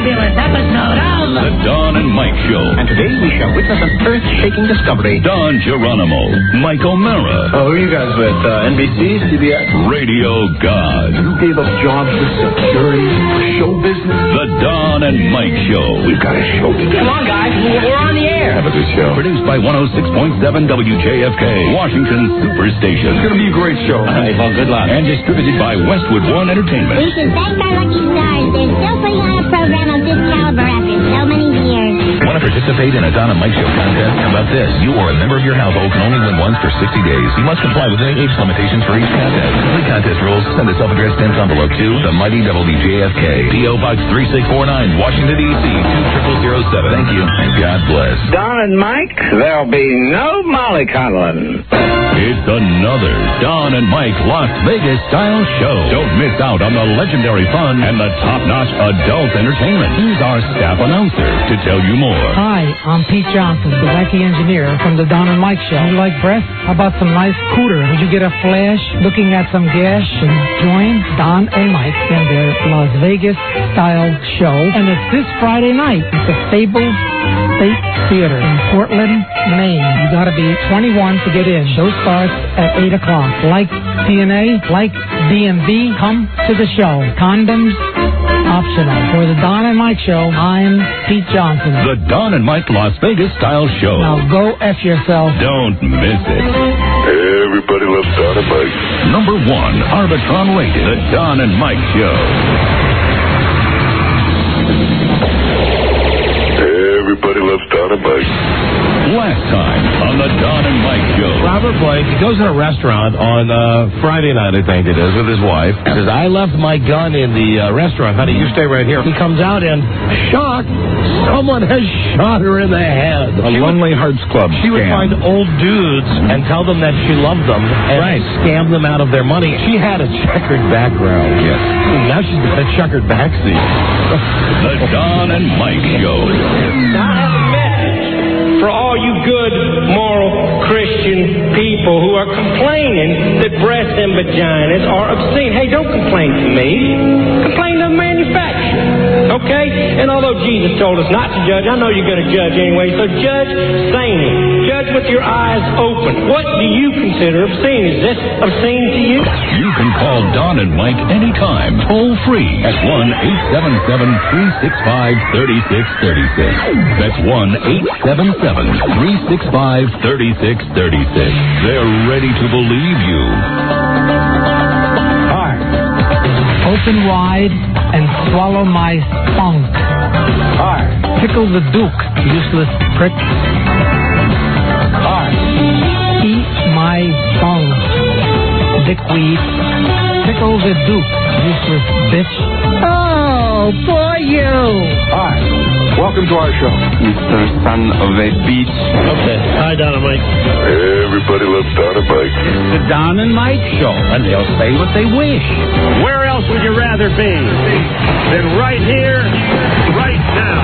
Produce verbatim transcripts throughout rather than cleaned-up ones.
fabulous episode of The Don and Mike Show. And today we shall witness an earth-shaking discovery. Don Geronimo, Mike O'Mara. Oh, who are you guys with? Uh, N B C, C B S? Radio God. You gave up jobs for security, for show business? The Don and Mike Show. We've got a show today. Come on, guys. We're on the air. Have a good show. Produced by one oh six point seven W J F K, Washington Superstation. It's going to be a great show. Hey, well, good luck. And distributed by Westwood One Entertainment. We should thank our lucky stars. They're still putting on a program of this caliber after so many years. Want to participate in a Don and Mike Show contest? How about this? You or a member of your household can only win once for sixty days. You must comply with any age limitations for each contest. Complete contest rules. Send a self-addressed stamped envelope to the mighty W J F K, P O Box three six four nine, Washington, D C two zero zero zero seven. Thank you, and God bless. Don and Mike, there'll be no mollycoddling. It's another Don and Mike Las Vegas style show. Don't miss out on the legendary fun and the top-notch adult entertainment. Here's our staff announcer to tell you more. Hi, I'm Pete Johnson, the wacky engineer from the Don and Mike Show. You like breath? How about some nice cooter? Would you get a flash looking at some gash and join Don and Mike in their Las Vegas style show? And it's this Friday night at the Fables State Theater in Portland, Maine. You gotta be twenty-one to get in. Show starts at eight o'clock. Like T N A, like D M V, come to the show. Condoms optional. For the Don and Mike Show, I'm Pete Johnson. The Don and Mike Las Vegas style show. Now go F yourself. Don't miss it. Everybody loves Don and Mike. Number one, Arbitron rated. The Don and Mike Show. Everybody loves Don and Mike. Last time on the Don and Mike Show. Robert Blake, he goes in a restaurant on uh, Friday night, I think it is, with his wife. He says, I left my gun in the uh, restaurant. Honey, you stay right here. He comes out and, shocked, someone has shot her in the head. A she Lonely would, Hearts Club She would scam. find old dudes and tell them that she loved them and right. scam them out of their money. She had a checkered background. Yes. Now she's got a checkered backseat. The Don and Mike Show. I have a message for all you good, moral, Christian people who are complaining that breasts and vaginas are obscene. Hey, don't complain to me. Complain to the manufacturer, okay? And although Jesus told us not to judge, I know you're going to judge anyway, so judge sanely. Judge with your eyes open. What do you consider obscene? Is this obscene to you? You can call Don and Mike anytime, toll free at one eight seven seven, three six five, three six three six. That's one eight seven seven, three six five, three six three six. They're ready to believe you. Hi. Open wide and swallow my spunk. Hi. Tickle the Duke, useless prick. Hi. Eat my bung, dickweed. Tickle the Duke, useless bitch. Oh, boy, you. Hi. Welcome to our show. Mister Son of a Beach. Okay. Hi, Don and Mike. Everybody loves Don and Mike. The Don and Mike Show, and they'll say what they wish. Where else would you rather be than right here, right now?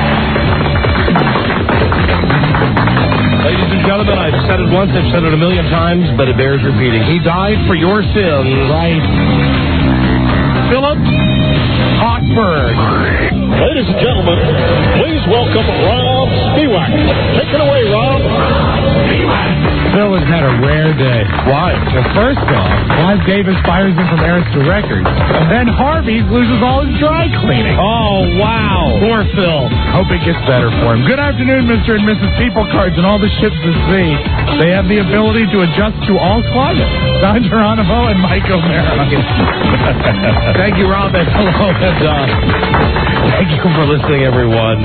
Ladies and gentlemen, I've said it once, I've said it a million times, but it bears repeating. He died for your sins. Right. Philip Hochberg. Ladies and gentlemen, please welcome Rob Spiewak. Take it away, Rob. Phil has had a rare day. Why? Well, first off, Clive Davis fires him from Arista Records. And then Harvey loses all his dry cleaning. Oh, wow. Poor Phil. Hope it gets better for him. Good afternoon, Mister and Missus People Cards and all the ships at sea. They have the ability to adjust to all climates. Don Geronimo and Mike O'Mara. Thank you, Rob, and hello, and uh, thank you for listening, everyone.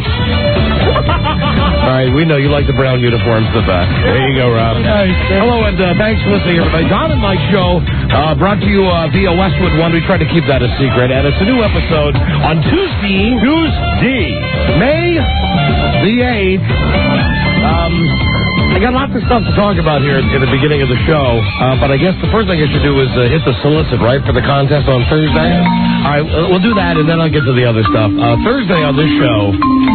All right, we know you like the brown uniforms the best. There you go, Rob. Nice. Hello, and uh, thanks for listening, everybody. Don and Mike Show, uh, brought to you uh, via Westwood One. We tried to keep that a secret, and it's a new episode on Tuesday, Tuesday, May the eighth. Um, I got lots of stuff to talk about here in the beginning of the show, uh, but I guess the first thing I should do is uh, hit the solicit, right, for the contest on Thursday? All right, we'll do that, and then I'll get to the other stuff. Uh, Thursday on this show,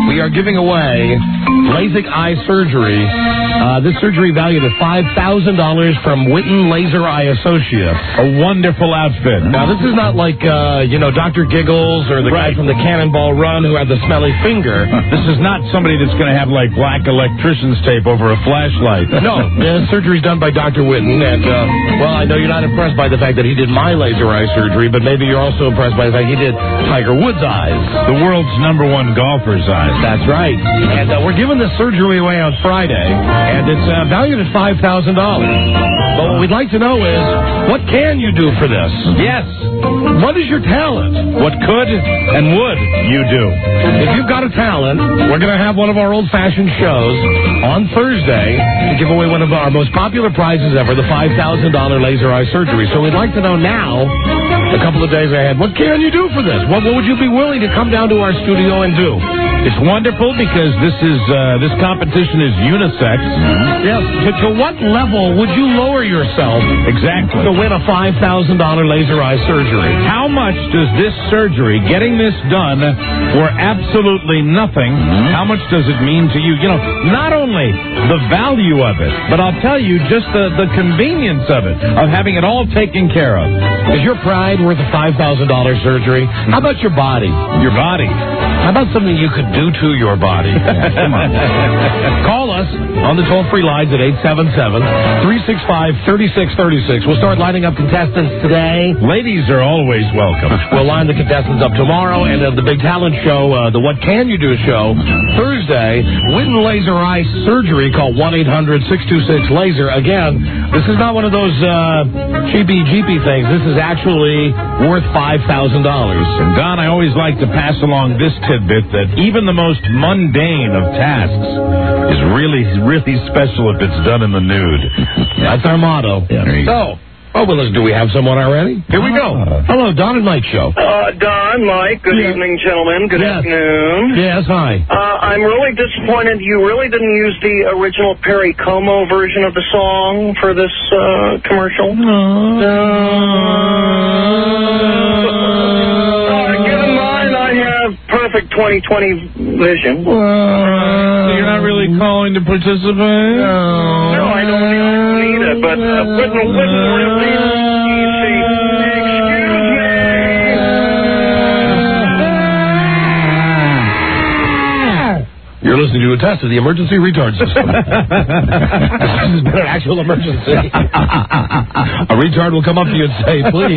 we are giving away LASIK eye surgery. Uh, this surgery valued at five thousand dollars from Witten Laser Eye Associates. A wonderful outfit. Now, this is not like, uh, you know, Doctor Giggles or the Right. guy from the Cannonball Run who had the smelly finger. This is not somebody that's going to have, like, black electrician's tape over a flashlight. No, the surgery's done by Doctor Witten, and, uh, well, I know you're not impressed by the fact that he did my laser eye surgery, but maybe you're also impressed by the fact he did Tiger Woods' eyes. The world's number one golfer's eyes. That's right. And uh, we're giving this surgery away on Friday, and it's uh, valued at five thousand dollars. But what we'd like to know is, what can you do for this? Yes. What is your talent? What could and would you do? If you've got a talent, we're going to have one of our old-fashioned shows on Thursday to give away one of our most popular prizes ever, the five thousand dollars laser eye surgery. So we'd like to know now, a couple of days ahead, what can you do for this? What, what would you be willing to come down to our studio and do? It's wonderful because this is uh, this competition is unisex. Yes. To, to what level would you lower yourself Exactly. to win a five thousand dollars laser eye surgery? How much does this surgery, getting this done for absolutely nothing, how much does it mean to you? You know, not only the value of it, but I'll tell you just the, the convenience of it, of having it all taken care of. Is your pride worth a five thousand dollars surgery? How about your body? Your body. How about something you could do to your body? Come on. Call us on the toll-free lines at eight seven seven, three six five, three six three six. We'll start lining up contestants today. Ladies are always welcome. We'll line the contestants up tomorrow, and uh, the big talent show, uh, the What Can You Do show, Thursday. Witten Laser Eye Surgery. Call one eight hundred, six two six, LASER. Again, this is not one of those uh, cheapy-jeepy things. This is actually worth five thousand dollars. And Don, I always like to pass along this tidbit that even the most mundane of tasks is really, really special if it's done in the nude. That's our motto. Yeah. So, oh, well, do we have someone already? Here we go. Hello, Don and Mike Show. Uh, Don, Mike, good Yeah. evening, gentlemen. Good Yes. afternoon. Yes, hi. Uh, I'm really disappointed you really didn't use the original Perry Como version of the song for this uh, commercial. Uh, keep in mind, I have perfect twenty twenty vision. So you're not really calling to participate? No, I don't, I don't need it, but uh, wouldn't, wouldn't really easy. Excuse me. You're listening to a test of the emergency retard system. This has been an actual emergency. A retard will come up to you and say, please.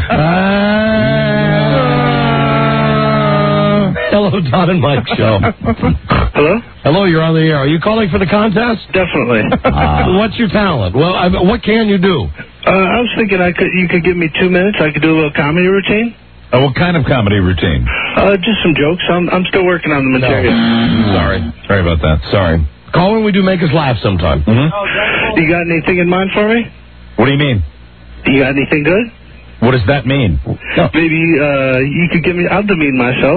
Uh, hello, Don and Mike Show. Hello? Hello, you're on the air. Are you calling for the contest? Definitely. Uh, what's your talent? Well, I, what can you do? Uh, I was thinking I could. You could give me two minutes. I could do a little comedy routine. Uh, what kind of comedy routine? Uh, just some jokes. I'm I'm still working on the material. Sorry. Sorry about that. Sorry. Call when we do make us laugh sometime. Mm-hmm. You got anything in mind for me? What do you mean? You got anything good? What does that mean? No. Maybe uh, you could give me. I'll demean myself.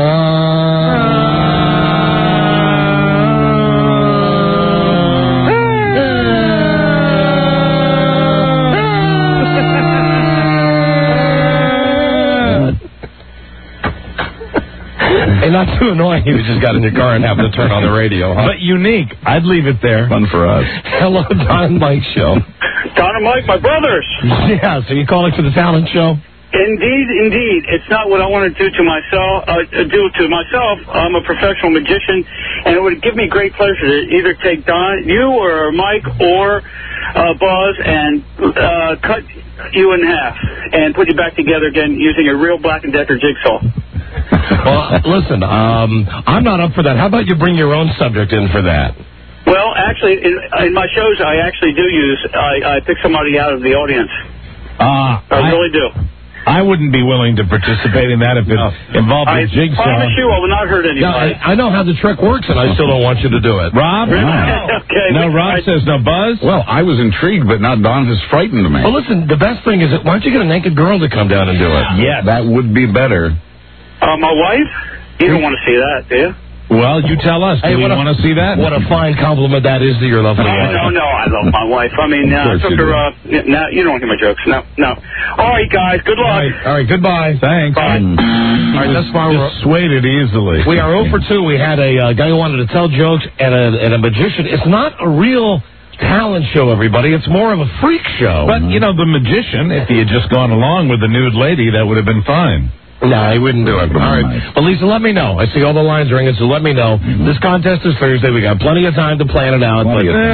Hey, not too annoying. You just got in your car and happened to turn on the radio, huh? But unique. I'd leave it there. Fun for us. Hello, Don and Mike Show. Don and Mike, my brothers. Yeah, so you calling for the talent show? Indeed, indeed. It's not what I want to do to myself. Uh, do to myself. I'm a professional magician, and it would give me great pleasure to either take Don, you, or Mike, or uh, Buzz, and uh, cut you in half and put you back together again using a real Black and Decker jigsaw. Well, listen, um, I'm not up for that. How about you bring your own subject in for that? Well, actually, in, in my shows, I actually do use. I, I pick somebody out of the audience. Uh, I, I really do. I wouldn't be willing to participate in that if it No. involved I a jigsaw. promise you, I will not hurt anybody. No, I, I know how the trick works, and I still don't want you to do it. Rob? Okay, No, we Rob tried. says no. Buzz? Well, I was intrigued, but now Don has frightened me. Well, listen, the best thing is, that why don't you get a naked girl to come down and do it? Yes. That would be better. Uh, my wife? You don't want to see that, do you? Well, you tell us. Do Hey, we what a- want to see that? What a fine compliment that is to your lovely No, wife. no, no, I love my wife. I mean, uh, I course took you her, do. uh, no, you don't hear my jokes. No, no. All right, guys, good All luck. right, all right, goodbye. Thanks. Bye. All right, thus far we're... Dissuaded easily. We are zero for two. We had a uh, guy who wanted to tell jokes and a, and a magician. It's not a real talent show, everybody. It's more of a freak show. But, you know, the magician, if he had just gone along with the nude lady, that would have been fine. No, he wouldn't do it. All right. Well, Lisa, let me know. I see all the lines ringing, so let me know. Mm-hmm. This contest is Thursday. We got plenty of time to plan it out. Plenty but, of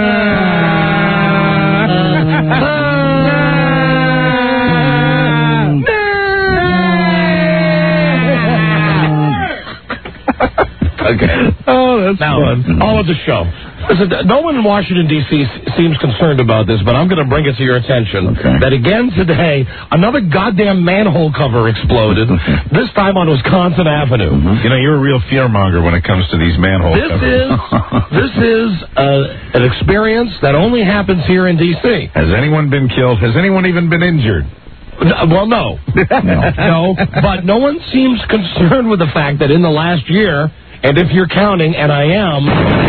Okay. Oh, that's now, fun. all of the show. Listen, no one in Washington, D C seems concerned about this, but I'm going to bring it to your attention Okay. that again today, another goddamn manhole cover exploded, this time on Wisconsin Avenue. You know, you're a real fearmonger when it comes to these manhole This covers. is this is uh, an experience that only happens here in D C. Has anyone been killed? Has anyone even been injured? No, well, no. no. But no one seems concerned with the fact that in the last year, and if you're counting, and I am,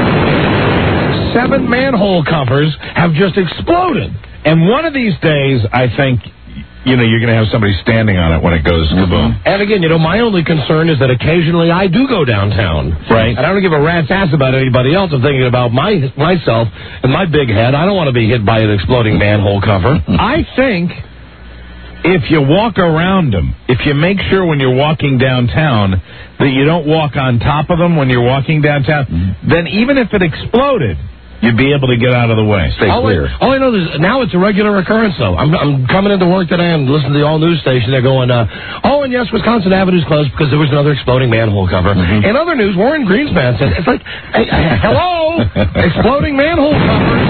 seven manhole covers have just exploded. And one of these days, I think, you know, you're going to have somebody standing on it when it goes kaboom. And again, you know, my only concern is that occasionally I do go downtown. Right. And I don't give a rat's ass about anybody else. I'm thinking about my myself and my big head. I don't want to be hit by an exploding manhole cover. I think if you walk around them, if you make sure when you're walking downtown that you don't walk on top of them when you're walking downtown, mm-hmm. then even if it exploded, you'd be able to get out of the way. Stay all clear. I, all I know is now it's a regular occurrence, though. I'm, I'm coming into work today and listening to the all-news station. They're going, uh, oh, and yes, Wisconsin Avenue's closed because there was another exploding manhole cover. Mm-hmm. In other news, Warren Greenspan said, it's like, hey, hello, exploding manhole covers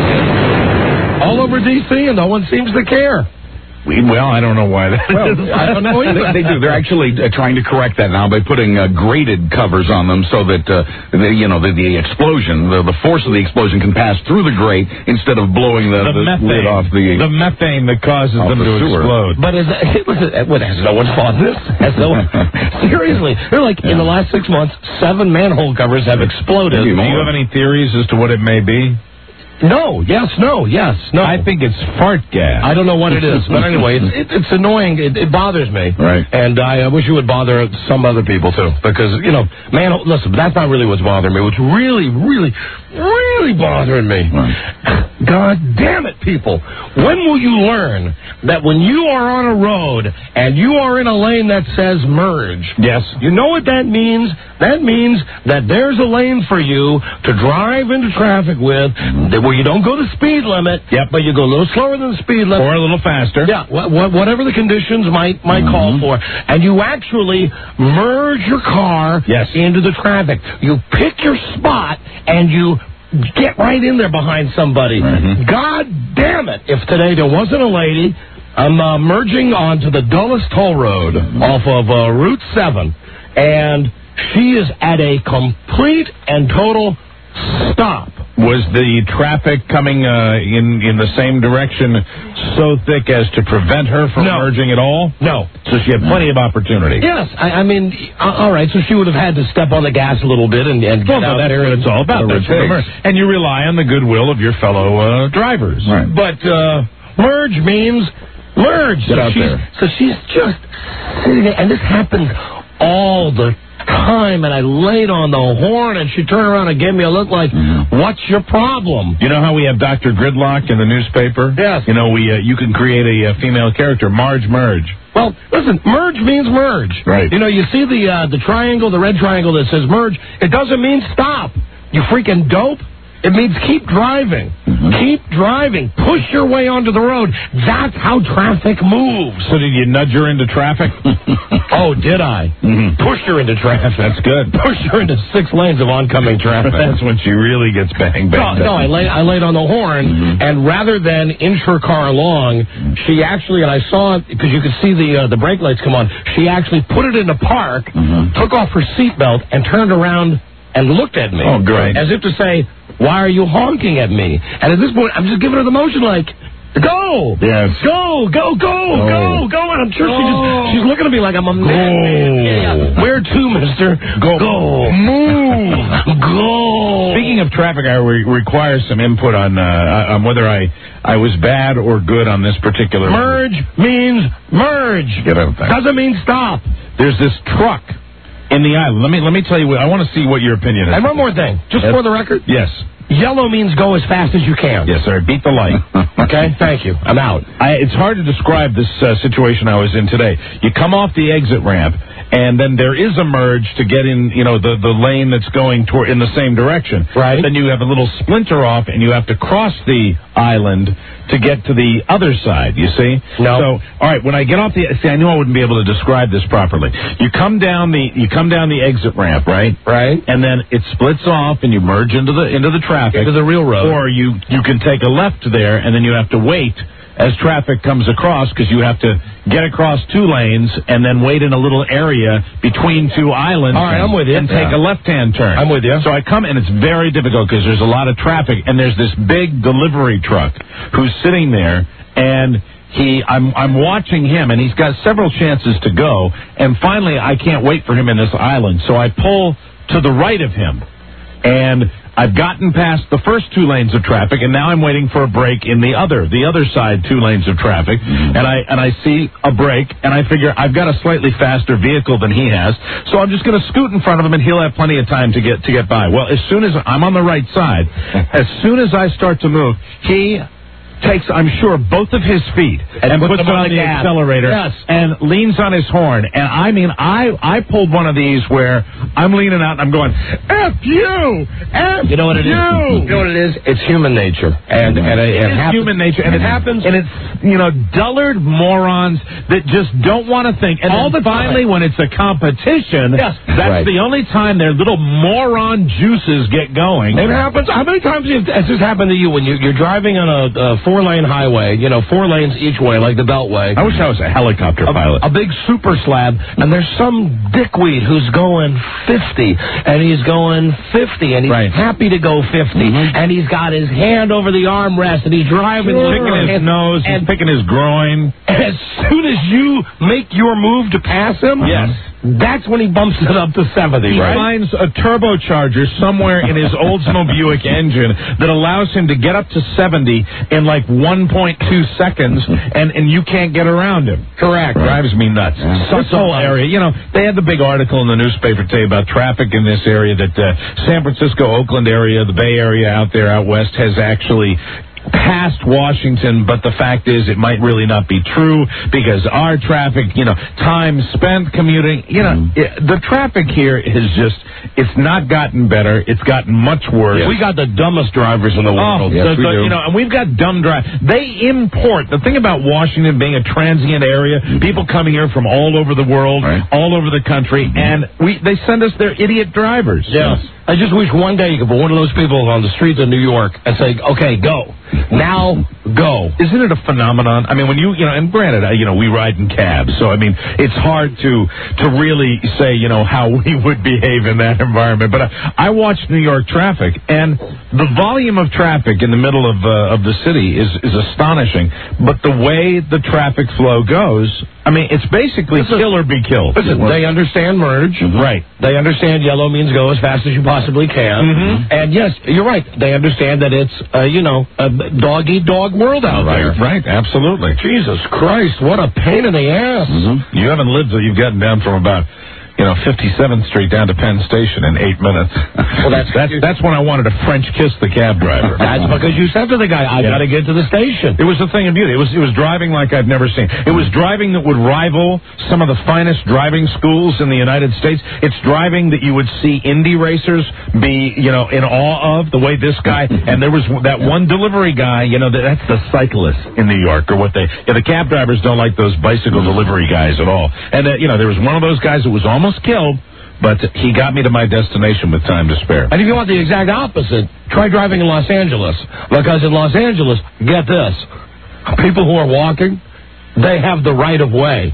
all over D C, and no one seems to care. We, well, I don't know why that well, is. I don't know either. They, they do. They're actually uh, trying to correct that now by putting uh, graded covers on them so that, uh, the, you know, the, the explosion, the, the force of the explosion can pass through the grate instead of blowing the, the, the methane, lid off the... The methane that causes them the to sewer. explode. But is that, listen, what, has no one fought this? Has no one, seriously, they're like, yeah. in the last six months, seven manhole covers have exploded. Do you have any theories as to what it may be? No, yes, no, yes, no. I think it's fart gas. I don't know what it is, but anyway, it's, it, it's annoying. It, it bothers me. Right. And I uh, wish it would bother some other people, too. Because, you know, man, listen, that's not really what's bothering me. What's really, really, really bothering me, right. God damn it, people. When will you learn that when you are on a road and you are in a lane that says merge, yes, you know what that means? That means that there's a lane for you to drive into traffic with, where you don't go the speed limit, yep. but you go a little slower than the speed limit. Or a little faster. Yeah, wh- wh- whatever the conditions might might mm-hmm. call for. And you actually merge your car yes. into the traffic. You pick your spot and you get right in there behind somebody. Mm-hmm. God damn it, if today there wasn't a lady, I'm uh, merging onto the Dulles Toll Road mm-hmm. off of uh, Route seven, and she is at a complete and total stop. Was the traffic coming uh, in in the same direction so thick as to prevent her from no. merging at all? No. So she had plenty of opportunity. Yes. I, I mean, uh, all right, so she would have had to step on the gas a little bit and, and get well, out no, that's there. what it's all about. That's what mer- and you rely on the goodwill of your fellow uh, drivers. Right. But uh, merge means merge. Get so out she's, there. So she's just sitting there, and this happens all the time, and I laid on the horn, and she turned around and gave me a look like, mm-hmm. what's your problem? You know how we have Doctor Gridlock in the newspaper? Yes. You know, we uh, you can create a, a female character, Marge Merge. Well, listen, merge means merge. Right. You know, you see the uh, the triangle, the red triangle that says merge. It doesn't mean stop. You freaking dope. It means keep driving. Mm-hmm. Keep driving. Push your way onto the road. That's how traffic moves. So did you nudge her into traffic? Oh, did I? Mm-hmm. Push her into traffic. That's good. Push her into six lanes of oncoming traffic. That's when she really gets bang, bang. No, no I, laid, I laid on the horn, mm-hmm. and rather than inch her car along, she actually, and I saw it, because you could see the uh, the brake lights come on, she actually put it in the park, mm-hmm. took off her seatbelt, and turned around and looked at me. Oh, great. As if to say, why are you honking at me? And at this point, I'm just giving her the motion like, go! Yes. Go, go, go, oh. go, go. And I'm sure she just, she's looking at me like I'm a madman. Yeah, yeah. Where to, mister? Go. Go. Move. Go. Speaking of traffic, I re- require some input on uh, on whether I, I was bad or good on this particular... Merge means merge. Get out of that. Doesn't mean stop. There's this truck in the island. Let me let me tell you what, I want to see what your opinion is. And one more thing, just Yes. for the record. Yes. Yellow means go as fast as you can. Yes, sir. Beat the light. Okay? Thank you. I'm out. I, it's hard to describe this uh, situation I was in today. You come off the exit ramp, and then there is a merge to get in, you know, the, the lane that's going toward in the same direction. Right. Then you have a little splinter off, and you have to cross the island to get to the other side, you see? No. So, all right, when I get off the... See, I knew I wouldn't be able to describe this properly. You come down the you come down the exit ramp, right? Right. And then it splits off, and you merge into the into the traffic. Into the real road. Or you, you can take a left there, and then you have to wait as traffic comes across, because you have to get across two lanes and then wait in a little area between two islands. All right, I'm with you. And take Yeah. a left-hand turn. I'm with you. So I come, and it's very difficult because there's a lot of traffic, and there's this big delivery truck who's sitting there, and he, I'm, I'm watching him, and he's got several chances to go, and finally I can't wait for him in this island, so I pull to the right of him, and I've gotten past the first two lanes of traffic, and now I'm waiting for a break in the other, the other side two lanes of traffic, and I and I see a break, and I figure I've got a slightly faster vehicle than he has, so I'm just going to scoot in front of him, and he'll have plenty of time to get to get by. Well, as soon as I'm on the right side, as soon as I start to move, he takes, I'm sure, both of his feet and, And puts puts it them on on the the gas. accelerator Yes. and leans on his horn. And I mean, I I pulled one of these where I'm leaning out and I'm going, F you! F You know what it is? you! You know what it is? It's human nature. And, and it, It it is happens. human nature, and it it happens. and it's, you know, dullard morons that just don't want to think. And All then the time. finally, when it's a competition, Yes. that's Right. the only time their little moron juices get going. It happens. How many times has this happened to you when you, you're driving on a, a four-lane highway, you know, four lanes each way, like the Beltway? I wish I was a helicopter pilot. A big super slab, and there's some dickweed who's going fifty, and he's going fifty, and he's Right. happy to go fifty, and he's got his hand over the armrest, and he's driving, He's picking his and, nose, he's and picking his groin. as soon as you make your move to pass him, Yes. that's when he bumps it up to seventy, He right? finds a turbocharger somewhere in his Oldsmobile Buick engine that allows him to get up to seventy in like one point two seconds, and, and you can't get around him. Correct. Drives me nuts. So this whole area, you know, they had the big article in the newspaper today about traffic in this area, that uh, San Francisco, Oakland area, the Bay Area out there out west has actually past Washington, but the fact is it might really not be true because our traffic, you know, time spent commuting, you know, it, the traffic here is just, it's not gotten better. It's gotten much worse. We got the dumbest drivers in the Oh, world. the- the- you know, and we've got dumb drivers. They import, the thing about Washington being a transient area, people coming here from all over the world, all over the country, and we they send us their idiot drivers. Yes. I just wish one day you could put one of those people on the streets of New York and say, okay, go. Now, go. Isn't it a phenomenon? I mean, when you, you know, and granted, I, you know, we ride in cabs, so I mean, it's hard to to really say, you know, how we would behave in that environment. But I, I watch New York traffic, and the volume of traffic in the middle of uh, of the city is is astonishing. But the way the traffic flow goes, I mean, it's basically Listen, kill or be killed. Listen, they understand merge. Right. They understand yellow means go as fast as you possibly can. Mhm. And yes, you're right. They understand that it's, uh, you know, a dog-eat-dog world out Right, there. right, absolutely. Jesus Christ, what a pain in the ass. Mm-hmm. You haven't lived, you've gotten down from about, you know, fifty-seventh Street down to Penn Station in eight minutes. Well, that's that's that's when I wanted to French kiss the cab driver. That's because you said to the guy, I Yeah. got to get to the station. It was a thing of beauty. It was it was driving like I've never seen. It was driving that would rival some of the finest driving schools in the United States. It's driving that you would see Indy racers be, you know, in awe of, the way this guy, and there was that one delivery guy, you know, that, that's the cyclist in New York, or what they, yeah, the cab drivers don't like those bicycle delivery guys at all. And, uh, you know, there was one of those guys that was almost killed, but he got me to my destination with time to spare. And if you want the exact opposite, try driving in Los Angeles. Because in Los Angeles, get this, people who are walking, they have the right of way.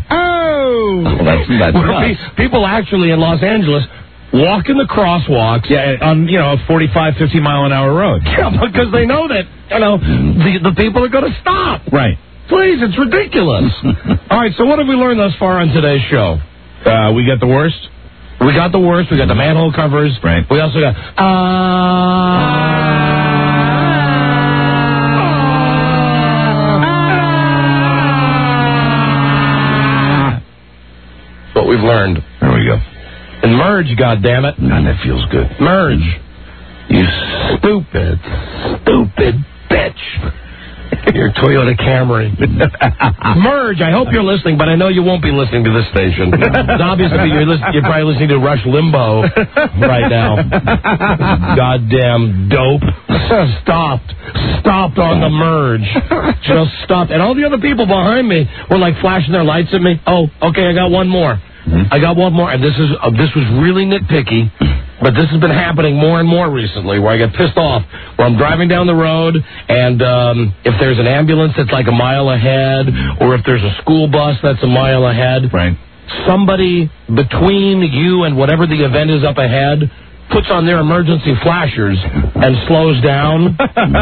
Oh! Well, that's, that's Where nuts. pe- people actually in Los Angeles walk in the crosswalks. Yeah, on, you know, a forty-five, fifty mile an hour road. Yeah, because they know that, you know, the, the people are going to stop. Right. Please, it's ridiculous. All right, so what have we learned thus far on today's show? Uh, we got the worst? We got the worst. We got the manhole covers. Right. We also got... Uh, what we've learned. There we go. And merge, goddammit. Man, that feels good. Merge. You stupid, stupid bitch. Your Toyota Camry. Merge, I hope you're listening, but I know you won't be listening to this station. Obviously, you're, listen, you're probably listening to Rush Limbaugh right now. Goddamn dope. Stopped. Stopped on the merge. Just stopped. And all the other people behind me were like flashing their lights at me. Oh, okay, I got one more. Mm-hmm. I got one more. And this is uh, this was really nitpicky. But this has been happening more and more recently, where I get pissed off, where I'm driving down the road, and um, if there's an ambulance that's like a mile ahead, or if there's a school bus that's a mile ahead, right. somebody between you and whatever the event is up ahead puts on their emergency flashers and slows down.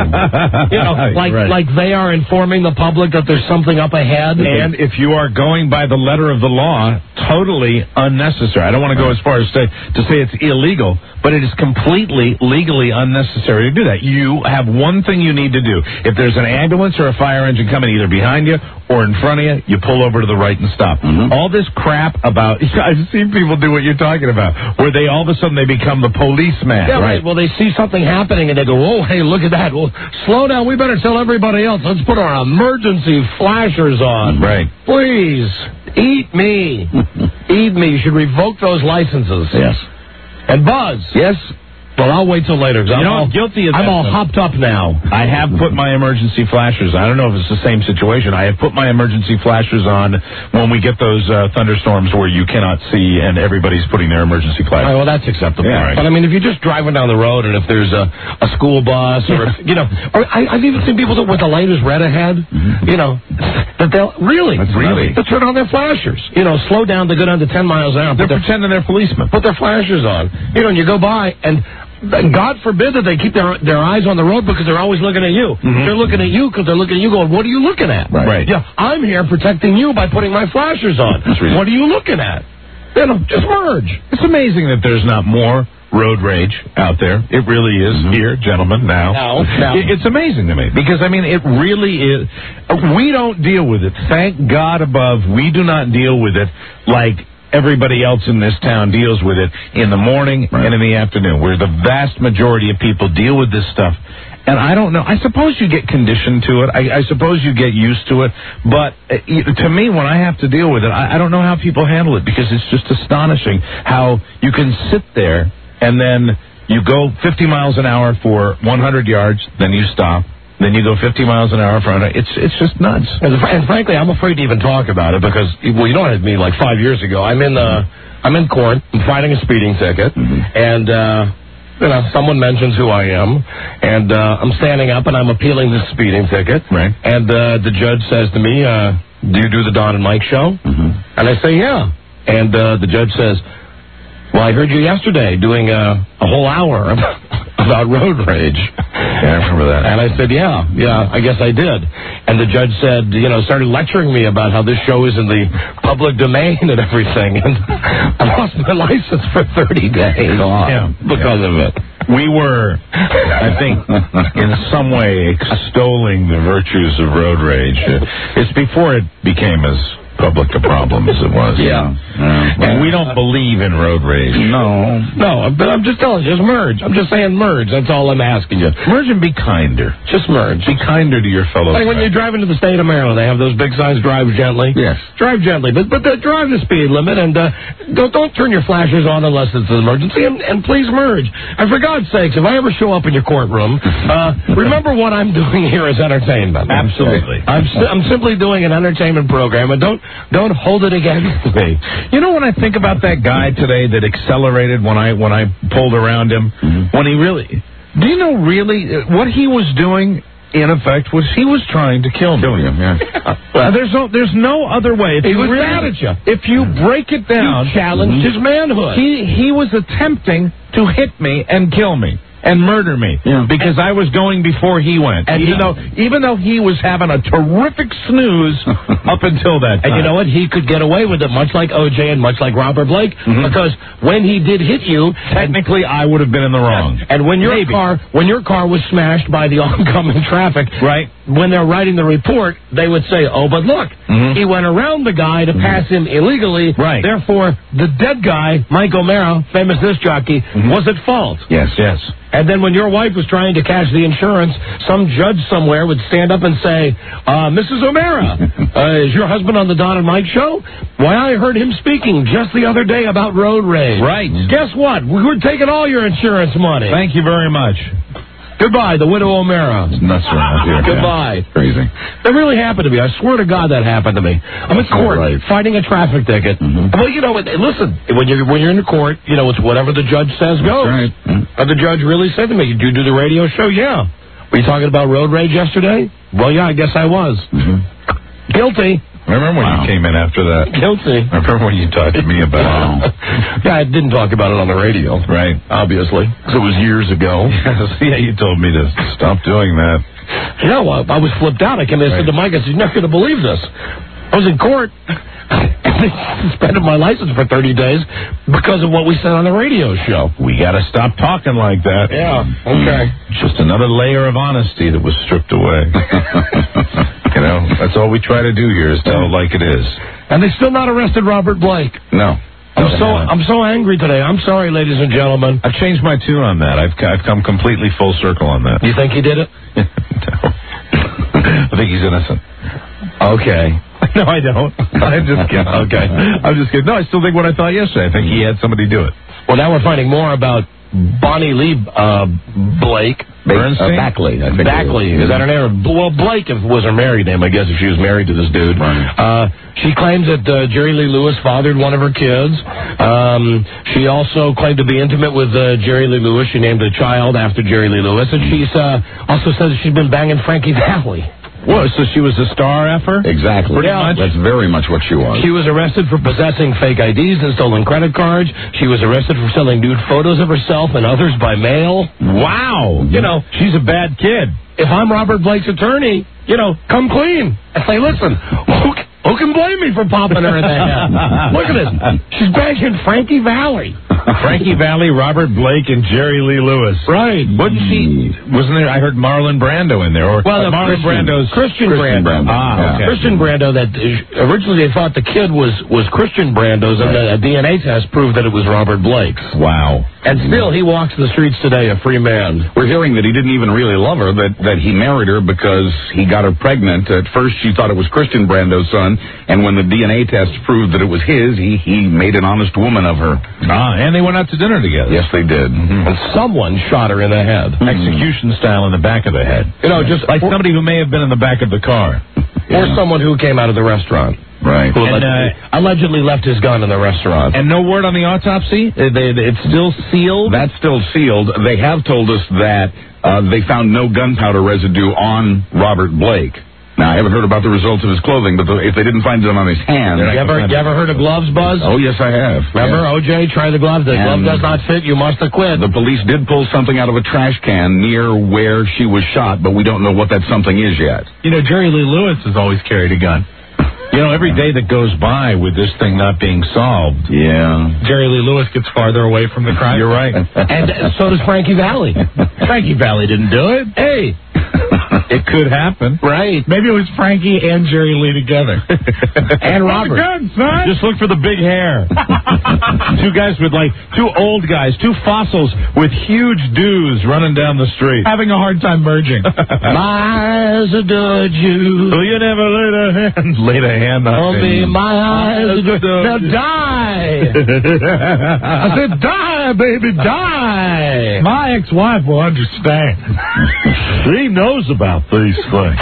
You know, like right. like they are informing the public that there's something up ahead. And if you are going by the letter of the law, totally unnecessary. I don't want to go as far as say, to say it's illegal, but it is completely legally unnecessary to do that. You have one thing you need to do. If there's an ambulance or a fire engine coming either behind you or in front of you, you pull over to the right and stop. Mm-hmm. All this crap about, I've seen people do what you're talking about, where they all of a sudden they become the policeman. Yeah, right. Well, they see something happening and they go, oh, hey, look at that. Well, slow down. We better tell everybody else. Let's put our emergency flashers on. Right. Please, eat me. Eat me. You should revoke those licenses. Yes. And Buzz. Yes. Well, I'll wait till later. You I'm know, all, I'm guilty of that. I'm all though. hopped up now. I have put my emergency flashers. I don't know if it's the same situation. I have put my emergency flashers on when we get those uh, thunderstorms where you cannot see and everybody's putting their emergency All flashers. right, well, that's acceptable. Yeah, right. But, I mean, if you're just driving down the road and if there's a, a school bus or, if, you know, or I, I've even seen people that with the light is red ahead, mm-hmm. you know, that they'll, really, That's really, they'll turn on their flashers. You know, slow down to go down to ten miles an hour. They're their, pretending they're policemen. Put their flashers on. You know, and you go by and... God forbid that they keep their their eyes on the road because they're always looking at you. Mm-hmm. They're looking at you because they're looking at you going, what are you looking at? Right. right. Yeah, I'm here protecting you by putting my flashers on. What are you looking at? You know, just merge. It's amazing that there's not more road rage out there. It really is mm-hmm. here, gentlemen, now. Now, now. It, it's amazing to me because, I mean, it really is. We don't deal with it. Thank God above, we do not deal with it like everybody else in this town deals with it in the morning right. and in the afternoon, where the vast majority of people deal with this stuff. And I don't know. I suppose you get conditioned to it. I, I suppose you get used to it. But uh, to me, when I have to deal with it, I, I don't know how people handle it because it's just astonishing how you can sit there and then you go fifty miles an hour for one hundred yards, then you stop. Then you go fifty miles an hour for it's it's just nuts. And, and frankly, I'm afraid to even talk about it because well, you know what it me like five years ago. I'm in the I'm in court. I'm fighting a speeding ticket, mm-hmm. and uh, you know someone mentions who I am, and uh, I'm standing up and I'm appealing this speeding ticket. Right. And uh, the judge says to me, uh, "Do you do the Don and Mike show?" Mm-hmm. And I say, "Yeah." And uh, the judge says, "Well, I heard you yesterday doing a, a whole hour about, about road rage." Yeah, I remember that. And I said, yeah, yeah, I guess I did. And the judge said, you know, started lecturing me about how this show is in the public domain and everything. And I lost my license for thirty days yeah, because yeah. of it. We were, I think, in some way extolling the virtues of road rage. It's before it became as public a problem as it was. Yeah. Uh, and we don't believe in road rage. No. No, but I'm just telling you, just merge. I'm just saying merge. That's all I'm asking you. Merge and be kinder. Just merge. Be kinder to your fellow. Like when you drive into the state of Maryland, they have those big signs, drive gently. Yes. Drive gently, but but uh, drive the speed limit, and uh, don't don't turn your flashers on unless it's an emergency, and, and please merge. And for God's sakes, if I ever show up in your courtroom, uh, remember what I'm doing here is entertainment. Absolutely. I'm, si- I'm simply doing an entertainment program, and don't don't hold it against me. You know, when I think about that guy today that accelerated when I when I pulled around him, mm-hmm. when he really, do you know really what he was doing? In effect, was he was trying to kill me. Kill him, yeah. Uh, there's no there's no other way. If he you was really, mad at you. If you break it down, you challenged mm-hmm. his manhood. He he was attempting to hit me and kill me. and murder me Yeah. because I was going before he went. And even he- though even though he was having a terrific snooze up until that time. And you know what? He could get away with it, much like O J and much like Robert Blake, Mm-hmm. because when he did hit you, Technically, I would have been in the wrong. and when your Maybe. car when your car was smashed by the oncoming traffic, Right. when they're writing the report, they would say, "Oh, but look, Mhm. he went around the guy to pass him illegally. Right. Therefore, the dead guy, Mike O'Mara, famous disc jockey, was at fault." Yes. Yes. And then when your wife was trying to cash the insurance, some judge somewhere would stand up and say, uh, Missus O'Mara, uh, is your husband on the Don and Mike show? Why, I heard him speaking just the other day about road rage. Right. Guess what? We're taking all your insurance money. Thank you very much. Goodbye, the widow O'Mara. Nuts around here. Goodbye. Yeah. Crazy. That really happened to me. I swear to God that happened to me. I'm in That's not court right. fighting a traffic ticket. Mhm. Well, you know, what, listen, when you're when you're in the court, you know, it's whatever the judge says goes. right. Yeah. And the judge really said to me, "Did you do the radio show?" "Yeah." "Were you talking about road rage yesterday?" "Well, yeah, I guess I was." Mhm. "Guilty." I remember when Wow. you came in after that. Guilty. I remember when you talked to me about it. Yeah, I didn't talk about it on the radio. Right. Obviously, because it was years ago. Yeah, you told me to stop doing that. You know, I, I was flipped out. I came in and said to Mike, I said, "You're not going to believe this. I was in court, and they suspended my license for thirty days because of what we said on the radio show." We got to stop talking like that. Yeah, okay. Just another layer of honesty that was stripped away. You know, that's all we try to do here is tell it like it is. And they still not arrested Robert Blake. No. I'm so I'm so angry today. I'm sorry, ladies and gentlemen. I've changed my tune on that. I've I've come completely full circle on that. You think he did it? No. I think he's innocent. Okay. No, I don't. I'm just kidding. Okay. I'm just kidding. No, I still think what I thought yesterday. I think he had somebody do it. Well, now we're finding more about Bonnie Lee uh, Blake. Bernstein? Uh, Backley, I think. Backley, it is that her name? Well, Blake if, was her married name, I guess, if she was married to this dude. Right. Uh, she claims that uh, Jerry Lee Lewis fathered one of her kids. Um, she also claimed to be intimate with uh, Jerry Lee Lewis. She named a child after Jerry Lee Lewis. And she's uh, also says she's been banging Frankie Valli. What, so she was a star effer? Exactly. Pretty much. That's very much what she was. She was arrested for possessing fake I Ds and stolen credit cards. She was arrested for selling nude photos of herself and others by mail. Wow. You know, She's a bad kid. if I'm Robert Blake's attorney, you know, come clean. And say, listen, who, who can blame me for popping her in the head? Look at this. She's banging Frankie Valli. Frankie Valli, Robert Blake, and Jerry Lee Lewis. Right. Wasn't she? Wasn't there? I heard Marlon Brando in there. Or Well, uh, the Marlon Christian- Brando's Christian Christian Brando. Brando. Ah, Yeah. okay. Christian Brando, that uh, originally they thought the kid was, was Christian Brando's, and the D N A test proved that it was Robert Blake's. Wow. And still, he walks the streets today a free man. We're hearing that he didn't even really love her, that, that he married her because he got her pregnant. At first, she thought it was Christian Brando's son, and when the D N A test proved that it was his, he, he made an honest woman of her. Ah, and they went out to dinner together. Yes, they did. And someone shot her in the head. Execution style in the back of the head. You know, just Like or, somebody who may have been in the back of the car. or someone who came out of the restaurant. Right. Who And, allegedly, uh, allegedly left his gun in the restaurant. And no word on the autopsy? Uh, they- they- It's still sealed? That's still sealed. They have told us that uh, they found no gunpowder residue on Robert Blake. Now, I haven't heard about the results of his clothing, but the, if they didn't find it on his hand... you ever, you ever heard of gloves, Buzz? Oh, yes, I have. Remember, Yeah. O J, try the glove. The glove And- does not fit. You must have quit. The police did pull something out of a trash can near where she was shot, but we don't know what that something is yet. You know, Jerry Lee Lewis has always carried a gun. You know, every day that goes by with this thing not being solved, Yeah. Jerry Lee Lewis gets farther away from the crime. You're right. And uh, so does Frankie Valli. Frankie Valli didn't do it. Hey, It could happen. right. Maybe it was Frankie and Jerry Lee together. And Robert. Good, son. Just look for the big hair. Two guys with like, two old guys, two fossils with huge dews running down the street. Having a hard time merging. My eyes adored you. Well, you never laid a hand. Laid a hand on On me, me. my eyes adored you. Now die. I said, die, baby, die. My ex-wife will understand. She knows about these things.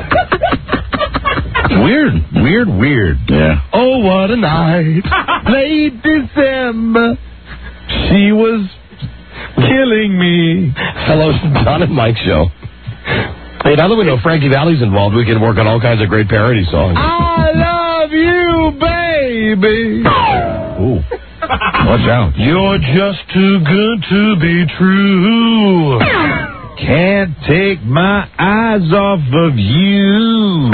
Weird, weird, weird. Yeah. Oh, what a night. Late December, she was killing me. Hello, Don and Mike show. Hey, now that we know Frankie Valli's involved, we can work on all kinds of great parody songs. I love you, baby. Ooh. Watch out. You're just too good to be true. Can't take my eyes off of you.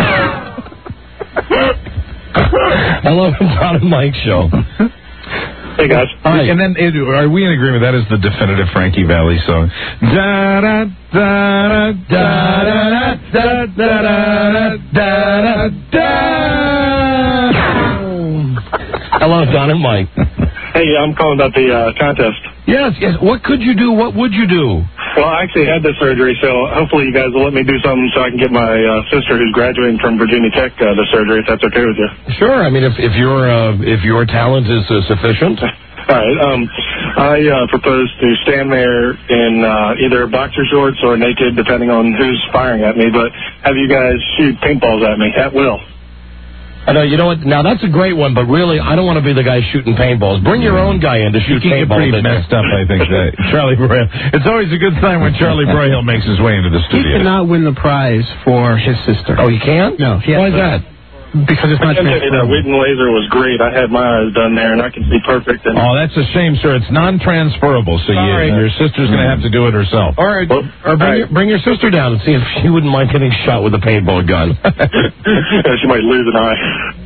Hello, Don and Mike Show. Hey, guys. Hi. And then, it, are we in agreement that is the definitive Frankie Valli song? Da da da da da da da da da da. Hello, Don and Mike. Hey, I'm calling about the uh, contest. Yes, yes. What could you do? What would you do? Well, I actually had the surgery, so hopefully you guys will let me do something so I can get my uh, sister who's graduating from Virginia Tech uh, the surgery, if that's okay with you. Sure. I mean, if if your uh, if your talent is uh, sufficient. All right. Um, I uh, propose to stand there in uh, either boxer shorts or naked, depending on who's firing at me, but have you guys shoot paintballs at me at will. I know, you know what? Now, that's a great one, but really, I don't want to be the guy shooting paintballs. Bring your own guy in to shoot you paintballs. Get pretty messed up, I think. That Charlie Broyhill. It's always a good sign when Charlie Broyhill makes his way into the He studio. cannot win the prize for his sister. Oh, he can't? No. He has Why is to- that? Because it's I not can tell you that transferable. Wheaton laser was great. I had my eyes done there, and I can see perfect. And Oh, that's a shame, sir. It's non-transferable, so you, Sorry. your sister's going to have to do it herself. All right. Well, or bring, all right. your, bring your sister down and see if she wouldn't mind getting shot with a paintball gun. she might lose an eye.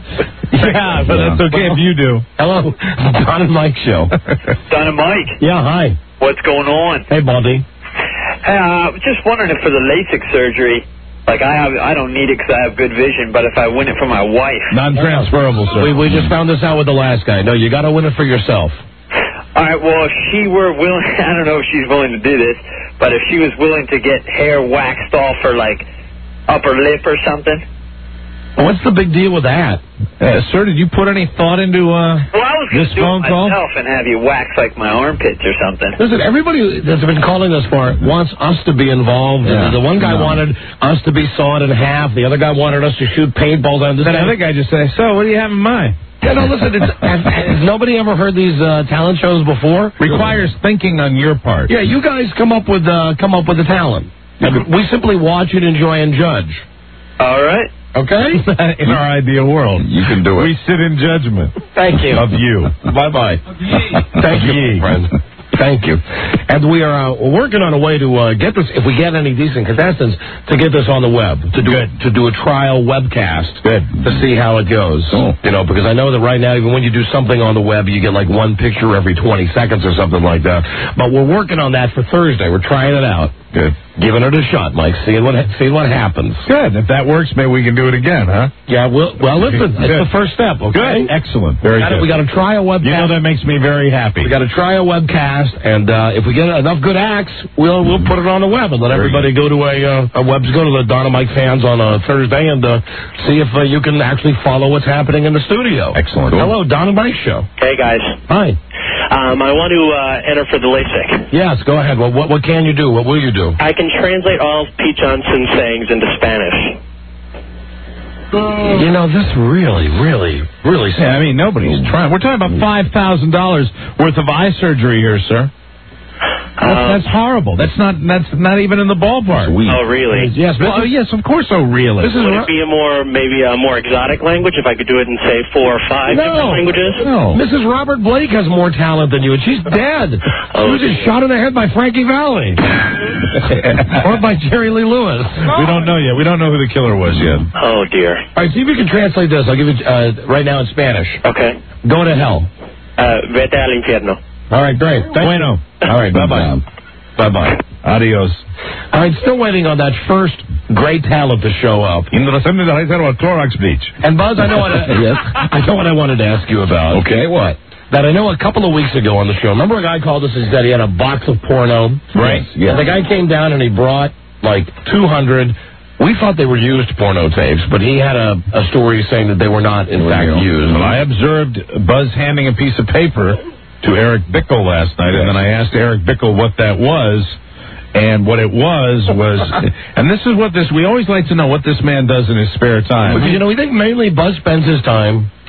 Yeah, but that's okay if you do. Hello, Don and Mike Show. Don and Mike, Yeah, hi. what's going on? Hey, Baldy. Hey, uh, I was just wondering if for the LASIK surgery, like I have, I don't need it because I have good vision, but if I win it for my wife. Non-transferable, sir. We, we just found this out with the last guy. No, you got to win it for yourself. All right, well, if she were willing, I don't know if she's willing to do this, but if she was willing to get hair waxed off her, like, upper lip or something. What's the big deal with that? Uh, sir, did you put any thought into uh, Well, I was going this to do phone it call? myself and have you wax, like, my armpits or something. Listen, everybody that's been calling us for it wants us to be involved. Yeah. The one guy No. wanted us to be sawed in half. The other guy wanted us to shoot paintballs on this. Then I think I just say, so what do you have in mind? Yeah, no, listen, it's, has, has nobody ever heard these uh, talent shows before? Requires thinking on your part. Yeah, you guys come up with uh, come up with the talent. And we simply watch it, enjoy, and judge. All right. Okay? In our ideal world. You can do it. We sit in judgment. Thank you. Of you. Bye-bye. Thank you, friend. Thank you. And we are uh, working on a way to uh, get this, if we get any decent contestants, to get this on the web, to do Good. to do a trial webcast. Good. To see how it goes. Cool. You know, because I know that right now, even when you do something on the web, you get like one picture every twenty seconds or something like that. But we're working on that for Thursday. We're trying it out. Good. Giving it a shot, Mike. Seeing what seeing what happens. Good. If that works, maybe we can do it again, huh? Yeah, well, well listen, it's Good. the first step, okay? Good. Excellent. Very we gotta, good. we got to try a webcast. You know, that makes me very happy. We got to try a webcast, and uh, if we get enough good acts, we'll we'll put it on the web and let Very everybody go to a uh, a web go to the Don and Mike fans on a Thursday and uh, see if uh, you can actually follow what's happening in the studio. Excellent. Hello, Don and Mike Show. Hey, guys. Hi. Um, I want to uh, enter for the LASIK. Yes, go ahead. What, what what can you do? What will you do? I can translate all of Pete Johnson's sayings into Spanish. You know, this really, really, really. Yeah, I mean, nobody's trying. We're talking about five thousand dollars worth of eye surgery here, sir. That's, Um, that's horrible. That's not That's not even in the ballpark. Oh, really? Yes, Well, oh, yes, of course. Oh, really? This is Would it be a more, maybe a more exotic language if I could do it in, say, four or five different no. languages? No. Missus Robert Blake has more talent than you, and she's dead. Oh, she was just shot in the head by Frankie Valli. Or by Jerry Lee Lewis. We don't know yet. We don't know who the killer was yet. Oh, dear. All right, see if you can translate this. I'll give it uh, right now in Spanish. Okay. Go to hell. Uh, vete al infierno. All right, great. Thank Bueno. you. All right, bye-bye. Bye-bye. Adios. All right, still waiting on that first great talent to show up. In the vicinity of the Clorox Beach. And Buzz, I know what I, yes, I know what I wanted to ask you about. Okay, what? That I know a couple of weeks ago on the show. Remember a guy called us and said he had a box of porno? Right. Yeah. And the guy came down and he brought like two hundred. We thought they were used porno tapes, but he had a, a story saying that they were not, in fact, used. Well, I observed Buzz handing a piece of paper to Eric Bickel last night, and then I asked Eric Bickel what that was, and what it was was, and this is what this, we always like to know what this man does in his spare time. Because, you know, we think mainly Buzz spends his time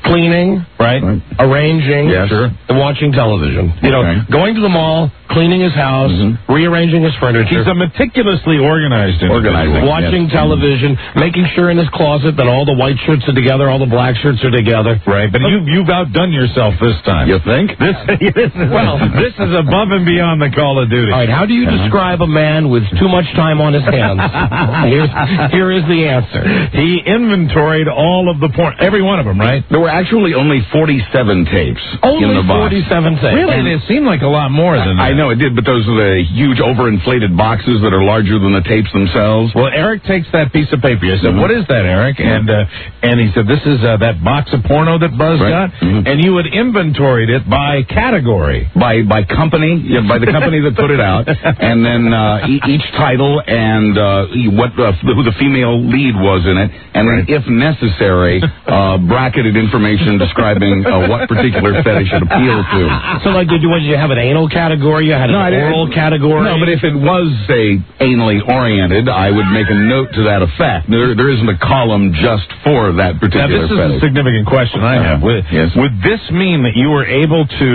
cleaning, right? right. Arranging, yes. sure. And watching television. You know, okay. going to the mall, cleaning his house, mm-hmm. rearranging his furniture. He's a meticulously organized Organizing. Watching yes. television, making sure in his closet that all the white shirts are together, all the black shirts are together. Right, but you, you've outdone yourself this time. You think? This, this is, well, this is above and beyond the Call of Duty. All right, how do you uh-huh. describe a man with too much time on his hands? Here's, here is the answer. He inventoried all of the porn, every one of them, right? There were actually only forty-seven tapes only in the box. forty-seven tapes. Really? And it seemed like a lot more than that. I know it did, but those are the huge overinflated boxes that are larger than the tapes themselves. Well, Eric takes that piece of paper. I said, mm-hmm. what is that, Eric? And uh, and he said, this is uh, that box of porno that Buzz right. got. Mm-hmm. And you had inventoried it by category. By by company, yeah, by the company that put it out. And then uh, e- each title and uh, what uh, who the female lead was in it. And right. then, if necessary, uh, bracketed information describing uh, what particular fetish it appealed to. So, like, did you, did you have an anal category? You had an no, oral category? No, but if it was, say, anally oriented, I would make a note to that effect. There, there isn't a column just for that particular Now, this is fetish. a significant question I have. Uh, Would, yes. would this mean that you were able to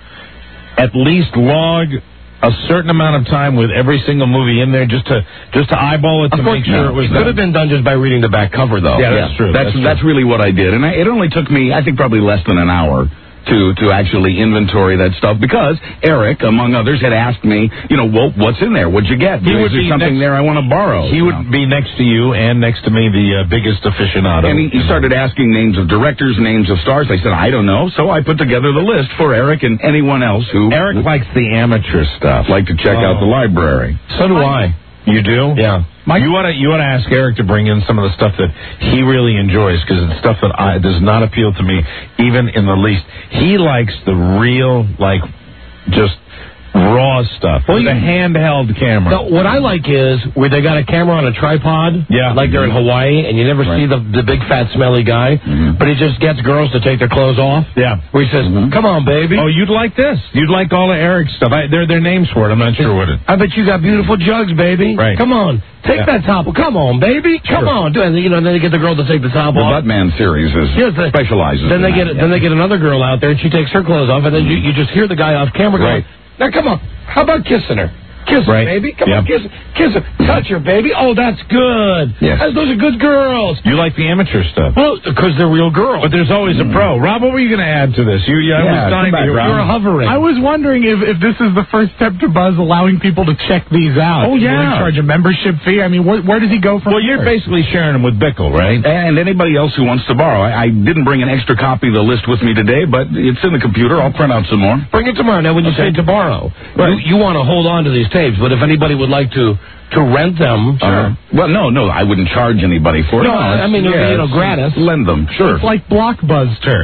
at least log a certain amount of time with every single movie in there just to just to eyeball it to make sure no, it was It could have been done just by reading the back cover, though. Yeah, that's yeah, true. That's that's, that's true. really what I did, and I, it only took me, I think, probably less than an hour to to actually inventory that stuff because Eric, among others, had asked me, you know, well, what's in there? What'd you get? He Is would there be something next, there I want to borrow? He would know? be next to you and next to me, the uh, biggest aficionado. And he, he started asking names of directors, names of stars. I said, I don't know. So I put together the list for Eric and anyone else who Eric likes the amateur stuff. Like to check oh. out the library. So do I. You do? Yeah. Mike? You want to you want to ask Eric to bring in some of the stuff that he really enjoys because it's stuff that I, does not appeal to me even in the least. He likes the real, like, just raw stuff. Well, with you, a handheld camera. No, what I like is where they got a camera on a tripod, yeah, like they're in Hawaii, and you never right. see the the big fat smelly guy, mm-hmm. but he just gets girls to take their clothes off. Yeah, where he says, mm-hmm. "Come on, baby." Oh, you'd like this? You'd like all of Eric's stuff? I, there, there are names for it. I'm not sure what it. I bet you got beautiful jugs, baby. Right. Come on, take yeah. that top. Come on, baby. Come sure. on. And, you know, then they get the girl to take the top the off. The Buttman series is yes, the, specializes. Then in they that, get yeah. then they get another girl out there, and she takes her clothes off, and then you, you just hear the guy off camera going, right. "Now come on, how about kissing her? Kiss her, right. baby. Come yep. on, kiss her. Kiss her. Touch her, baby. Oh, that's good. Yes. That's, those are good girls." You like the amateur stuff? Well, because they're real girls. But there's always mm. a pro. Rob, what were you going to add to this? You, yeah, I yeah, was dying back, to hear. You were hovering. I was wondering if, if this is the first step to Buzz allowing people to check these out. Oh, yeah. Will he charge a membership fee? I mean, where, where does he go from Well, you're here? basically sharing them with Bickle, right? And anybody else who wants to borrow. I, I didn't bring an extra copy of the list with me today, but it's in the computer. I'll print out some more. Bring it tomorrow. Now, when you okay. say to borrow, right. you, you want to hold on to these tapes, but if anybody would like to to rent them, sure. Uh, well, no, no, I wouldn't charge anybody for it. No, I mean, yeah, you know, gratis. Lend them, sure. It's like Blockbuster.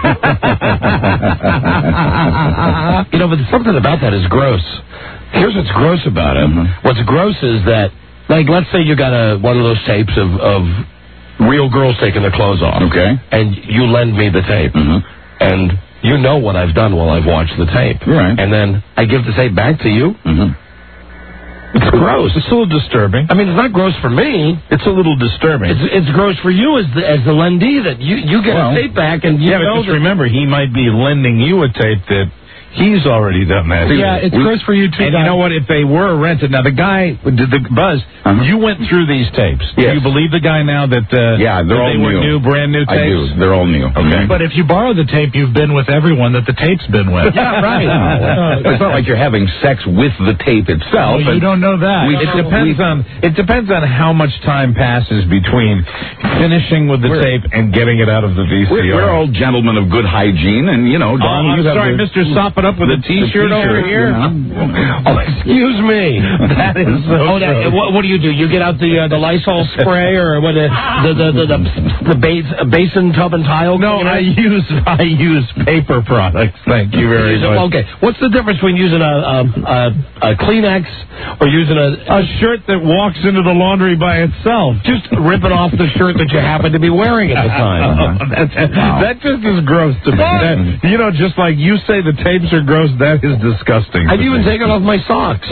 You know, but something about that is gross. Here's what's gross about it. Mm-hmm. What's gross is that, like, let's say you got a one of those tapes of, of real girls taking their clothes off. Okay. And you lend me the tape. Mm-hmm. And you know what I've done while I've watched the tape. Right. And then I give the tape back to you. Mm-hmm. It's gross. It's a little disturbing. I mean, it's not gross for me. It's a little disturbing. It's it's gross for you as the as the lendee that you, you get well, a tape back and you yeah, know but just that remember, he might be lending you a tape that he's already done that. Yeah, it's we, gross for you too. And you know what? If they were rented, now the guy, the, the Buzz, uh-huh. you went through these tapes. Yes. Do you believe the guy now that uh, yeah, they're that all they new. were new, brand new tapes? I do. They're all new. Okay. But if you borrow the tape, you've been with everyone that the tape's been with. Yeah, right. It's not like you're having sex with the tape itself. Well, you don't know that. We, it depends on it depends on how much time passes between finishing with the we're, tape and getting it out of the V C R. We're, we're all gentlemen of good hygiene, and you know, Don, oh, I'm you have sorry, the, Mister Sop it up with a T-shirt. Over here. You know? Oh, excuse me. That is so oh, that, what, what do you do? You get out the uh, the Lysol spray or what? The the the the, the, the base, basin tub and tile? No, I use I use paper products. Thank you very much. Okay, what's the difference between using a a, a, a Kleenex or using a a shirt that walks into the laundry by itself? Just ripping off the shirt that you happen to be wearing at the time. Oh, that's, wow. That just is gross to me. That, you know, just like you say the tapes Mister Gross, that is disgusting. I've even taken off my socks.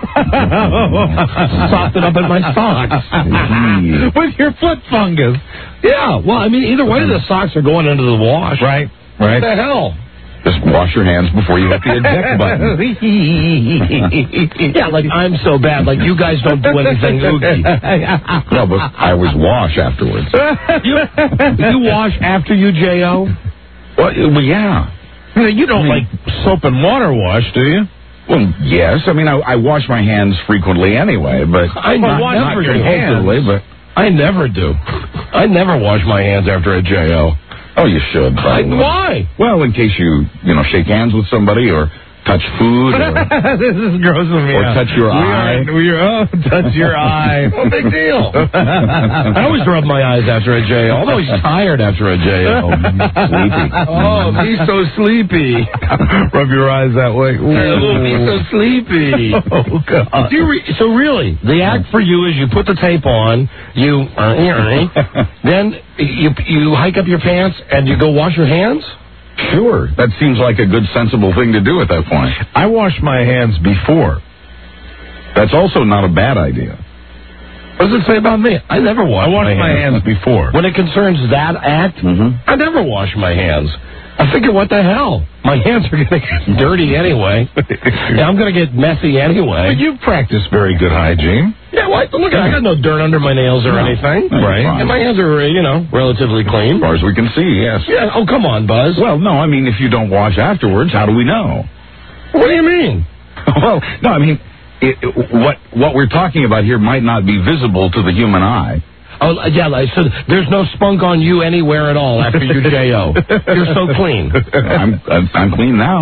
Sopped it up in my socks. With your foot fungus. Yeah, well, I mean, either way, the socks are going into the wash. Right, right. What the hell? Just wash your hands before you hit the eject button. Yeah, like I'm so bad. Like you guys don't do anything oogie. No, but I always wash afterwards. You, you wash after you J O? Well, well yeah. You don't I mean, like soap and water wash, do you? Well, yes. I mean, I, I wash my hands frequently anyway, but I not, wash not your hands. But I never do. I never wash my hands after a J O. Oh, you should. I, why? Well, in case you, you know, shake hands with somebody or touch food. Or, this is grossing me Or out. touch your we eye. Are, we are, oh, touch your eye. What big deal? I always rub my eyes after a J O. I'm always tired after a J O. Sleepy. Oh, me so sleepy. Rub your eyes that way. Oh, me so sleepy. Oh, God. Do you re- so really, the act for you is you put the tape on, you, uh, then you you hike up your pants and you go wash your hands? Sure. That seems like a good, sensible thing to do at that point. I wash my hands before. That's also not a bad idea. What does it say about me? I never wash, I wash my, my hands. hands before. When it concerns that act, mm-hmm. I never wash my hands. I figure, what the hell? My hands are going to get dirty anyway. Yeah, I'm going to get messy anyway. But you practice very good hygiene. Yeah, well, look, I got no dirt under my nails or no, anything. Right. And my hands are, you know, relatively clean. As far as we can see, yes. Yeah. Oh, come on, Buzz. Well, no, I mean, if you don't wash afterwards, how do we know? What do you mean? Well, no, I mean, it, what what we're talking about here might not be visible to the human eye. Oh, yeah, like, so there's no spunk on you anywhere at all after you J O. You're so clean. I'm, I'm I'm clean now.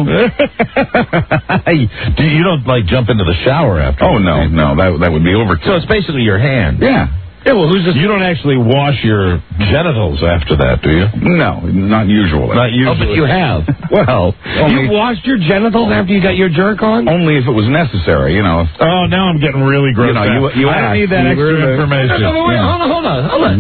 Do you don't, like, jump into the shower after? Oh, no, no, that that would be overkill. So it's basically your hand. Yeah. Yeah, well, who's this? You don't actually wash your genitals after that, do you? No, not usually. Not usually. Oh, but you have. Well, only, you washed your genitals after you got your jerk on? only if it was necessary, you know. Oh, now I'm getting really grossed You know, out. you- you I asked, need that you extra were- information. No, no, wait, Yeah. hold on, hold on, hold on.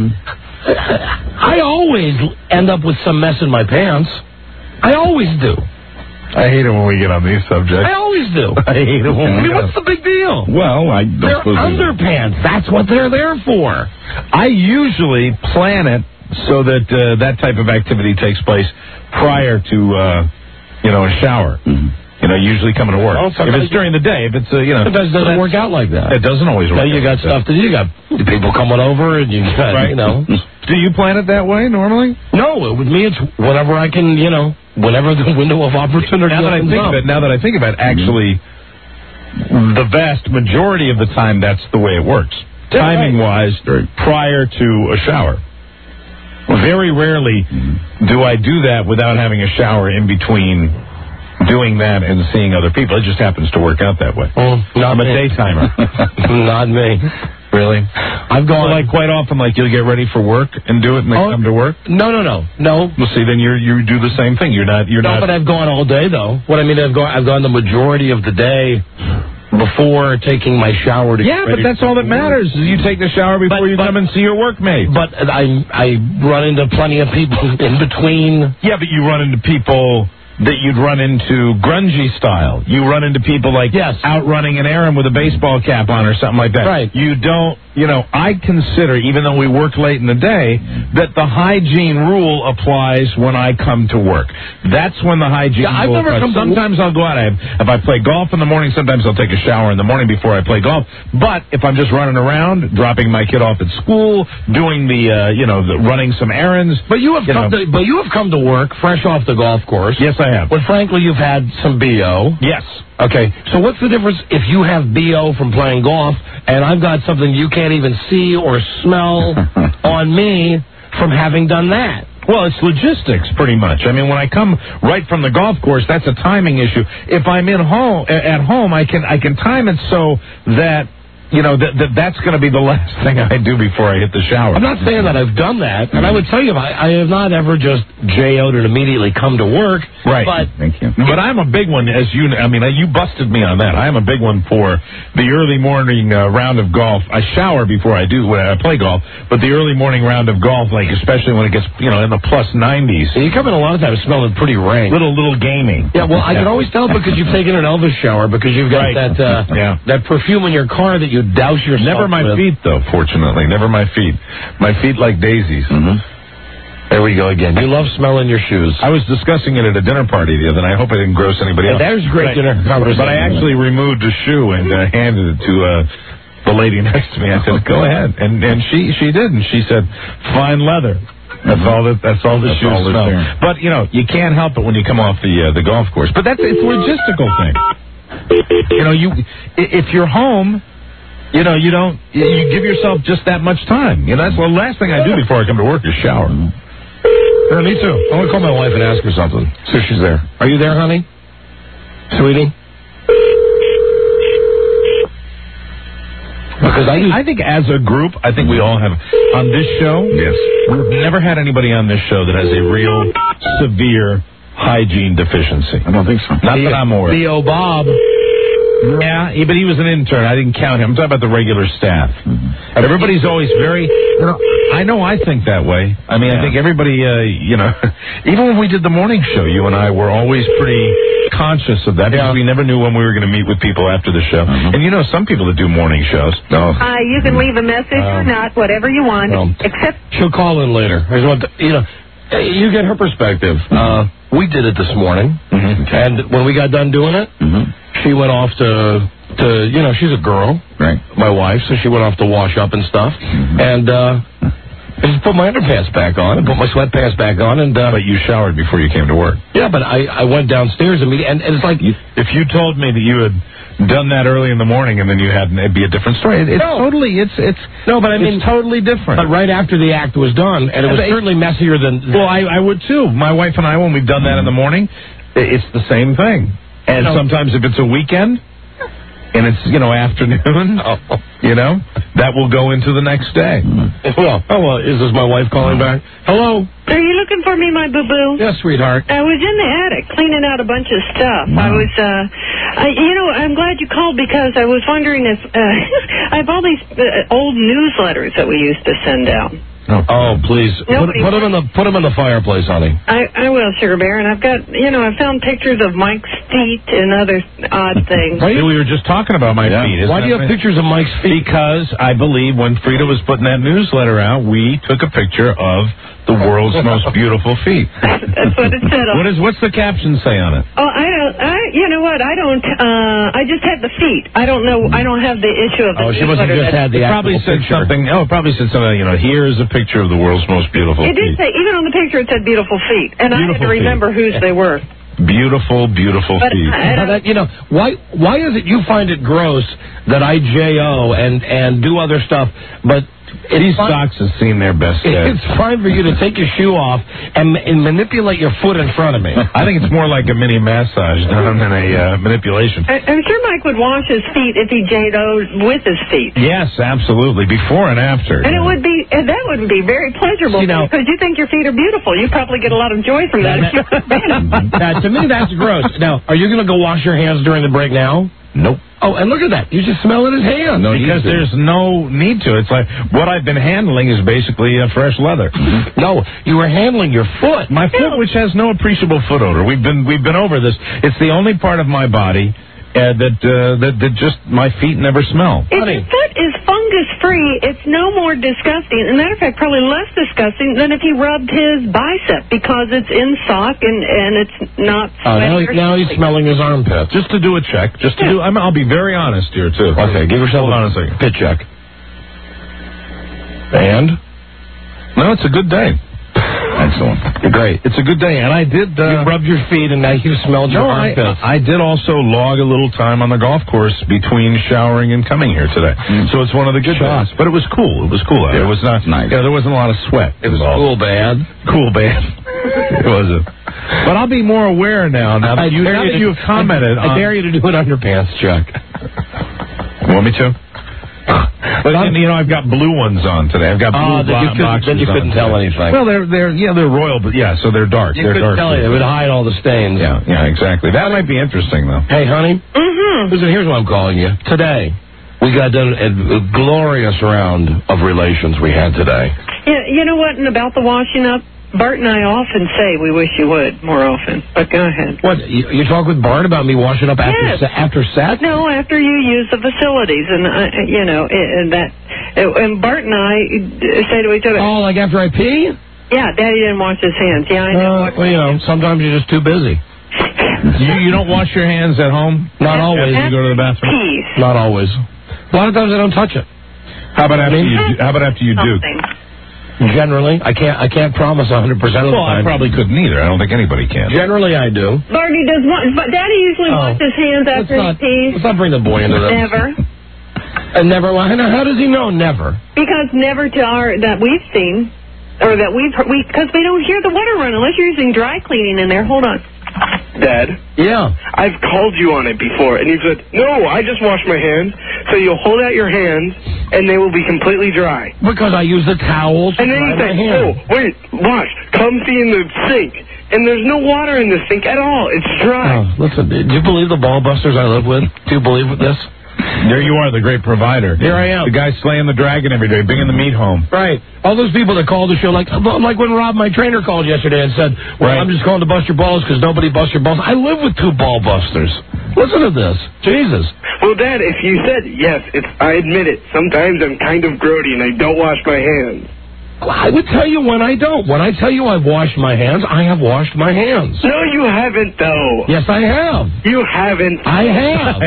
I always end up with some mess in my pants. I always do. I hate it when we get on these subjects. I always do. I hate it when I we mean, get on. what's the big deal? Well, I don't They're suppose there's- underpants. That's what they're there for. I usually plan it so that uh, that type of activity takes place prior to, uh, you know, a shower. Mm-hmm. You know, usually coming to work. Well, if it's during the day, if it's, uh, you know. It does, doesn't work out like that. It doesn't always work Now you out got like stuff to do. You got people coming over, and you got, Right. you know. Do you plan it that way normally? No, with me it's whenever I can, you know, whenever the window of opportunity Now that I opens think up. of it, now that I think about it, actually, the vast majority of the time, that's the way it works. Yeah, Timing wise, prior to a shower. Very rarely do I do that without having a shower in between doing that and seeing other people. It just happens to work out that way. Mm, not I'm a me. daytimer. Not me. Really? I've So, gone like, quite often, like, you'll get ready for work and do it and then Oh. come to work? No, no, no, no. Well, see, then you're, you do the same thing. You're not, you're No, not. but I've gone all day though. What I mean, I've gone, I've gone the majority of the day before taking my shower to Yeah, get but ready that's for all that work. matters. Is you take the shower before But- you but- come and see your workmate. But I I run into plenty of people in between. Yeah, but you run into people that you'd run into grungy style. You run into people like Yes. out running an errand with a baseball cap on or something like that. Right. You don't, you know, I consider, even though we work late in the day, that the hygiene rule applies when I come to work. That's when the hygiene Yeah, I've rule never applies. come to Sometimes I'll go out. I have, if I play golf in the morning, sometimes I'll take a shower in the morning before I play golf. But if I'm just running around, dropping my kid off at school, doing the, uh, you know, the, running some errands. But you have You come know. to, but you have come to work fresh off the golf course. Yes, I have. When frankly you've had some B O. Yes. Okay, so what's the difference if you have B O from playing golf and I've got something you can't even see or smell on me from having done that? Well, it's logistics, pretty much. I mean, when I come right from the golf course, that's a timing issue. If I'm in home at home, I can I can time it so that you know, that, that that's going to be the last thing I do before I hit the shower. I'm not saying that I've done that, and I would tell you, I, I have not ever just J O'd and immediately come to work. Right. But Thank you. But I'm a big one, as you. I mean, you busted me on that. I am a big one for the early morning uh, round of golf. I shower before I do when I play golf, but the early morning round of golf, like especially when it gets, you know, in the plus nineties. you come in a lot of times smelling pretty rank. Little little gaming. Yeah, well, I can always tell because you've taken an Elvis shower because you've got Right. that uh, Yeah. that perfume in your car that you douse yourself. Never my with. feet, though. Fortunately, never my feet. My feet like daisies. Mm-hmm. There we go again. You love smelling your shoes. I was discussing it at a dinner party the other night. I hope I didn't gross anybody else. There's great but dinner I, conversation. But I actually removed a shoe and uh, handed it to uh, the lady next to me. I said, "Go ahead," and and she she did, and she said, "Fine leather." That's all that. That's all the That's shoes all that's smell. there. But you know, you can't help it when you come off the uh, the golf course. But that's it's a logistical thing. You know, you i- if you're home. You know, you don't, you you give yourself just that much time. You know, that's the last thing I do before I come to work is shower. Yeah, me too. I want to call my wife and ask her something. See if she's there. Are you there, honey? Sweetie? Because I, I think as a group, I think we all have, on this show, Yes. we've never had anybody on this show that has a real severe hygiene deficiency. I don't think so. Not that I'm aware of. Theo Bob. Yeah, he- but he was an intern. I didn't count him. I'm talking about the regular staff. And everybody's always very, you know, I know I think that way. I mean, I think everybody, uh, you know, even when we did the morning show, you and I were always pretty conscious of that because we never knew when we were going to meet with people after the show. And you know, some people that do morning shows. No. Uh, you can leave a message or Um, not, whatever you want, well, except She'll call in later. I just want to, you know, you get her perspective. Uh, we did it this morning, and when we got done doing it, she went off to, to, you know, she's a girl, Right. my wife, so she went off to wash up and stuff, and uh, I just put my underpants back on and put my sweatpants back on, and uh, But you showered before you came to work. yeah, but I, I went downstairs and, and, and it's like, If you told me that you had done that early in the morning and then you hadn't, it'd be a different story. It, it's No. totally, it's, it's, no, but I mean, it's totally different. but right after the act was done, and it was But it- certainly messier than. Well, I, I would too. My wife and I, when we've done that in the morning, i- it's the same thing. And No. sometimes if it's a weekend and it's, you know, afternoon, you know, that will go into the next day. Well, oh, well, is this my wife calling back? Hello? are you looking for me, my boo-boo? Yes, sweetheart. I was in the attic cleaning out a bunch of stuff. I was, uh, I, you know, I'm glad you called because I was wondering if, uh, I have all these uh, old newsletters that we used to send out. Oh, please. Put, Nobody put them in the put 'em in the fireplace, honey. I, I will, Sugar Bear, and I've got, you know, I found pictures of Mike's feet and other odd things. See, we were just talking about my feet. Isn't Why do you that have right? pictures of Mike's feet? Because I believe when Frida was putting that newsletter out, we took a picture of the world's most beautiful feet. That's what it said. What is what's the caption say on it? Oh, I don't. I, you know what? I don't. Uh, I just had the feet. I don't know. I don't have the issue of the. Oh, she must have newsletter just that- had the It probably actual said picture. something. Oh, it probably said something. You know, here's a picture of the world's most beautiful It feet. did say, even on the picture, it said beautiful feet, and I had Beautiful to remember whose they were. Beautiful, beautiful But feet. I Now don't- that, you know, why why is it you find it gross that I J O and and do other stuff, but These it's fine, socks have seen their best days. it's fine for you to take your shoe off and, and manipulate your foot in front of me? I think it's more like a mini massage done than a uh, manipulation. I, I'm sure Mike would wash his feet if he J O'd with his feet. Yes, absolutely. Before and after. And it would be, and that would be very pleasurable See, now- because you think your feet are beautiful. You probably get a lot of joy from that. if you Now, to me, that's gross. Now, are you going to go wash your hands during the break now? Nope. Oh, and look at that. You just smell it in his hand. No, because there's no need to. It's like what I've been handling is basically uh, fresh leather. No, you were handling your foot. My foot, which has no appreciable foot odor. We've been we've been over this. It's the only part of my body uh, that uh, that that just my feet never smell. If your foot is fungus free, it's no more disgusting. As a matter of fact, probably less disgusting than if he rubbed his bicep because it's in sock and, and it's not Oh, now, sweaty or he- now he's smelly. smelling his armpit. Just to do a check. Just to do. I'm, I'll be very honest here too. Okay, give yourself Hold on a second. pit check. And? No, it's a good day. Excellent. Great. It's a good day, and I did. Uh, You rubbed your feet and now you smelled your No, I, armpits. I did also log a little time on the golf course between showering and coming here today. So it's one of the good days. But it was cool. It was cool out. It was not nice. Yeah, there wasn't a lot of sweat. It was involved. cool bad. Cool bad. It wasn't. But I'll be more aware now. Now that, I you, dare now you that to- you've commented I, I on... dare you to do an underpants check. You want me to? But you know, I've got blue ones on today. I've got blue Oh, then you couldn't- boxers then you couldn't on tell today. anything. Well, they're they're yeah they're royal, but yeah, so they're dark. You they're couldn't dark. tell you. It would hide all the stains. Yeah, yeah, exactly. That might be interesting though. Hey, honey. Mm-hmm. Listen, here's what I'm calling you. Today, we got done a, a glorious round of relations we had today. Yeah, you know what? And about the washing up, Bart and I often say we wish you would more often. But go ahead. What, you, you talk with Bart about me washing up after Yes. se- after sex? No, after you use the facilities, and uh, you know, and that, and Bart and I say to each other, Oh, like after I pee? "Yeah, Daddy didn't wash his hands." Yeah, I know. Uh, well, you know, sometimes you're just too busy. You, you don't wash your hands at home? Not always. After you go to the bathroom? Peace. Not always. A lot of times I don't touch it. How about after you? do- How about after you do? Something. Generally, I can't. I can't promise one hundred percent of the Well, I time. probably couldn't either. I don't think anybody can. Generally, I do. Barney does one, but Daddy usually Oh. washes his hands Let's after not, he pees. let's not bring the boy into this. Never, And never. How how does he know never? because never to our that we've seen, or that we've we because we don't hear the water run unless you're using dry cleaning in there. Hold on. Dad, Yeah. I've called you on it before, and you said, no, I just wash my hands. So you'll hold out your hands, and they will be completely dry. Because I use the towels to And then dry you my say, hands. oh, wait, wash, come see in the sink. And there's no water in the sink at all. It's dry. Oh, listen, do you believe the ball busters I live with? Do you believe this? There you are, the great provider. Here I am. The guy slaying the dragon every day, bringing the meat home. Right. All those people that called the show, like like when Rob, my trainer, called yesterday and said, well, Right. I'm just calling to bust your balls because nobody busts your balls. I live with two ball busters. Listen to this. Jesus. Well, Dad, if you said, yes, it's, I admit it, sometimes I'm kind of grody and I don't wash my hands. I would tell you when I don't. When I tell you I've washed my hands, I have washed my hands. No, you haven't, though. Yes, I have. You haven't. I have.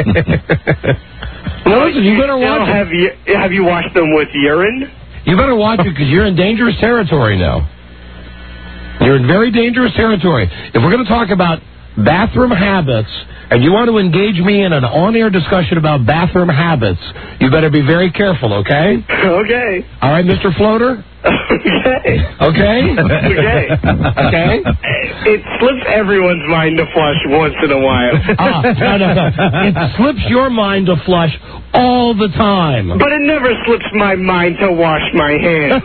No, listen, you better Now, watch it. have you, have you washed them with urine? You better watch it because you're in dangerous territory now. You're in very dangerous territory. If we're going to talk about bathroom habits and you want to engage me in an on-air discussion about bathroom habits, you better be very careful, okay? Okay. All right, Mister Floater? Okay. Okay? Okay. Okay? It slips everyone's mind to flush once in a while. Ah, no, no, no. It slips your mind to flush all the time. But it never slips my mind to wash my hands.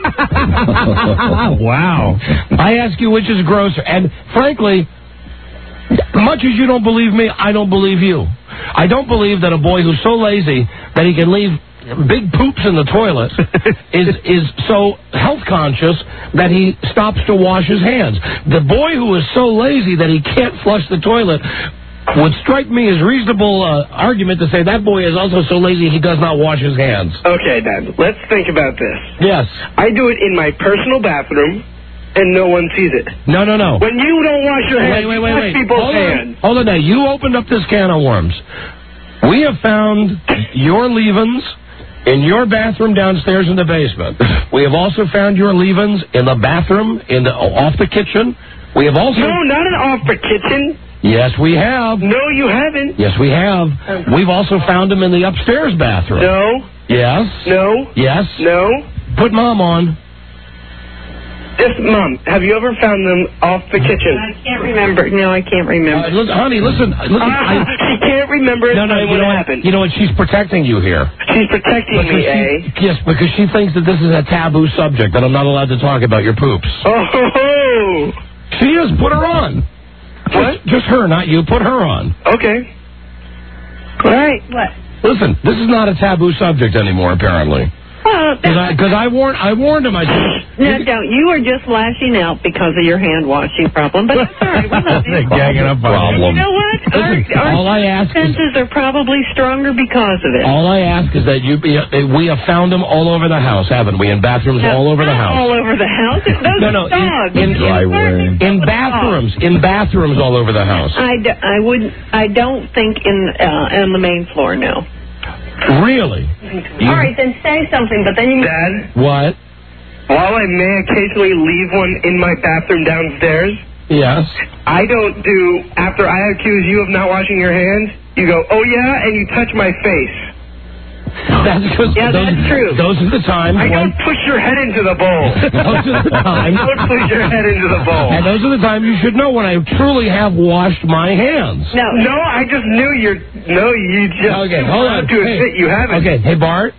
Wow. I ask you which is grosser. And frankly, much as you don't believe me, I don't believe you. I don't believe that a boy who's so lazy that he can leave big poops in the toilet is is so health conscious that he stops to wash his hands. The boy who is so lazy that he can't flush the toilet would strike me as reasonable uh, argument to say that boy is also so lazy he does not wash his hands. Okay, Dad, let's think about this. Yes. I do it in my personal bathroom, and no one sees it. No, no, no. When you don't wash your hands, Wait, wait, you wait, wash wait. people's Hold hands. on. Hold on now. You opened up this can of worms. We have found your leavings in your bathroom downstairs in the basement. We have also found your leavings in the bathroom in the off the kitchen. We have also No, not an off the kitchen. Yes, we have. No, you haven't. Yes, we have. We've also found them in the upstairs bathroom. No. Yes. No. Yes. No. Put Mom on. Just, Mom, have you ever found them off the kitchen? I can't remember. No, I can't remember. Uh, listen, honey, listen. listen Ah, I, she can't remember no, no, when you it know what? happened. You know what? She's protecting you here. She's protecting Because me, eh? she, yes, because she thinks that this is a taboo subject, that I'm not allowed to talk about your poops. Oh. She is. Put her on. What? Just, just her, not you. Put her on. Okay. All right. What? Listen, this is not a taboo subject anymore, apparently. Well, Because I, 'cause I warned, I warned him. I said, no, don't. You are just lashing out because of your hand washing problem. But that's all right. We love you. Gagging up on You know what? Our, Listen, our all I ask is, senses are probably stronger because of it. all I ask is that you be, we have found them all over the house, haven't we? In bathrooms No, all over the not house. All over the house. Those No, are no, dogs. in, in, Learning in, in from a dog. bathrooms, in bathrooms all over the house. I, d- I would. I don't think in uh, on the main floor. No. Really? All right, then say something. But then you. Dad, What? while I may occasionally leave one in my bathroom downstairs, Yes. I don't do, after I accuse you of not washing your hands, you go, oh yeah, and you touch my face. That's because Yeah, those, that's true. Those are the times I when don't push your head into the bowl. those are the times. Don't push your head into the bowl. And those are the times you should know when I truly have washed my hands. No. No, I just knew you're, no, you just Okay, hold on. to Hey, admit you haven't. Okay, hey Bart.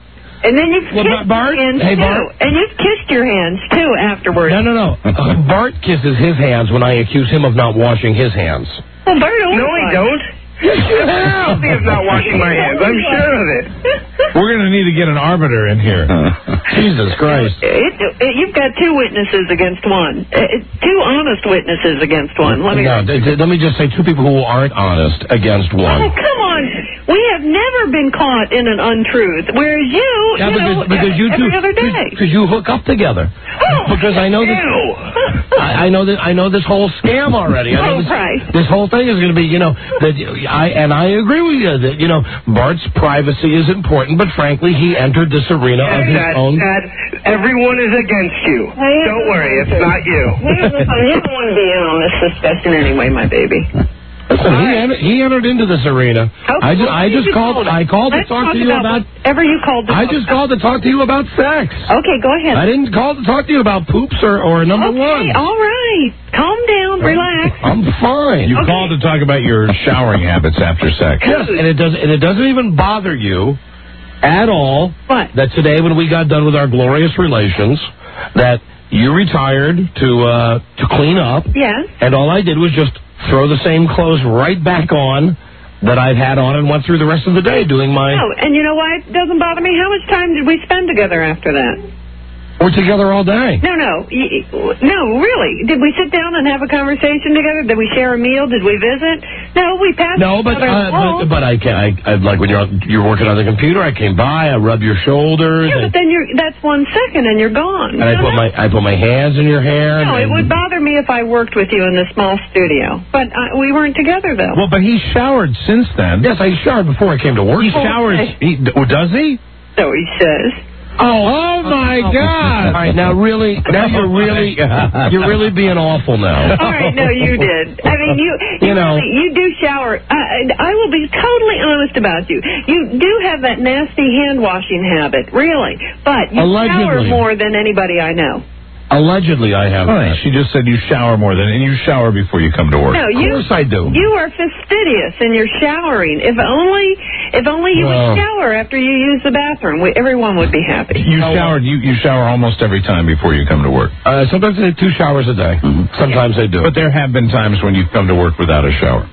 And then you've Well, kissed Bart- your hands, hey, too. Bart. And you've kissed your hands, too, afterwards. No, no, no. Uh, Bart kisses his hands when I accuse him of not washing his hands. Well, Bart always No, I was. don't. Yes, you have. He is not washing my hands. I'm sure of it. We're going to need to get an arbiter in here. Jesus Christ. It, it, you've got two witnesses against one. Uh, two honest witnesses against one. Let me. No, th- th- let me just say two people who aren't honest against Oh, one. come on. We have never been caught in an untruth, whereas you, Yeah, you because, know, because you two, every other day. because you hook up together. Oh, Because I know that, I, I know that, I know this whole scam already. I know Oh, this, right. this whole thing is going to be, you know, that I and I agree with you that you know Bart's privacy is important, but frankly, he entered this arena of his Dad, own. Dad, everyone is against you. Don't worry, it's not you. You don't want to be in on this discussion anyway, my baby. Listen, he, entered, he entered into this arena. Okay, I just, I what just did you called. call it? I called Let's to talk, talk to you about about. whatever you called to I talk just about. called to talk to you about sex. Okay, go ahead. I didn't call to talk to you about poops or, or number okay, one. all right. Calm down, relax. I'm fine. You Okay. called to talk about your showering habits after sex. Yes, and it does, and it doesn't even bother you at all What? that today, when we got done with our glorious relations, that you retired to uh, to clean up, Yes. and all I did was just throw the same clothes right back on that I'd had on and went through the rest of the day doing my. No, and you know why it doesn't bother me? How much time did we spend together after that? We're together all day. No, no, y- no, really. Did we sit down and have a conversation together? Did we share a meal? Did we visit? No, we passed. No, but each other uh, along. but, but I can I, I like when you're on, you're working on the computer. I came by, I rubbed your shoulders, Yeah, and, but then you're that's one second and you're gone. and I put my I put my hands in your hair. No, and, it would bother me if I worked with you in the small studio. But uh, we weren't together, though. Well, but he showered since then. Yes, I showered before I came to work. He showers. He, oh, does he? So he says. Oh, oh my God! All right, now really, now you're really, you're really being awful now. All right, no, you did. I mean, you, you, You know. really, you do shower. I, I will be totally honest about you. You do have that nasty hand washing habit, really. But you shower Allegedly. more than anybody I know. Allegedly, I have. All right. that. She just said you shower more than, and you shower before you come to work. No, Of you. course I do. You are fastidious in your showering. If only, if only you Well. would shower after you use the bathroom, we, everyone would be happy. You showered. You, you shower almost every time before you come to work. Uh, sometimes I take two showers a day. Sometimes I do. But there have been times when you come to work without a shower.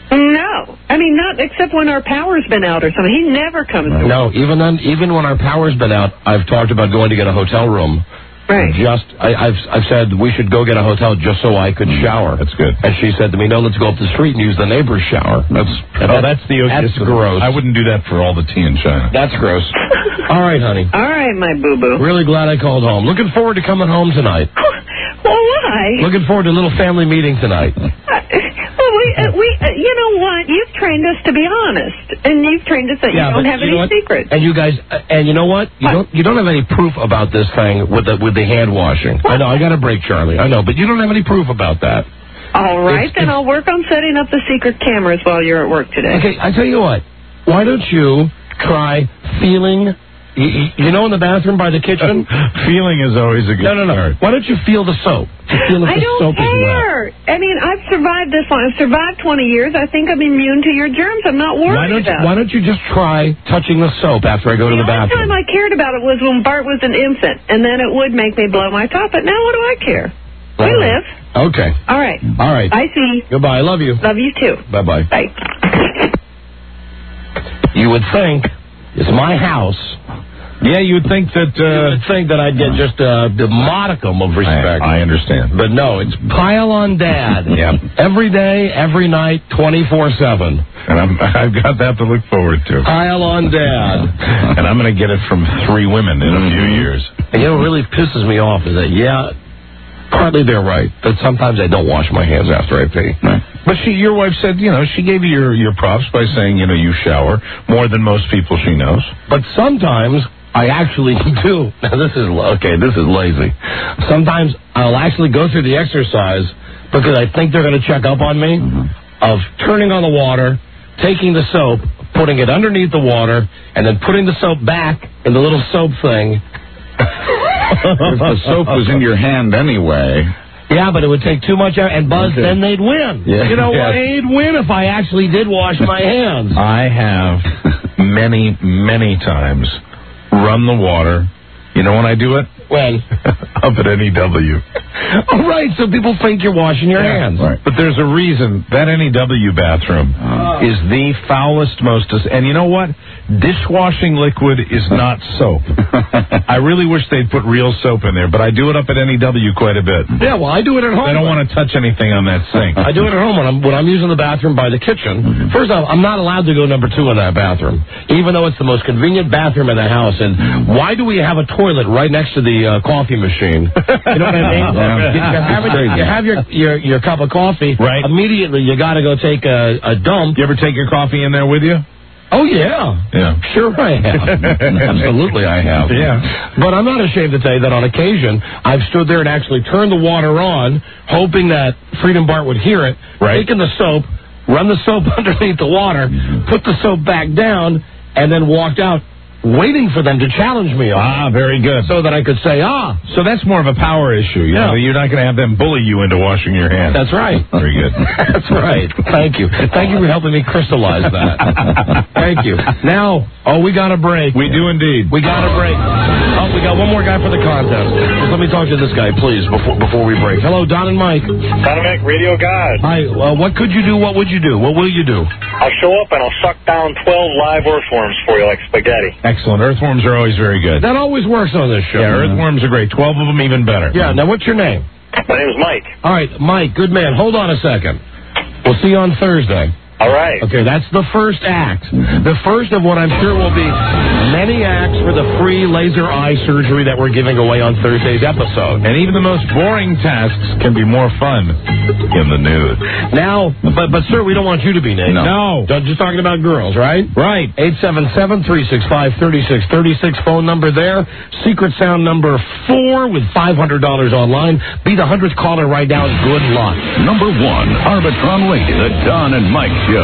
No, I mean not except when our power's been out or something. He never comes. to no, even then, even when our power's been out, I've talked about going to get a hotel room. Right. Just, I, I've, I've said we should go get a hotel just so I could shower. That's good. And she said to me, "No, let's go up the street and use the neighbor's shower." That's, Oh, that's the that's that's gross. I wouldn't do that for all the tea in China. That's gross. All right, honey. All right, my boo boo. Really glad I called home. Looking forward to coming home tonight. Well, why? Looking forward to a little family meeting tonight. Uh, well, we, uh, we, uh, you know what? You've trained us to be honest, and you've trained us that Yeah, you don't but have you any know what? secrets. And you guys, uh, and you know what? You What? don't, you don't have any proof about this thing with the with the hand washing. I know. I got to break Charlie. I know, but you don't have any proof about that. All right, It's- then it's- I'll work on setting up the secret cameras while you're at work today. Okay, I tell you what. Why don't you try feeling? You, you know, in the bathroom by the kitchen. Feeling is always a good No, no, no. start. Why don't you feel the soap? To feel if I the don't soap is wet. care. I mean, I've survived this long. I've survived twenty years. I think I'm immune to your germs. I'm not worried Why don't about Why it. don't you just try touching the soap after I go to the The only bathroom? time I cared about it was when Bart was an infant, and then it would make me blow my top. But now what do I care? We All right. live. Okay. All right. All right. I see. Goodbye. I love you. Love you too. Bye bye. Bye. You would think it's my house. Yeah, you would think that. You Uh, would think that I'd get just uh, the modicum of respect. I, I understand. But no, it's pile on dad. Yeah. Every day, every night, twenty-four seven. And I'm, I've got that to look forward to. Pile on dad. And I'm going to get it from three women in a few years. And you know what really pisses me off is that, yeah, partly they're right, that sometimes I don't wash my hands after I pee. Right. But she, your wife said, you know, she gave you your, your props by saying, you know, you shower more than most people she knows. But sometimes I actually do. Now, this is, okay, this is lazy. Sometimes I'll actually go through the exercise because I think they're going to check up on me, of turning on the water, taking the soap, putting it underneath the water, and then putting the soap back in the little soap thing. If the soap was in your hand anyway. Yeah, but it would take too much, and Buzz, Okay. then they'd win. Yeah. You know what? Yeah. They'd win if I actually did wash my hands. I have many, many times run the water. You know when I do it? When? Up at N E W. Oh, right, so people think you're washing your Yeah, hands. right. But there's a reason. That N E W bathroom Oh. is the foulest, most... And you know what? Dishwashing liquid is not soap. I really wish they'd put real soap in there, but I do it up at N E W quite a bit. Yeah, well, I do it at home. I don't want to touch anything on that sink. I do it at home when I'm when I'm using the bathroom by the kitchen. First off, I'm not allowed to go number two in that bathroom, even though it's the most convenient bathroom in the house. And why do we have a toilet right next to the uh, coffee machine? You know what I mean? Yeah. You, you have, it, you have your, your your cup of coffee. Right. Immediately, you got to go take a, a dump. You ever take your coffee in there with you? Oh, yeah. Yeah. Sure I have. Absolutely, I have. Yeah. But I'm not ashamed to tell you that on occasion, I've stood there and actually turned the water on, hoping that Freedom Bart would hear it, right. taken the soap, run the soap underneath the water, put the soap back down, and then walked out, waiting for them to challenge me on Ah, it, very good. so that I could say, ah. So that's more of a power issue. You Yeah. know, you're not going to have them bully you into washing your hands. That's right. Very good. That's right. Thank you. Thank you for helping me crystallize that. Thank you. Now, oh, we got a break. We do indeed. We got a break. Oh, we got one more guy for the contest. Just let me talk to this guy, please, before before we break. Hello, Don and Mike. Don and Mike, Radio God. Hi. Uh, what could you do? What would you do? What will you do? I'll show up and I'll suck down twelve live earthworms for you like spaghetti. Excellent. Earthworms are always very good. That always works on this show. Yeah, earthworms are great. Twelve of them even better. Yeah. Now, what's your name? My name is Mike. All right, Mike. Good man. Hold on a second. We'll see you on Thursday. All right. Okay, that's the first act. The first of what I'm sure will be many acts for the free laser eye surgery that we're giving away on Thursday's episode. And even the most boring tasks can be more fun in the nude. Now, but, but sir, we don't want you to be naked. No. Just just talking about girls, right? Right. eight seven seven, three six five, three six three six, phone number there. Secret sound number four with five hundred dollars online. Be the hundredth caller right now. Good luck. Number one, Arbitron Radio, the Don and Mike Show.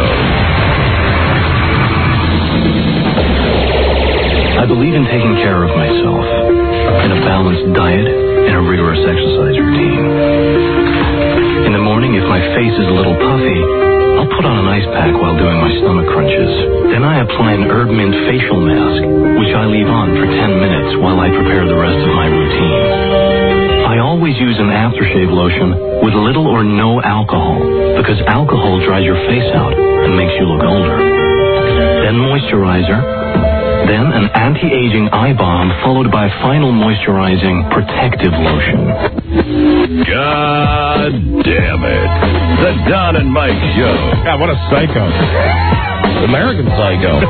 I believe in taking care of myself, in a balanced diet, and a rigorous exercise routine. In the morning, if my face is a little puffy, I'll put on an ice pack while doing my stomach crunches. Then I apply an Herb Mint facial mask, which I leave on for ten minutes while I prepare the rest of my routine. I always use an aftershave lotion with little or no alcohol, because alcohol dries your face out and makes you look older. Then moisturizer, then an anti-aging eye balm, followed by final moisturizing protective lotion. God damn it. The Don and Mike Show. God, what a psycho. American Psycho.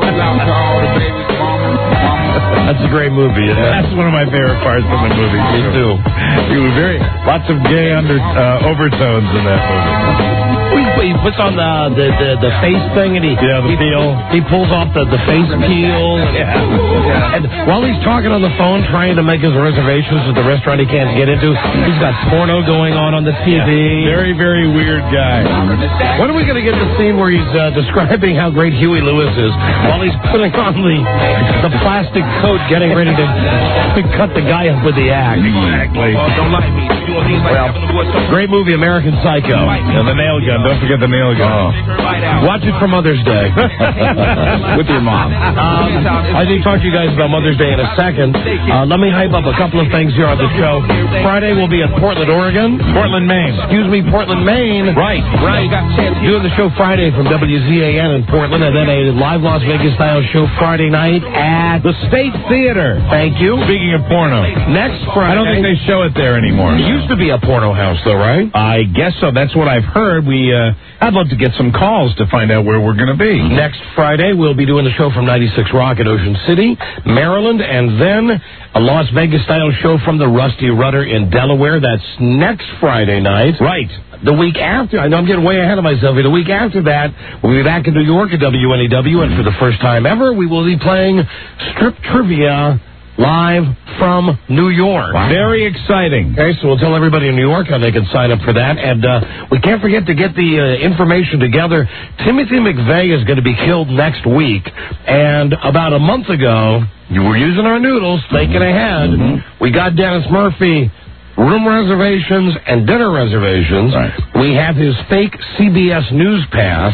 That's a great movie, isn't it? That's one of my favorite parts of the movie. Me too. You were very lots of gay under uh, overtones in that movie. He puts on the the, the, the face thing and he Yeah, the he, peel. he pulls off the, the face peel. And, Yeah. yeah. And while he's talking on the phone, trying to make his reservations at the restaurant he can't get into, he's got porno going on on the T V. Very, very weird guy. When are we going to get the scene where he's uh, describing how great Huey Lewis is while he's putting on the the plastic coat, getting ready to, to cut the guy up with the axe? Exactly. Don't lie to me. Well, great movie, American Psycho. And the nail gun. Don't forget the nail gun. Watch it for Mother's Day. With your mom. Um, I think talk to you guys about Mother's Day in a second. Uh, let me hype up a couple of things here on the show. Friday we'll be at Portland, Oregon. Portland, Maine. Excuse me, Portland, Maine. Right. Right. Doing the show Friday from W Z A N in Portland, and then a live Las Vegas style show Friday night at The State Theater. Thank you. Speaking of porno. Next Friday. I don't think they show it there anymore. It used to be a porno house, though, right? I guess so. That's what I've heard. We, uh, I'd love to get some calls to find out where we're going to be. Next Friday, we'll be doing the show from ninety-six Rock at Ocean City, Maryland, and then a Las Vegas-style show from the Rusty Rudder in Delaware. That's next Friday night. Right. The week after, I know I'm getting way ahead of myself here. The week after that, we'll be back in New York at W N E W, and for the first time ever, we will be playing Strip Trivia live from New York. Wow. Very exciting. Okay, so we'll tell everybody in New York how they can sign up for that. And uh, we can't forget to get the uh, information together. Timothy McVeigh is going to be killed next week. And about a month ago, you were using our noodles, thinking ahead. Mm-hmm. We got Dennis Murphy room reservations and dinner reservations. Right. We have his fake C B S News Pass.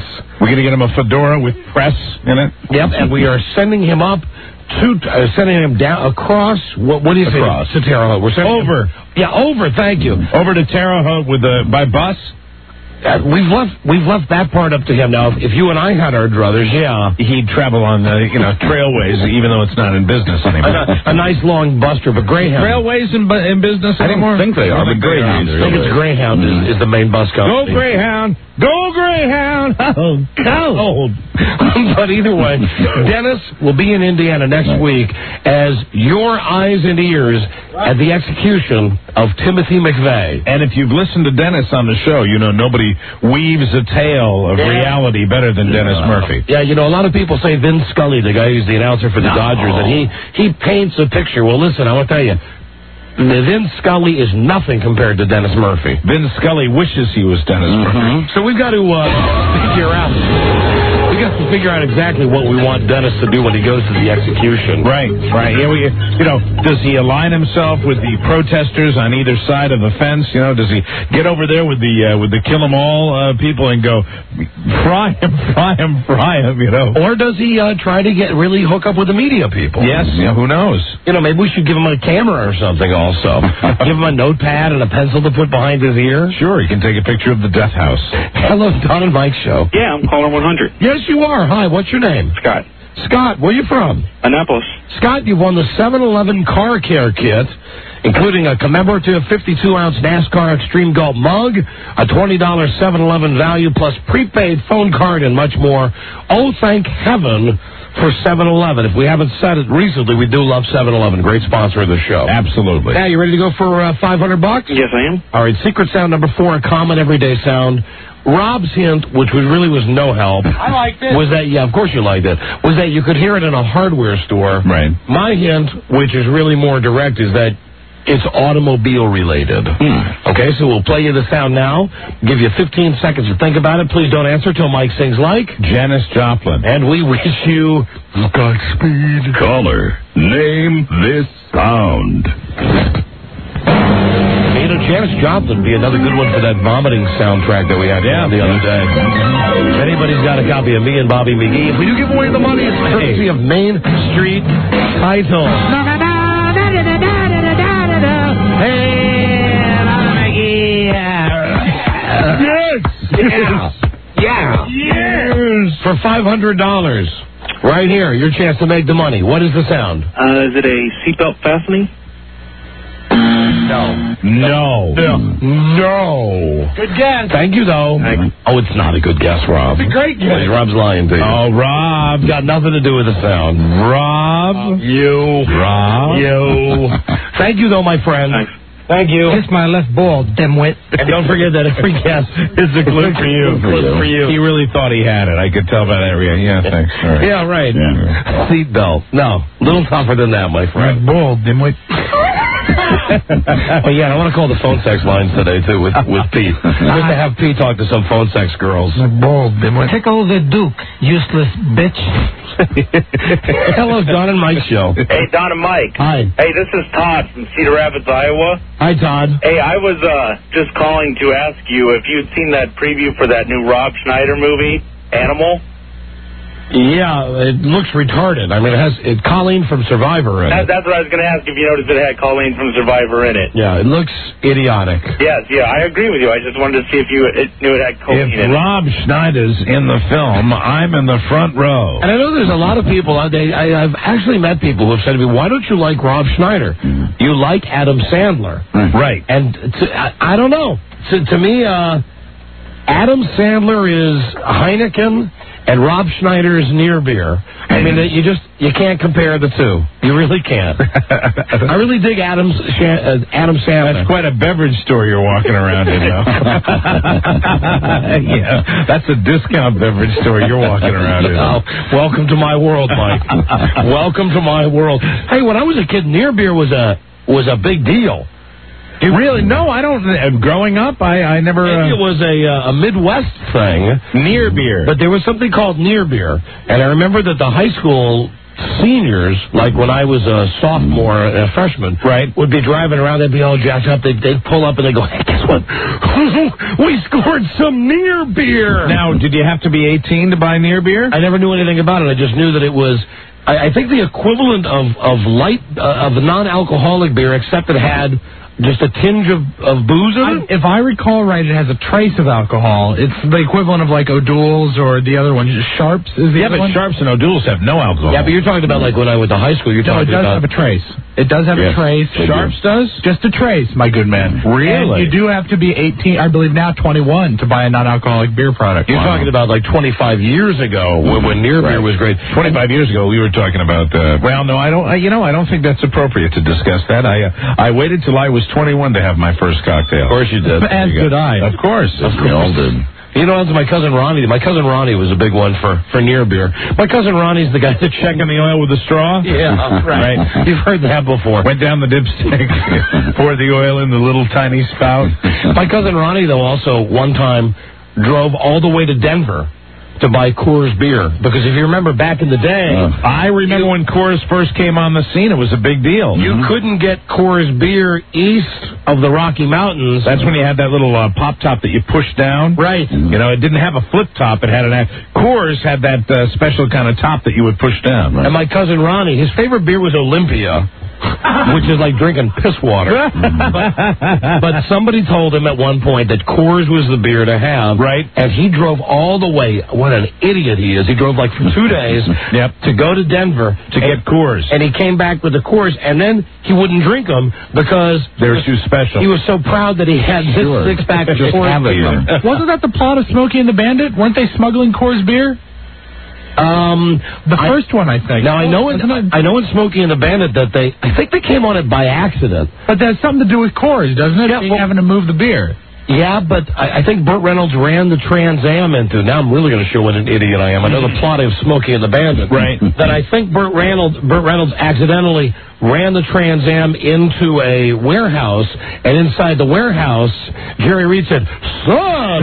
We're going to get him a fedora with press in it. Yep, and we are sending him up to, uh, sending him down across, what, what do you say? Across. To Terre Haute. We're sending Over. Him, yeah, over, thank you. Over to Terre Haute with the, by bus? Uh, we've left we've left that part up to him. Now, if, if you and I had our druthers, yeah, he'd travel on the you know trailways, even though it's not in business anymore. a, a nice long bus trip, a Greyhound. Trailways in, bu- in business I don't anymore? think they are, but Greyhound. I think it's Greyhound is, is the main bus company. Go Greyhound! Go Greyhound! Oh, go! But either way, Dennis will be in Indiana next week as your eyes and ears at the execution of Timothy McVeigh. And if you've listened to Dennis on the show, you know nobody weaves a tale of Yeah. reality better than Dennis Yeah. Murphy. Yeah, you know, a lot of people say Vin Scully, the guy who's the announcer for the No. Dodgers, and he, he paints a picture. Well, listen, I want to tell you, Vin Scully is nothing compared to Dennis Murphy. Vin Scully wishes he was Dennis Murphy. So we've got to uh, figure out. We got to figure out exactly what we want Dennis to do when he goes to the execution. Right, right. Yeah, we, you know, does he align himself with the protesters on either side of the fence? You know, does he get over there with the uh, with the kill 'em all uh, people and go fry him, fry him, fry him? You know, or does he uh, try to get really hook up with the media people? Yes, yeah, who knows? You know, maybe we should give him a camera or something. Also, give him a notepad and a pencil to put behind his ear. Sure, he can take a picture of the death house. Hello, Don and Mike show. Yeah, I'm caller one hundred. Yes, you are. Hi, what's your name? Scott. Scott, where are you from? Annapolis. Scott, you've won the seven eleven Car Care Kit, including a commemorative fifty-two ounce NASCAR Extreme Golf mug, a twenty dollars seven eleven value, plus prepaid phone card and much more. Oh, thank heaven for seven eleven. If we haven't said it recently, we do love seven eleven. Great sponsor of the show. Absolutely. Now, you ready to go for uh, five hundred bucks? Yes, I am. All right, secret sound number four, a common everyday sound. Rob's hint, which was really was no help. I like this. Was that, yeah, of course you liked it, was that you could hear it in a hardware store. Right. My hint, which is really more direct, is that it's automobile related. Hmm. Okay, so we'll play you the sound now, give you fifteen seconds to think about it. Please don't answer till Mike sings like Janis Joplin. And we wish you Godspeed. Caller, name this sound. You know, Janis Joplin would be another good one for that vomiting soundtrack that we had Yeah. the other day. If anybody's got a copy of me and Bobby McGee, if we do give away the money, it's courtesy of Main Street Title. Hey, Bobby McGee. Yes. Yeah. Yeah. Yes. For five hundred dollars. Right here, your chance to make the money. What is the sound? Uh, is it a seatbelt fastening? No. No. No. No. Good guess. Thank you, though. Oh, it's not a good guess, Rob. It's a great guess. Rob's lying to you. Oh, Rob. Got nothing to do with the sound. Rob. You. Rob. You. Thank you, though, my friend. Thanks. Thank you. Kiss my left ball, dimwit. And don't forget that every guess is a clue for you. Clue for you. He really thought he had it. I could tell by that reaction. Yeah, thanks. All right. Yeah, right. Yeah. Seatbelt. No. A little tougher than that, my friend. Ball, dimwit. Oh, yeah, I want to call the phone sex lines today, too, with, with Pete. Just to have Pete talk to some phone sex girls. Ball, dimwit. Tickle the Duke, useless bitch. Hello, Don and Mike show. Hey, Don and Mike. Hi. Hey, this is Todd from Cedar Rapids, Iowa. Hi, Todd. Hey, I was uh, just calling to ask you if you'd seen that preview for that new Rob Schneider movie, Animal. Yeah, it looks retarded. I mean, it has it, Colleen from Survivor in That, it. that's what I was going to ask if you noticed it had Colleen from Survivor in it. Yeah, it looks idiotic. Yes, yeah, I agree with you. I just wanted to see if you it, knew it had Colleen If in it. Rob Schneider's in the film, I'm in the front row. And I know there's a lot of people out there. I, I've actually met people who have said to me, why don't you like Rob Schneider? Mm. You like Adam Sandler. Mm. Right. And to, I, I don't know. To, to me, uh, Adam Sandler is Heineken and Rob Schneider is near beer. I mean, you just, you can't compare the two. You really can't. I really dig Adam's, uh, Adam Sandler. That's quite a beverage store you're walking around in, though. Yeah, that's a discount beverage store you're walking around in. Oh, welcome to my world, Mike. Welcome to my world. Hey, when I was a kid, near beer was a was a big deal. It really? No, I don't. Uh, growing up, I, I never. Maybe Uh, it was a uh, a Midwest thing. Near beer. But there was something called near beer, and I remember that the high school seniors, like when I was a sophomore, a freshman, right, would be driving around. They'd be all jacked up. They'd, they'd pull up and they'd go, hey, guess what? We scored some near beer. Now, did you have to be eighteen to buy near beer? I never knew anything about it. I just knew that it was, I, I think, the equivalent of, of light, uh, of non-alcoholic beer, except it had just a tinge of, of booze in it? I, if I recall right, it has a trace of alcohol. It's the equivalent of like O'Doul's or the other one. Sharps is the yeah, other but one? Sharps and O'Doul's have no alcohol. Yeah, but you're talking about like when I went to high school. You're no, talking it does about... have a trace. It does have Yes, a trace. Sharps does? Just a trace, my good man. Really? And you do have to be eighteen, I believe now twenty-one, to buy a non-alcoholic beer product. You're Wow. talking about like twenty-five years ago when, when near beer was great. twenty-five years ago, we were talking about. Uh, well, no, I don't. I, you know, I don't think that's appropriate to discuss that. I uh, I waited till I was twenty-one to have my first cocktail. Of course you did. As did I. Of course, of We all course. did. You know, it's my cousin Ronnie. My cousin Ronnie was a big one for, for near beer. My cousin Ronnie's the guy that's Checking the oil with a straw. Yeah, right. You've heard that before. Went down the dipstick, poured the oil in the little tiny spout. My cousin Ronnie, though, also one time drove all the way to Denver to buy Coors beer. Because if you remember back in the day... Uh, I remember you, when Coors first came on the scene, it was a big deal. You mm-hmm. couldn't get Coors beer east of the Rocky Mountains. That's when you had that little uh, pop top that you pushed down. Right. Mm-hmm. You know, it didn't have a flip top. It had an... Coors had that uh, special kind of top that you would push down. Right? And my cousin Ronnie, his favorite beer was Olympia. Which is like drinking piss water. but, but somebody told him at one point that Coors was the beer to have. Right. And he drove all the way. What an idiot he is. He drove like for two days yep. to go to Denver. To and, get Coors. And he came back with the Coors, and then he wouldn't drink them because... They're too special. He was so proud that he had this sure. six-pack of Just Coors have it. beer. Wasn't that the plot of Smokey and the Bandit? Weren't they smuggling Coors beer? Um, the I, first one, I think. Now I know in I know in Smokey and the Bandit that they I think they came on it by accident. But that's something to do with Coors, doesn't it? Yeah, well, having to move the beer. Yeah, but I, I think Burt Reynolds ran the Trans Am into. Now I'm really going to show what an idiot I am. I know the plot of Smokey and the Bandit. Right. That I think Burt Reynolds Burt Reynolds accidentally ran the Trans Am into a warehouse, and inside the warehouse, Jerry Reed said, "Son,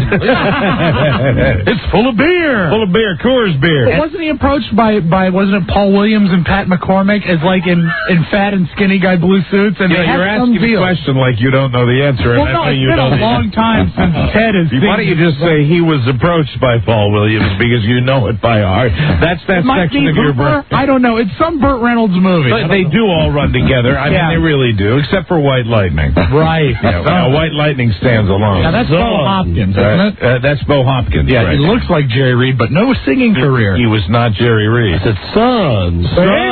it's full of beer, full of beer, Coors beer." But wasn't he approached by by wasn't it Paul Williams and Pat McCormick as like in, in fat and skinny guy blue suits? And yeah, they you're had asking some a deal. question like you don't know the answer. Well, and no, I know it's you been know a the long time since Ted has. Why don't you just say he was approached by Paul Williams because you know it by heart? That's that section of your brain. I don't know. It's some Burt Reynolds movie. But they do all run together. I yeah. mean, they really do, except for White Lightning. Right. Yeah, well, White Lightning stands alone. Now, that's so, Bo Hopkins, isn't uh, it? Uh, that's Bo Hopkins. Yeah, right. he looks like Jerry Reed, but no singing career. He was not Jerry Reed. I said, son,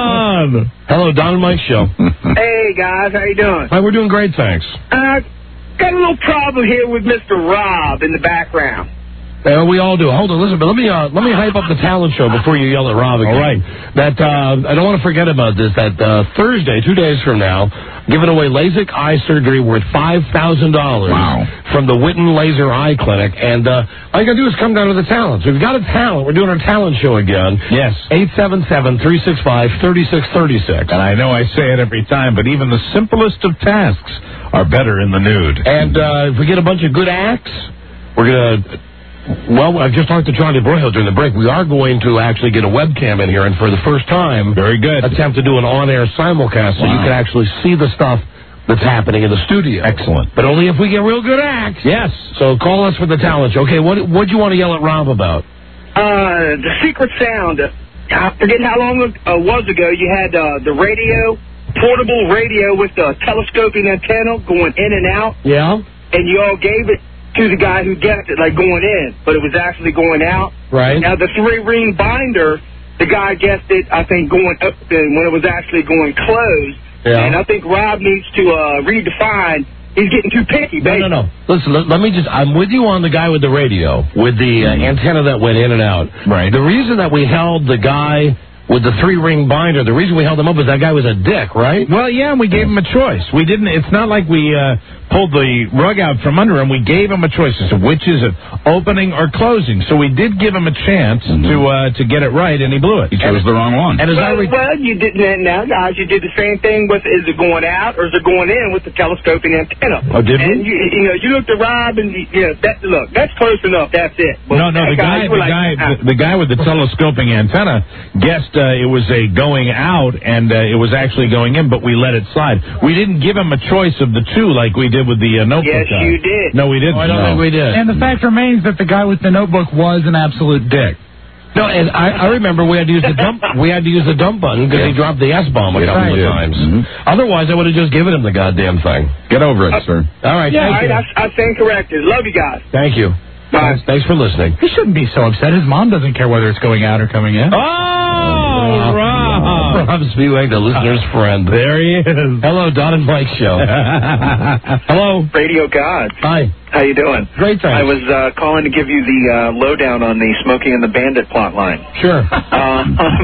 son. Hello, Don and Mike Show. Hey, guys, how you doing? Hi, we're doing great, thanks. Uh, got a little problem here with Mister Rob in the background. Uh, we all do. Hold on, listen, but let me uh, let me hype up the talent show before you yell at Rob again. All right. That uh, I don't want to forget about this. That uh, Thursday, two days from now, giving away LASIK eye surgery worth five thousand dollars. Wow. From the Witten Laser Eye Clinic, and uh, all you got to do is come down to the talent. So we've got a talent. We're doing our talent show again. Yes. Eight seven seven three six five three six three six. And I know I say it every time, but even the simplest of tasks are better in the nude. And uh, if we get a bunch of good acts, we're gonna. Well, I've just talked to Charlie Broyhill during the break. We are going to actually get a webcam in here, and for the first time, very good, attempt to do an on-air simulcast so wow. you can actually see the stuff that's happening in the studio. Excellent. But only if we get real good acts. Yes. So call us for the talent show. Okay, what what'd you want to yell at Rob about? Uh, the secret sound. I forget how long it uh, was ago. You had uh, the radio, portable radio with the telescoping antenna going in and out. Yeah. And you all gave it to the guy who guessed it, like going in, but it was actually going out. Right. Now, the three-ring binder, the guy guessed it, I think, going up when it was actually going closed. Yeah. And I think Rob needs to uh, redefine. He's getting too picky, baby. No, no, no. Listen, let, let me just, I'm with you on the guy with the radio, with the uh, antenna that went in and out. Right. The reason that we held the guy with the three-ring binder, the reason we held him up is that guy was a dick, right? Well, yeah, and we gave him a choice. We didn't, it's not like we uh, pulled the rug out from under him. We gave him a choice as to which is it, opening or closing. So we did give him a chance mm-hmm. to uh, to get it right, and he blew it. He chose the wrong one. And as well, I re- well, you did now, guys. You did the same thing with is it going out or is it going in with the telescoping antenna? Oh, did and we? You, you know, you looked at Rob and you, you know, that look, that's close enough. That's it. But no, no, the guy, the like, guy, ah. the, the guy with the telescoping antenna guessed uh, it was a going out and uh, it was actually going in, but we let it slide. We didn't give him a choice of the two like we did with the uh, notebook. Yes, guy. you did. No, we didn't. Oh, I don't no. think we did. And the fact remains that the guy with the notebook was an absolute dick. No, and I, I remember we had to use the dump. We had to use the dump button because he dropped the S bomb a Yes, couple he of did. times. Mhm. Otherwise, I would have just given him the goddamn thing. Get over it, sir. All right, Yeah, thank all right, you. I, I stand corrected. Love you guys. Thank you. Bye. Thanks for listening. He shouldn't be so upset. His mom doesn't care whether it's going out or coming in. Oh, Rob. Rob Spieweg, the listener's friend. There he is. Hello, Don and Mike Show. Hello. Radio Gods. Hi. How you doing? Great, thanks. I was uh, calling to give you the uh, lowdown on the Smokey and the Bandit plot line. Sure. Uh,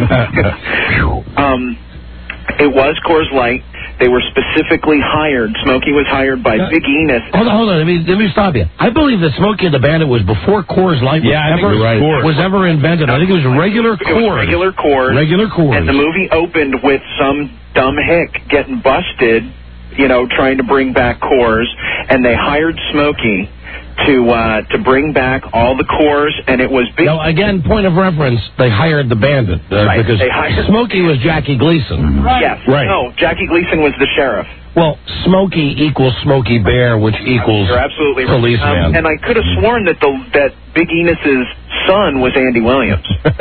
um, it was Coors Light. They were specifically hired. Smokey was hired by Uh, Big Enos. Hold on, hold on. Let me, let me stop you. I believe that Smokey and the Bandit was before Coors Light was, Yeah, I think ever, you're right. was ever invented. I think it was regular It was Coors. regular Coors. Regular Coors. And the movie opened with some dumb hick getting busted, you know, trying to bring back Coors. And they hired Smokey to uh, to bring back all the Coors, and it was big. Now, again, point of reference, they hired the Bandit uh, Right, because they hired- Smokey was Jackie Gleason. Yes. Right. No, Jackie Gleason was the sheriff. Well, Smokey equals Smokey Bear, which equals You're absolutely right. policeman. Um, and I could have sworn that the that Big Enos's son was Andy Williams.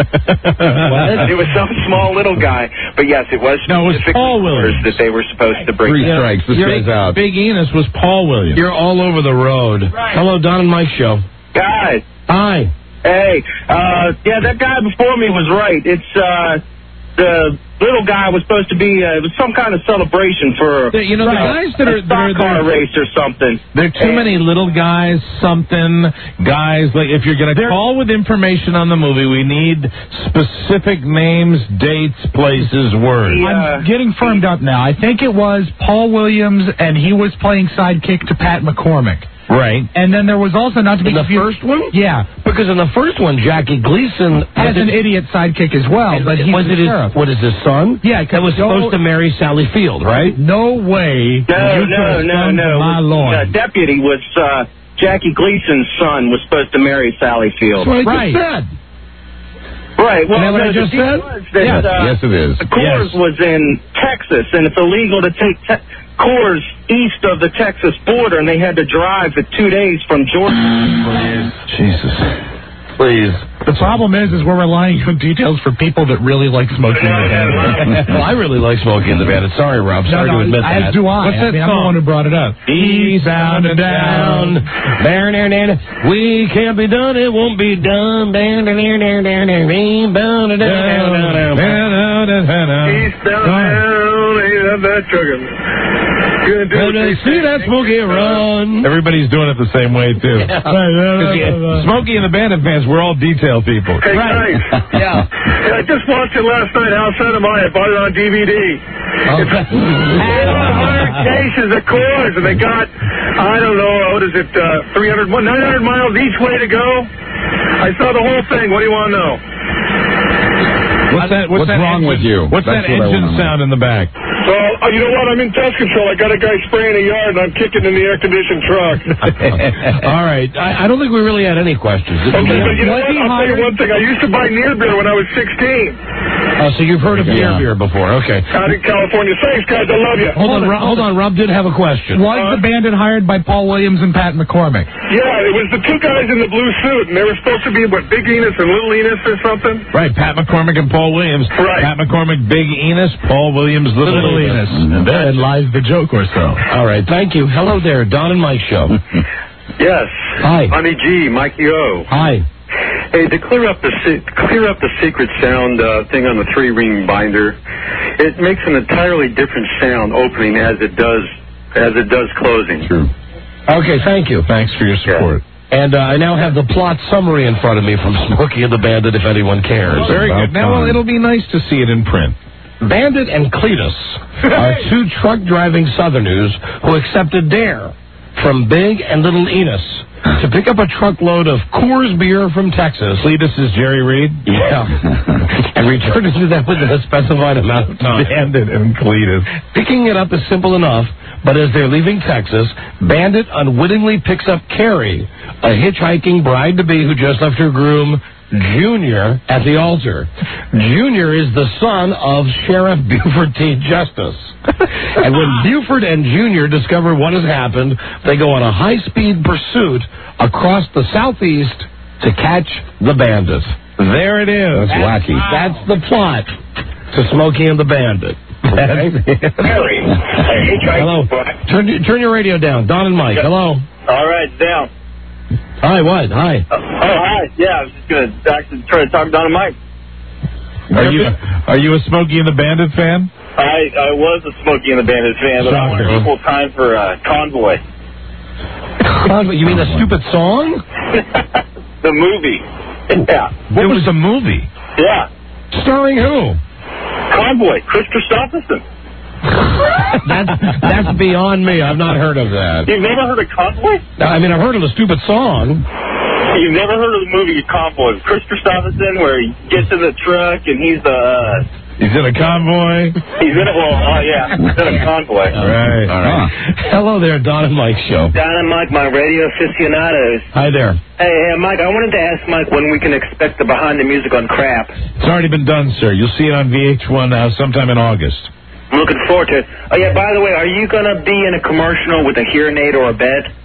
It was some small little guy, but yes, it was No, it was specific Paul Coors Williams. that they were supposed to bring. Three back. strikes. This You're- guy's out. Big Enos was Paul Williams. You're all over the road. Hello, Don and Mike Show. Guys, Hi. hey, uh, yeah, that guy before me was right. It's, uh, the little guy was supposed to be, uh, it was some kind of celebration for, The- you know, the uh, guys that are- a that are stock car there- race or something. There are too And- many little guys, something, guys. Like, if you're going to call with information on the movie, we need specific names, dates, places, words. Yeah. I'm getting firmed up now. I think it was Paul Williams, and he was playing sidekick to Pat McCormick. Right. And then there was also, not to be In the confused- first one? Yeah. Because in the first one, Jackie Gleason Has was an it- idiot sidekick as well, but he's was the it his, sheriff. what is his son? Yeah, That was no- supposed to marry Sally Field, right? No way. No, You no, could no, have no. come My The lord. deputy was, uh, Jackie Gleason's son was supposed to marry Sally Field. That's what I Right. just said. Right. Well, Isn't that what no, I just the deal said? was that, Yes. uh, Yes, it is. Coors Yes. was in Texas, and it's illegal to take te- Coors east of the Texas border, and they had to drive for two days from Georgia. Jesus. Please. The problem is, is we're relying on details for people that really like smoking the bandit. Well, I really like Smokey and the Bandit. Sorry, Rob. Sorry No, no, to admit as that. do I. What's I that mean, I'm the song? one who brought it up. Eastbound and down. Down, down, down. We can't be done. It won't be done. Down, down, down, down, down, down. Eastbound and down, down, down. Eastbound, down, ain't that bad trucking. Good When I see that Smokey run. Everybody's doing it the same way, too. Yeah. 'Cause, yeah, Smokey and the Bandit fans, we're all detail people. Hey, guys. Yeah. Yeah, I just watched it last night. How sad am I? I bought it on D V D. It's Okay. one hundred cases of Coors, and they got, I don't know, what is it, uh, three hundred, nine hundred miles each way to go. I saw the whole thing. What do you want to know? What's that? What's, What's that wrong engine, with you? What's That's that what I engine wanna know. sound in the back? Well, uh, you know what? I'm in pest control. I got a guy spraying a yard, and I'm kicking in the air-conditioned truck. All right. I, I don't think we really had any questions. Did Okay, we? but you know what? I'll tell you one thing. I used to buy near beer when I was sixteen. Oh, so you've heard of Yeah. Near Beer before. Okay. Out in California. Thanks, guys. I love you. Hold on, Rob, hold on. Rob did have a question. Was the bandit hired by Paul Williams and Pat McCormick? Yeah, it was the two guys in the blue suit, and they were supposed to be, what, Big Enos and Little Enos or something? Right, Pat McCormick and Paul Williams. Right. Pat McCormick, Big Enos, Paul Williams, Little, Little Enos. Enos. And then lies the joke or so. All right. Thank you. Hello there. Don and Mike Show. Yes. Hi. Honey G, Mikey O. Hi. Hey, to clear up the se- clear up the secret sound uh, thing on the three-ring binder, it makes an entirely different sound opening as it does as it does closing. True. Okay, thank you. Thanks for your support. And uh, I now have the plot summary in front of me from Smokey and the Bandit, if anyone cares. Very good. Now, well, it'll be nice to see it in print. Bandit and Cletus are two truck-driving Southerners who accepted dare from Big and Little Enos to pick up a truckload of Coors beer from Texas. Cletus is Jerry Reed? Yeah. And return it to them within a specified amount of time. Bandit and Cletus. Picking it up is simple enough, but as they're leaving Texas, Bandit unwittingly picks up Carrie, a hitchhiking bride-to-be who just left her groom, Junior at the altar. Junior is the son of Sheriff Buford T. Justice. And when Buford and Junior discover what has happened, they go on a high-speed pursuit across the southeast to catch the bandit. There it is. That's wacky. That's the plot to Smokey and the Bandit. Harry. Hello. Turn, turn your radio down. Don and Mike. Hello. All right, down. Hi, what? Hi. Oh, hi. Yeah, I was just going to actually try to talk to Don and Mike. Are you are you a Smokey and the Bandit fan? I, I was a Smokey and the Bandit fan, but I want equal time for uh, Convoy. Convoy? You mean the stupid song? The movie. Yeah. What was the movie? Yeah. Starring who? Convoy. Chris Christopherson. that's, that's beyond me. I've not heard of that. You've never heard of Convoy? I mean, I've heard of the stupid song. You've never heard of the movie Convoy? Chris Christopherson, where he gets in the truck and he's the... Uh, He's in a convoy? He's in a... Well, oh, uh, yeah. He's in a convoy. All right. All right. Huh. Hello there, Don and Mike show. Don and Mike, my radio aficionados. Hi there. Hey, hey, Mike, I wanted to ask Mike when we can expect the Behind the Music on Crap. It's already been done, sir. You'll see it on V H one uh, sometime in August. I'm looking forward to it. Oh, yeah, by the way, are you going to be in a commercial with a hearing aid or a bed?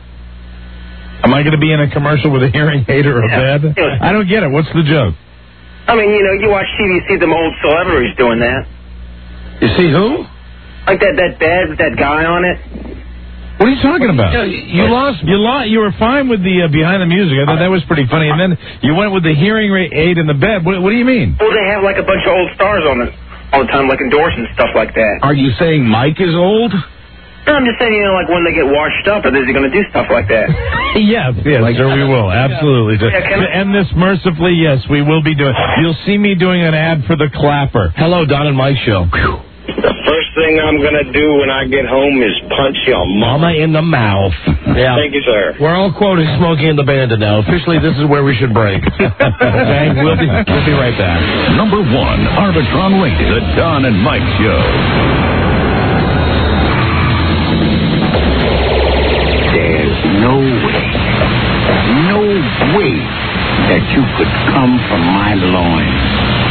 Am I going to be in a commercial with a hearing aid or a Yeah. bed? I don't get it. What's the joke? I mean, you know, you watch T V, see them old celebrities doing that. You see who? Like that, that bed with that guy on it. What are you talking about? You, you lost. You lost. You were fine with the uh, Behind the Music. I thought that was pretty funny. And then you went with the hearing aid in the bed. What, what do you mean? Well, they have like a bunch of old stars on it all the time, like endorsing stuff like that. Are you saying Mike is old? No, I'm just saying, you know, like when they get washed up, are they going to do stuff like that? Yes, yes, Like- sir, we will. Absolutely. To, Yeah, can to end this mercifully, yes, we will be doing. You'll see me doing an ad for the Clapper. Hello, Don and Mike show. The first thing I'm going to do when I get home is punch your Mama in the mouth. Yeah. Thank you, sir. We're all quoting Smokey and the Bandit now. Officially, this is where we should break. Okay? We'll be, we'll be right back. Number one, Arbitron rated, The Don and Mike Show. There's no way, no way that you could come from my loins.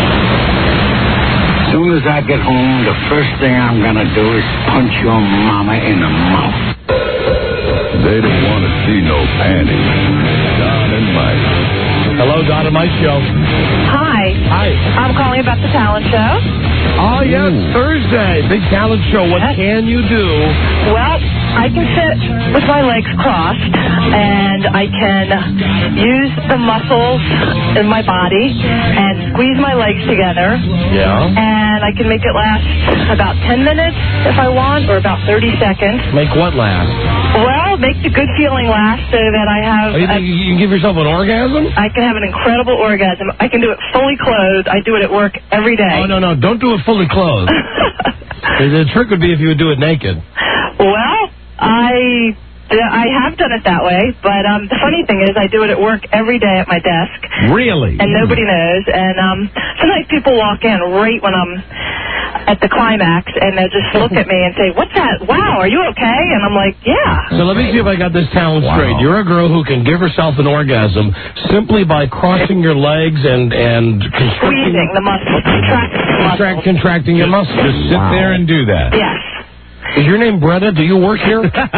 As soon as I get home, the first thing I'm going to do is punch your mama in the mouth. They don't want to see no panties. Don and Mike. Hello, Don and Mike show. Hi. Hi. I'm calling about the talent show. Oh, yes, Thursday. Big talent show. What can you do? Well, I can sit with my legs crossed, and I can use the muscles in my body and squeeze my legs together. Yeah. And I can make it last about ten minutes if I want, or about thirty seconds. Make what last? Well, make the good feeling last so that I have... Oh, you think a- you can give yourself an orgasm? I can have an incredible orgasm. I can do it fully clothed. I do it at work every day. Oh, no, no. Don't do it fully clothed. the, the trick would be if you would do it naked. Well, I I have done it that way, but um, the funny thing is I do it at work every day at my desk. Really? And nobody knows. And um, sometimes people walk in right when I'm at the climax, and they'll just look at me and say, "What's that? Wow, are you okay?" And I'm like, "Yeah." So let me see if I got this talent Wow. straight. You're a girl who can give herself an orgasm simply by crossing your legs and and constricting, Squeezing the muscles, contracting the muscles. contract, contracting your muscles. Just sit Wow. there and do that. Yes. Is your name Bretta? Do you work here? no, that's,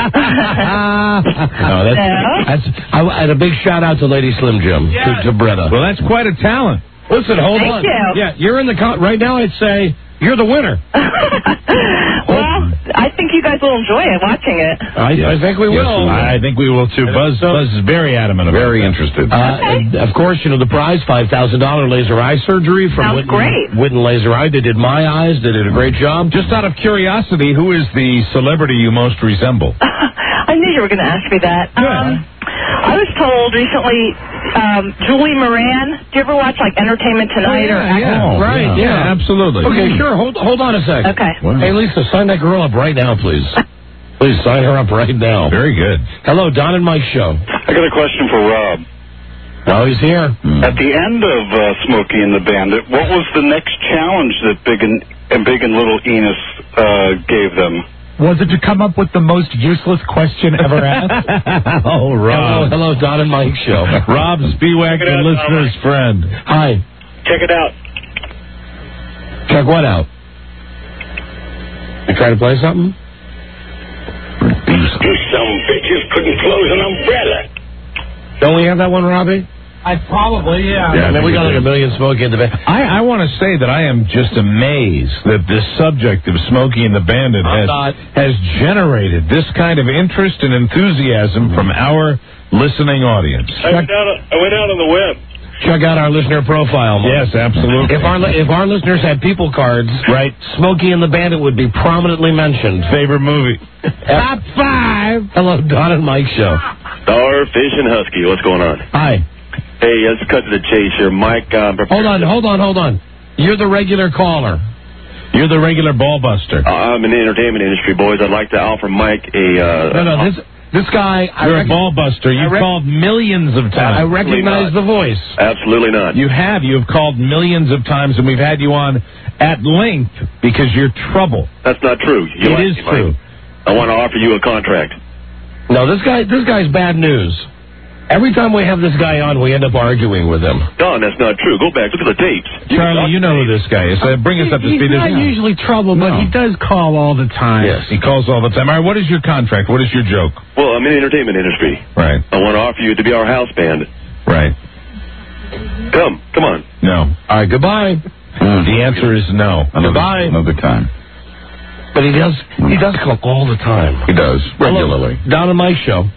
No. that's I, I had a big shout out to Lady Slim Jim, Yeah. to, to Bretta. Well, that's quite a talent. Listen, hold Thank on. you. Yeah, you're in the con- right now. I'd say you're the winner. Well, I think you guys will enjoy it watching it. I, I think we Yes, will. we will. I think we will too. Buzz, Buzz is very adamant about Very that. interested. Uh, and of course, you know, the prize, five thousand dollars laser eye surgery from Sounds Witten, great. Witten Laser Eye. They did my eyes. They did a great job. Just out of curiosity, who is the celebrity you most resemble? I knew you were going to ask me that. Um, I was told recently, um, Julie Moran. Do you ever watch like Entertainment Tonight or? Oh, right, yeah. absolutely. Okay, sure. Hold hold on a second. Okay. Hey, Lisa, sign that girl up right now, please. Please sign her up right now. Very good. Hello, Don and Mike show. I got a question for Rob. Oh, he's here. At the end of uh, Smokey and the Bandit, what was the next challenge that Big and, and Big and Little Enos uh, gave them? Was it to come up with the most useless question ever asked? Oh, Rob. Hello, hello, Don and Mike show. Rob Spiewak, the listener's friend. Hi. Check it out. Check what out? You trying to play something? You some bitches couldn't close an umbrella. Don't we have that one, Robbie? I probably, yeah. Yeah, I mean, we got like a million Smokey in the Bandit. I, I want to say that I am just amazed that this subject of Smokey and the Bandit has, has generated this kind of interest and enthusiasm from our listening audience. I went out, I went out on the web. Check out our listener profile. Mark. Yes, absolutely. If our if our listeners had people cards, right, Smokey and the Bandit would be prominently mentioned. Favorite movie. Top five. Hello, Don and Mike show. Starfish and Husky. What's going on? Hi. Hey, let's cut to the chase here. Mike, uh, hold on, hold on, hold on. You're the regular caller. You're the regular ball buster. Uh, I'm in the entertainment industry, boys. I'd like to offer Mike a... Uh, no, no, this... This guy... You're I rec- a ball buster. You've rec- called millions of times. I recognize the voice. Absolutely not. You have. You have called millions of times, and we've had you on at length because you're trouble. That's not true. You it is me, true. I want to offer you a contract. No, this guy. This guy's bad news. Every time we have this guy on, we end up arguing with him. Don, that's not true. Go back. Look at the tapes. Charlie, you know who this guy is. Uh, bring us up to He's speed. He's not usually trouble, but no. he does call all the time. Yes, he calls all the time. All right, what is your contract? What is your joke? Well, I'm in the entertainment industry. Right. I want to offer you to be our house band. Right. Come. Come on. No. All right, goodbye. Mm. The answer is no. Another, goodbye. Another time. But he does, he does call all the time. He does, regularly. Hello, Don and Mike show.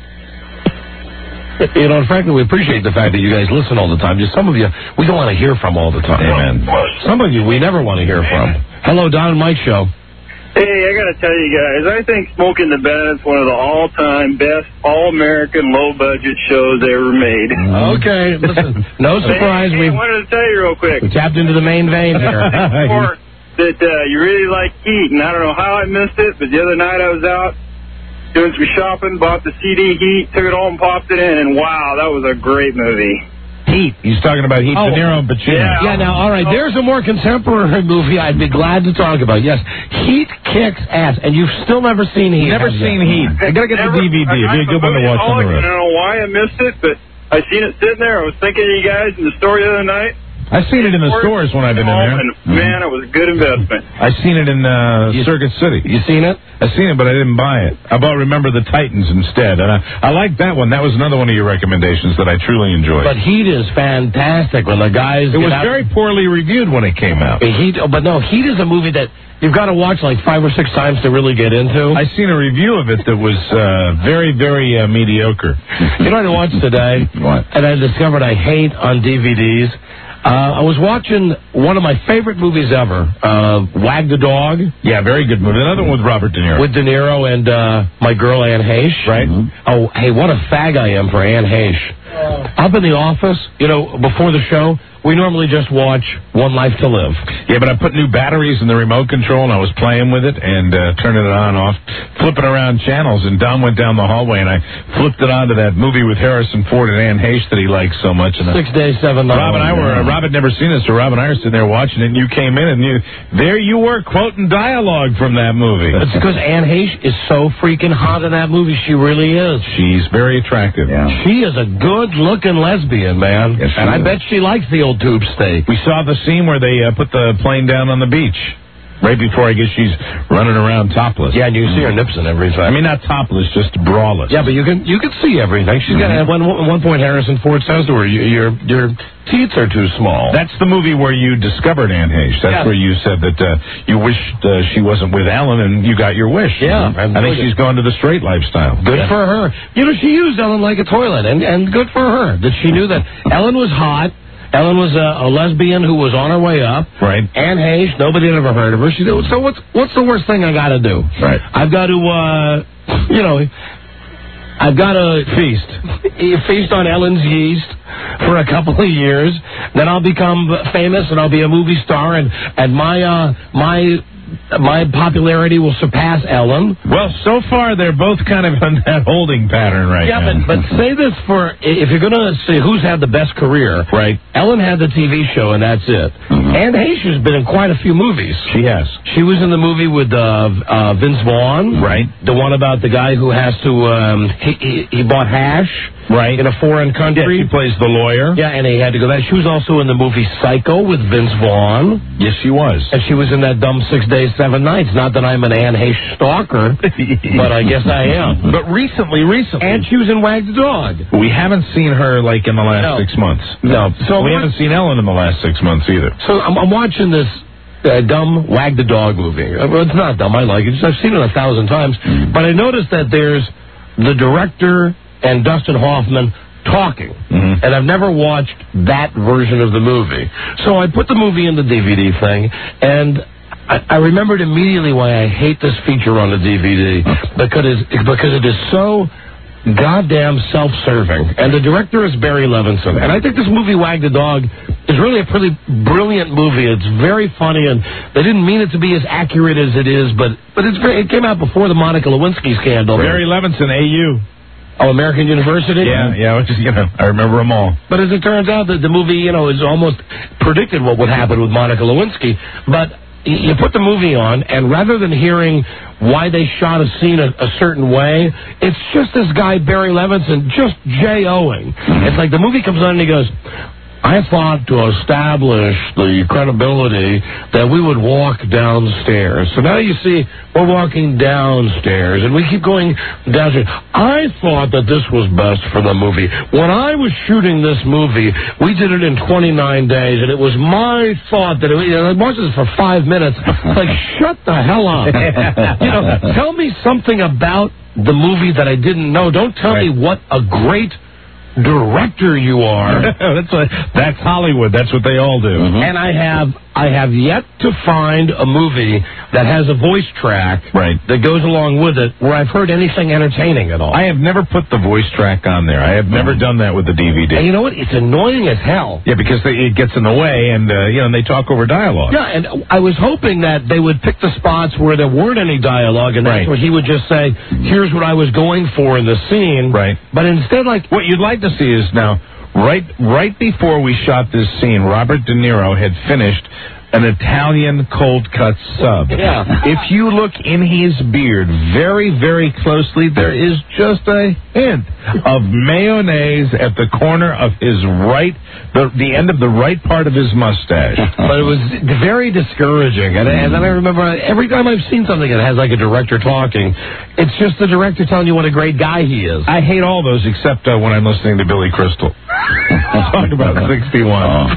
You know, and frankly, we appreciate the fact that you guys listen all the time. Just some of you, we don't want to hear from all the time. Amen. Some of you, we never want to hear from. Hello, Don and Mike show. Hey, I got to tell you guys, I think Smoking the Bandit's one of the all-time best all-American low-budget shows ever made. Okay, listen, no surprise. Hey, we I wanted to tell you real quick. We tapped into the main vein here. Before, that uh, you really like Heat, and I don't know how I missed it, but the other night I was out doing some shopping, bought the C D Heat, took it home, popped it in, and wow, that was a great movie. Heat. He's talking about Heat, oh, De Niro and Pacino. Yeah, yeah, now, all right, there's a more contemporary movie I'd be glad to talk about. Yes, Heat kicks ass, and you've still never seen Heat. Never seen Heat. I got to get never, the D V D. It'd be a good one to watch on the road. I don't know why I missed it, but I seen it sitting there. I was thinking of you guys in the store the other night. I've seen it in the stores when I've been in there. And, man, it was a good investment. I've seen it in uh, you, Circuit City. You seen it? I've seen it, but I didn't buy it. I bought Remember the Titans instead, and I, I like that one. That was another one of your recommendations that I truly enjoyed. But Heat is fantastic when the guys... It was out. very poorly reviewed when it came out. Heat, but no, Heat is a movie that you've got to watch like five or six times to really get into. I seen a review of it that was uh, very, very uh, mediocre. You know what I watched today? What? And I discovered I hate on D V Ds. Uh, I was watching one of my favorite movies ever, uh, Wag the Dog. Yeah, very good movie. Another one with Robert De Niro. With De Niro and uh, my girl Anne Heche. Right. Mm-hmm. Oh, hey, what a fag I am for Anne Heche. Up in the office, you know, before the show, we normally just watch One Life to Live. Yeah, but I put new batteries in the remote control, and I was playing with it and uh, turning it on, off, flipping around channels, and Don went down the hallway, and I flipped it onto that movie with Harrison Ford and Anne Heche that he likes so much. And Six days, seven nights. Rob and I were, uh, Rob had never seen it, so Rob and I were sitting there watching it, and you came in, and you, there you were quoting dialogue from that movie. That's because Anne Heche is so freaking hot in that movie. She really is. She's very attractive. Yeah. She is a good-looking lesbian, man. Yes, and I is. bet she likes the old tube steak. We saw the scene where they uh, put the plane down on the beach. Right before, I guess, she's running around topless. Yeah, and you see her nips and everything. I mean, not topless, just braless. Yeah, but you can you can see everything. She's mm-hmm. got at one, at one point Harrison Ford says to her, "Your your teeth are too small." That's the movie where you discovered Anne Heche. That's yeah. where you said that uh, you wished uh, she wasn't with Ellen, and you got your wish. Yeah, I think she's gone to the straight lifestyle. Good yeah. for her. You know, she used Ellen like a toilet, and and good for her that she knew that Ellen was hot. Ellen was a, a lesbian who was on her way up. Right. Anne Heche, nobody had ever heard of her. She said, so what's what's the worst thing I got to do? Right. I've got to, uh, you know, I've got to feast. Feast on Ellen's yeast for a couple of years. Then I'll become famous and I'll be a movie star. And, and my, uh, my my popularity will surpass Ellen. Well, so far they're both kind of in that holding pattern right yeah, now. Yeah, but, but say this for, if you're going to say who's had the best career, right? Ellen had the T V show, and that's it. Mm-hmm. Anne Heche has been in quite a few movies. She has. She was in the movie with uh, uh, Vince Vaughn. Right. The one about the guy who has to, um, he, he, he bought hash. Right. In a foreign country. Yeah, she plays the lawyer. Yeah, and he had to go back. She was also in the movie Psycho with Vince Vaughn. Yes, she was. And she was in that dumb Six Days, Seven Nights. Not that I'm an Anne Heche stalker, but I guess I am. But recently, recently. And she was in Wag the Dog. We haven't seen her, like, in the last no. six months. No. So we haven't seen Ellen in the last six months either. So I'm, I'm watching this uh, dumb Wag the Dog movie. Well, it's not dumb. I like it. I've seen it a thousand times. Mm. But I noticed that there's the director and Dustin Hoffman talking, mm-hmm. and I've never watched that version of the movie. So I put the movie in the D V D thing, and I, I remembered immediately why I hate this feature on the D V D, because it, because it is so goddamn self-serving. And the director is Barry Levinson, and I think this movie, Wag the Dog, is really a pretty brilliant movie. It's very funny, and they didn't mean it to be as accurate as it is, but, but it's very, it came out before the Monica Lewinsky scandal. Barry Levinson, A U. Oh, American University? Yeah, yeah, which is, you know, I remember them all. But as it turns out, the, the movie, you know, is almost predicted what would happen with Monica Lewinsky. But you put the movie on, and rather than hearing why they shot a scene a, a certain way, it's just this guy, Barry Levinson, just J-O-ing. It's like the movie comes on and he goes, I thought to establish the credibility that we would walk downstairs. So now you see we're walking downstairs, and we keep going downstairs. I thought that this was best for the movie. When I was shooting this movie, we did it in twenty-nine days, and it was my thought that it, you know, I watched this for five minutes. Like, shut the hell up. You know, tell me something about the movie that I didn't know. Don't tell right. me what a great director you are. that's a, that's Hollywood. That's what they all do. Mm-hmm. And I have I have yet to find a movie that has a voice track right. that goes along with it where I've heard anything entertaining at all. I have never put the voice track on there. I have never done that with the D V D. And you know what? It's annoying as hell. Yeah, because they, it gets in the way, and uh, you know, and they talk over dialogue. Yeah, and I was hoping that they would pick the spots where there weren't any dialogue, and that's right. where he would just say, "Here's what I was going for in the scene." Right. But instead, like what you'd like to see is now, right, right before we shot this scene, Robert De Niro had finished an Italian cold cut sub. Yeah. If you look in his beard very, very closely, there is just a hint of mayonnaise at the corner of his right, the, the end of the right part of his mustache. But it was very discouraging. And, and then I remember every time I've seen something that has like a director talking, it's just the director telling you what a great guy he is. I hate all those except uh, when I'm listening to Billy Crystal. Talk about sixty-one. Oh.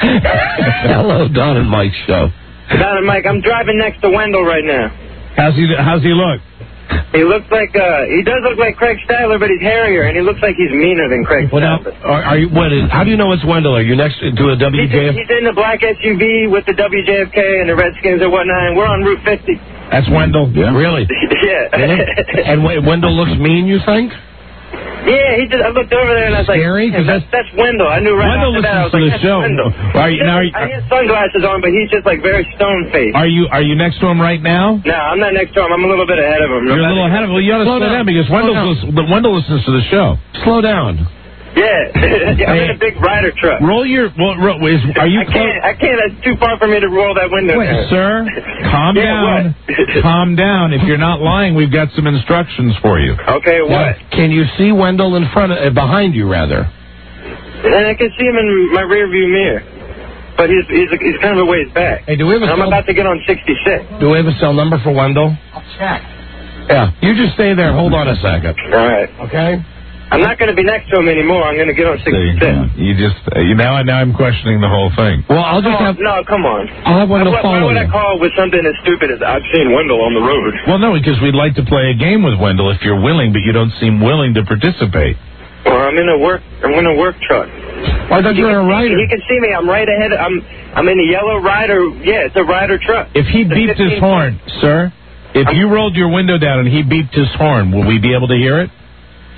Hello, Don and Mike show. Don and Mike, I'm driving next to Wendell right now. How's he? How's he look? He looks like uh, he does look like Craig Steiler, but he's hairier, and he looks like he's meaner than Craig well, now, Steiler. Are, are you? What is? How do you know it's Wendell? Are you next to a W J F K? He's, he's in the black S U V with the W J F K and the Redskins and whatnot, and we're on Route fifty. That's Wendell. Yeah. Really? Yeah. And Wendell looks mean, you think? Yeah, he just. I looked over there and I was like, Scary? hey, that's, that's Wendell. I knew right Wendell after that. I was listens to like, the that's show. Wendell. Are you, now, are you, I have sunglasses on, but he's just like very stone faced. Are you Are you next to him right now? No, I'm not next to him. I'm a little bit ahead of him. You're a little ahead of him. Well, you ought to slow, slow down, down because Wendell listens, Wendell listens to the show. Slow down. Yeah, yeah I'm in a big rider truck. Roll your. Well, ro- is, are you? I can't. I can't. It's too far for me to roll that window. Wait, down. sir, calm yeah, down. Calm down. If you're not lying, we've got some instructions for you. Okay, what? Now, can you see Wendell in front of, uh, behind you, rather? And I can see him in my rear view mirror, but he's he's he's kind of a ways back. Hey, do we have a I'm cell... about to get on sixty-six. Do we have a cell number for Wendell? I'll check. Yeah, you just stay there. Hold on a second. All right. Okay. I'm not going to be next to him anymore. I'm going to get on sixty-six. You just uh, you now now I'm questioning the whole thing. Well, I'll just oh, have no. Come on. I'll have Wendell why, follow why would you. I call with something as stupid as I've seen Wendell on the road? Well, no, because we'd like to play a game with Wendell if you're willing, but you don't seem willing to participate. Well, I'm in a work. I'm in a work truck. Why don't you in a rider? He can see me. I'm right ahead. I'm I'm in a yellow rider. Yeah, it's a rider truck. If he beeped his horn, sir, if I'm, you rolled your window down and he beeped his horn, will we be able to hear it?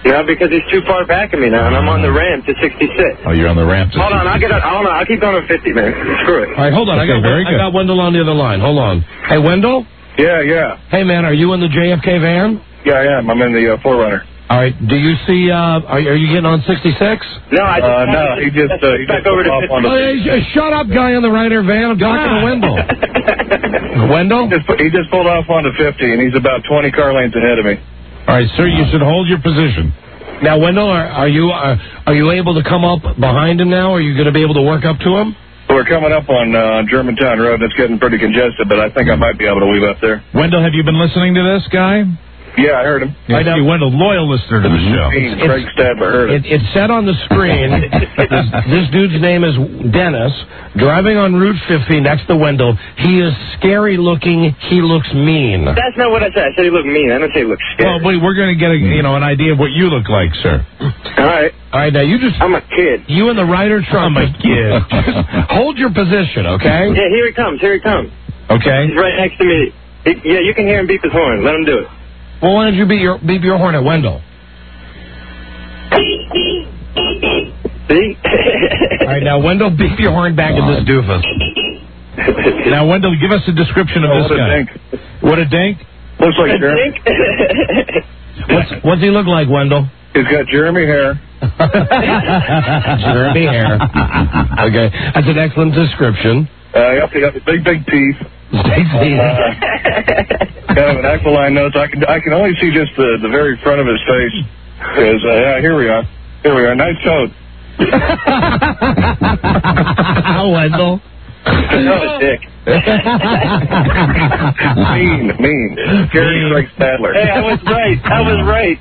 No, because he's too far back of me now, and I'm on the ramp to sixty-six. Oh, you're on the ramp to Hold on, I'll get it. Hold on, I'll keep going to fifty, man. Screw it. All right, hold on. Okay, I got very I good. got Wendell on the other line. Hold on. Hey, Wendell? Yeah, yeah. Hey, man, are you in the J F K van? Yeah, I am. I'm in the uh, Forerunner. All right. Do you see, uh, are, are you getting on sixty-six? No, I just... Uh, no, he just, uh, he back just over to off fifty. on the... Oh, hey, sh- shut up, guy in the Ryder van. I'm talking to Wendell. Wendell? He just, he just pulled off onto fifty, and he's about twenty car lanes ahead of me. All right, sir, you should hold your position. Now, Wendell, are, are you uh, are you able to come up behind him now? Are you going to be able to work up to him? We're coming up on uh, Germantown Road. It's getting pretty congested, but I think I might be able to weave up there. Wendell, have you been listening to this guy? Yeah, I heard him. I know. Wendell, loyal listener to the show. It's, Craig Stadler heard it. It, it said on the screen, this, this dude's name is Dennis, driving on Route fifty next to Wendell. He is scary looking. He looks mean. That's not what I said. I said he looked mean. I didn't say he looked Well, scary. wait, we're going to get a, you know, an idea of what you look like, sir. All right. All right, now you just... I'm a kid. You and the Ryder truck. I'm a kid. Just hold your position, okay? Yeah, here he comes. Here he comes. Okay. He's right next to me. He, yeah, you can hear him beep his horn. Let him do it. Well, why don't you beep your, beep your horn at Wendell? See? All right, now, Wendell, beep your horn back at this doofus. Now, Wendell, give us a description of Oh, this what a guy. dink. What a dink? Looks like I Jeremy. think. What's, what's he look like, Wendell? He's got Jeremy hair. Jeremy hair. Okay, that's an excellent description. Uh, yep, he got the big, big teeth. Big teeth. Uh, kind of an aquiline nose. I can I can only see just the, the very front of his face. Because, uh, yeah, here we are. Here we are. Nice coat. Wendell. No, dick. mean, mean. Gary Craig Stadler. Hey, I was right. I was right.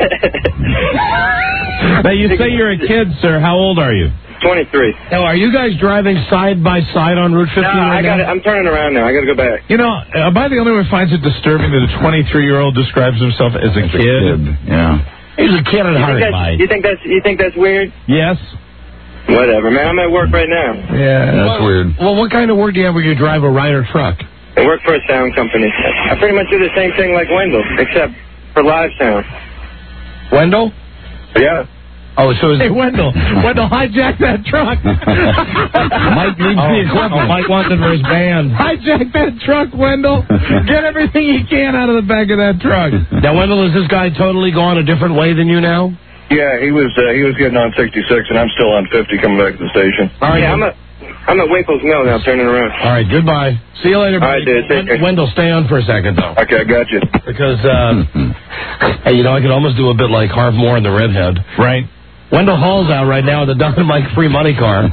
Now, you say you're a kid, sir. How old are you? twenty-three. Now, are you guys driving side by side on Route fifty No, right I got it. now? I'm turning around now. I got to go back. You know, uh, by the only one finds it disturbing that a twenty-three-year-old describes himself as a kid. Yeah. He's a kid at You heart, think, that's, Mike. you think that's you think that's weird? Yes. Whatever, man. I'm at work right now. Yeah, that's well, weird. Well, what kind of work do you have when you drive a Ryder truck? I work for a sound company. I pretty much do the same thing like Wendell, except for live sound. Wendell? Yeah. Oh, so is Hey, Wendell. Wendell, hijack that truck. Mike needs oh, the equipment. Oh, Mike wants it for his band. Hijack that truck, Wendell. Get everything you can out of the back of that truck. Now, Wendell, is this guy totally gone a different way than you now? Yeah, he was uh, he was getting on sixty-six, and I'm still on fifty coming back to the station. All right, yeah, I'm at I'm at Waples Mill now, turning around. All right, goodbye. See you later. All right, dude. Take care. Wendell, stay on for a second, though. Okay, I got you. Because, uh, hey, you know, I could almost do a bit like Harv Moore in The Redhead. Right. Wendell Hall's out right now in the Don and Mike free money car.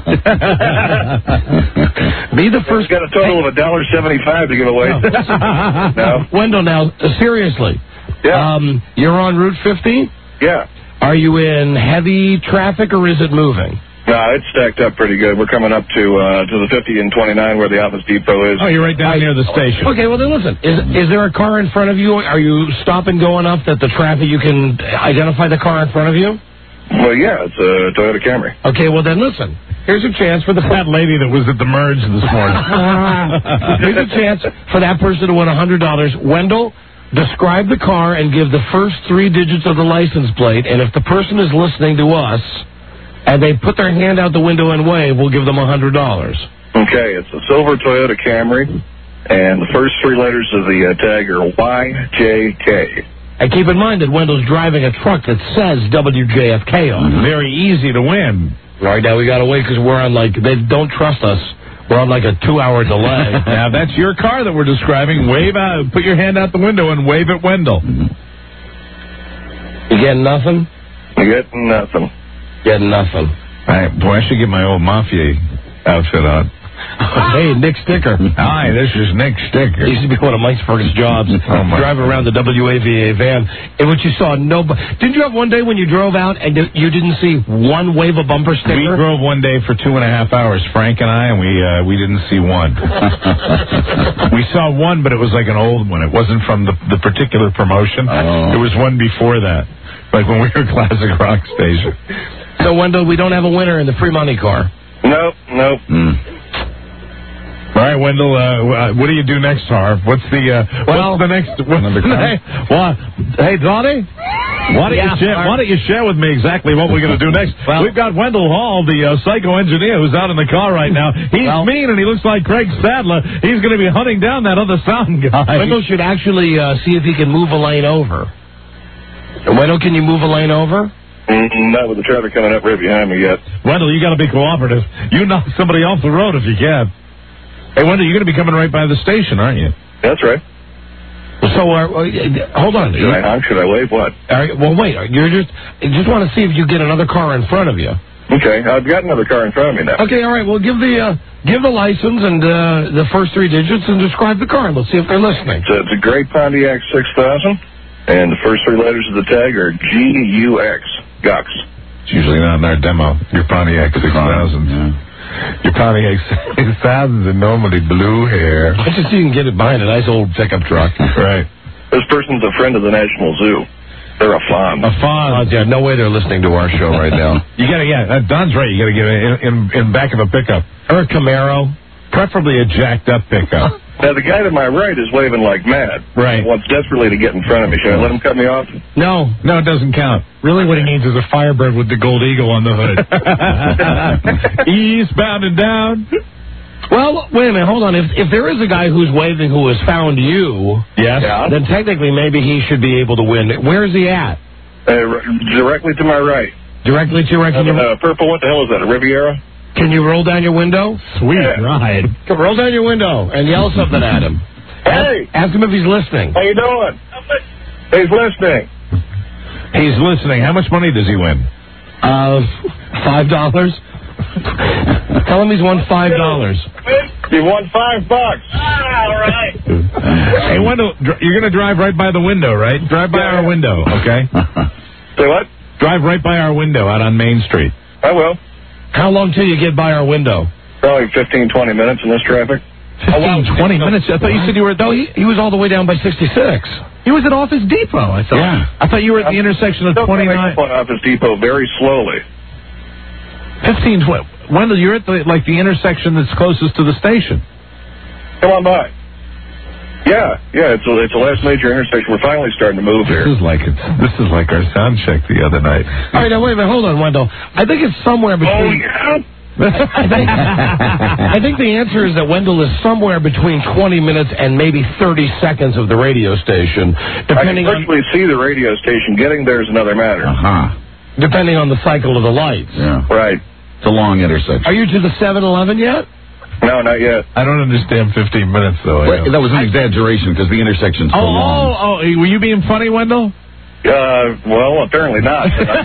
Be the first. Got a total of a dollar seventy-five to give away. No. Wendell, now, seriously. Yeah. Um, you're on Route fifty? Yeah. Are you in heavy traffic or is it moving? No, it's stacked up pretty good. We're coming up to uh, to the fifty and twenty-nine where the Office Depot is. Oh, you're right down near the station. Okay, well then listen. Is is there a car in front of you? Are you stop and go enough that the traffic you can identify the car in front of you? Well, yeah, it's a Toyota Camry. Okay, well then listen. Here's a chance for the That lady that was at the merge this morning. Here's a chance for that person to win a hundred dollars. Wendell, describe the car and give the first three digits of the license plate. And if the person is listening to us and they put their hand out the window and wave, we'll give them a hundred dollars. Okay, it's a silver Toyota Camry, and the first three letters of the uh, tag are Y J K. And keep in mind that Wendell's driving a truck that says W J F K on it. Very easy to win. All right, now we got to wait because we're on like, they don't trust us. We're on like a two-hour delay. Now, that's your car that we're describing. Wave out, put your hand out the window and wave at Wendell. You getting nothing? Getting nothing. Getting nothing. All right, boy, I should get my old Mafia outfit on. Hey, Nick Sticker. Hi, this is Nick Sticker. He used to be one of Mike's first jobs, Oh, my driving around the W A V A van, in which you saw no... Didn't you have one day when you drove out and you didn't see one wave a bumper sticker? We drove one day for two and a half hours, Frank and I, and we uh, we didn't see one. We saw one, but it was like an old one. It wasn't from the, the particular promotion. Oh. It was one before that, like when we were Classic Rock Station. So, Wendell, we don't have a winner in the free money car. Nope, nope. Mm. All right, Wendell, uh, what do you do next, Harv? What's the, uh, Well, what's the next... What's another the car? next, well, hey, Donnie? Why don't, Yeah, you share, Mark. why don't you share with me exactly what we're going to do next? Well- We've got Wendell Hall, the uh, psycho engineer, who's out in the car right now. He's Well- mean and he looks like Craig Sadler. He's going to be hunting down that other sound guy. Wendell should actually uh, see if he can move a lane over. Wendell, can you move a lane over? Mm, not with the traffic coming up right behind me yet. Wendell, you got to be cooperative. You knock somebody off the road if you can. Hey, Wendell, you're going to be coming right by the station, aren't you? That's right. So, uh, uh, hold on. Should I honk? Should I wave? What? Are you- well, wait. You're just I just want to see if you get another car in front of you. Okay, I've got another car in front of me now. Okay, all right. Well, give the uh, give the license and uh, the first three digits and describe the car. Let's see if they're listening. So it's a gray Pontiac six thousand, and the first three letters of the tag are G U X. Gux. It's usually not in our demo. Your Pontiac six thousand. Yeah. Your Pontiac six thousands are normally blue hair. I just so you can get it behind a nice old pickup truck. Right. This person's a friend of the National Zoo. They're a fawn. A fawn. Oh, yeah, no way they're listening to our show right now. You gotta, yeah, uh, Don's right. You gotta get it in, in, in back of a pickup. Or a Camaro. Preferably a jacked up pickup. Now, the guy to my right is waving like mad. Right. He wants desperately to get in front of me. Should I let him cut me off? No. No, it doesn't count. Really, what he needs is a Firebird with the gold eagle on the hood. Eastbound and down. Well, wait a minute. Hold on. If if there is a guy who's waving who has found you, yes, Yeah. then technically maybe he should be able to win. Where is he at? Uh, r- directly to my right. Directly to right. Can you, Uh, purple, what the hell is that, a Riviera? can you roll down your window? Sweet Yeah. ride. Come, roll down your window and yell something at him. Hey! Ask, ask him if he's listening. How you doing? He's listening. He's listening. How much money does he win? Uh, five dollars. Tell him he's won five dollars. You won five bucks. All right. Hey, Wendell, dr- you're going to drive right by the window, right? Drive by Yeah. our window, okay? Say what? Drive right by our window out on Main Street. I will. How long till you get by our window? Probably fifteen, twenty minutes in this traffic. fifteen, twenty minutes? I thought you said you were at... No, he, he was all the way down by sixty-six. He was at Office Depot, I thought. Yeah. I thought you were at the intersection of Still coming twenty-nine... up on Office Depot very slowly. fifteen, twenty... Wendell, you're at the, like the intersection that's closest to the station. Come on by. Yeah, yeah, it's a, it's the last major intersection. We're finally starting to move here. This is like it's, this is like our sound check the other night. All right, now wait a minute. Hold on, Wendell. I think it's somewhere Oh, between... yeah? I think, I think the answer is that Wendell is somewhere between twenty minutes and maybe thirty seconds of the radio station, I can depending on virtually see the radio station. Getting there is another matter. Uh-huh. depending on the cycle of the lights. Yeah. Right. It's a long intersection. Are you to the seven eleven yet? No, not yet. I don't understand fifteen minutes, though. Wait, that was an exaggeration because the intersection's so Oh, long. oh, oh, were you being funny, Wendell? Uh, well, apparently not.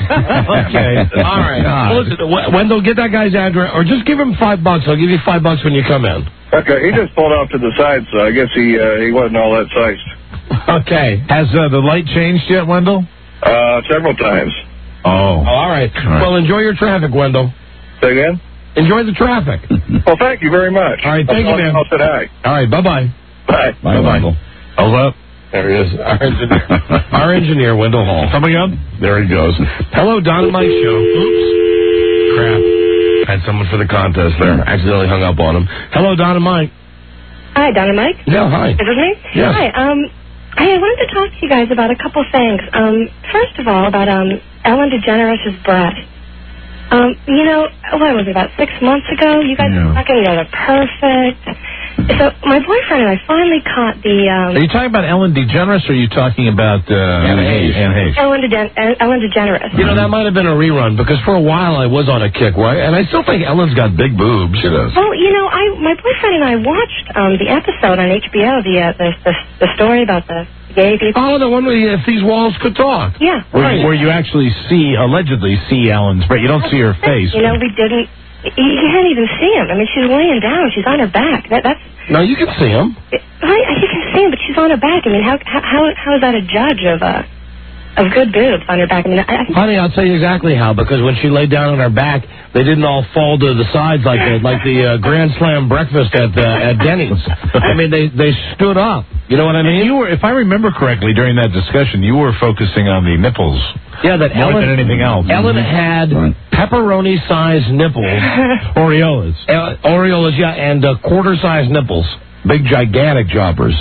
Okay. All right. Well, listen, W- Wendell, get that guy's address, or just give him five bucks. I'll give you five bucks when you come in. Okay, he just pulled off to the side, so I guess he uh, he wasn't all that sized. Okay. Has uh, the light changed yet, Wendell? Uh, several times. Oh. All right. right. Well, enjoy your traffic, Wendell. Say again? Enjoy the traffic. Well, thank you very much. All right. Thank I'll, you, man. I'll say hi. All right. Bye-bye. Bye. Bye, Wendell. Hold up. There he is. Our engineer. Our engineer, Wendell Hall. Coming up? There he goes. Hello, Don and Mike Show. Oops. Crap. Had someone for the contest there. Accidentally hung up on him. Hello, Don and Mike. Hi, Don and Mike. Yeah, hi. Is this me? Yes. Hi. Um, hey, I wanted to talk to you guys about a couple things. Um, first of all, about um Ellen DeGeneres' breath. Um, you know, what was it, about six months ago? You guys Yeah. were talking, you know, they're perfect. So my boyfriend and I finally caught the um, Are you talking about Ellen DeGeneres, or are you talking about uh, Anne Heche. Anne Heche? Ellen, DeGen- uh, Ellen DeGeneres. You know, that might have been a rerun, because for a while I was on a kick, right? And I still think Ellen's got big boobs. She does. Well, you know, I my boyfriend and I watched um, the episode on H B O, the, uh, the the the story about the gay people. Oh, the one where you- if these walls could talk. Yeah. Where, where you actually see, allegedly see Ellen's breath. You don't see her face. You know, we didn't. You you can't even see him. I mean, she's laying down. She's on her back. That that's. No, you can see him. Right, you can see him, but she's on her back. I mean, how how how is that a judge of uh of good boobs on her back? I mean, I, I, Honey, I'll tell you exactly how, because when she laid down on her back, they didn't all fall to the sides like the, like the uh, Grand Slam breakfast at uh, at Denny's. I mean, they, they stood up. You know what I mean? And you were, if I remember correctly, during that discussion, you were focusing on the nipples. Yeah, that more Ellen, than anything else. Ellen had pepperoni-sized nipples. Aureolas. Uh, Aureolas, yeah, and uh, quarter-sized nipples. Big, gigantic jobbers.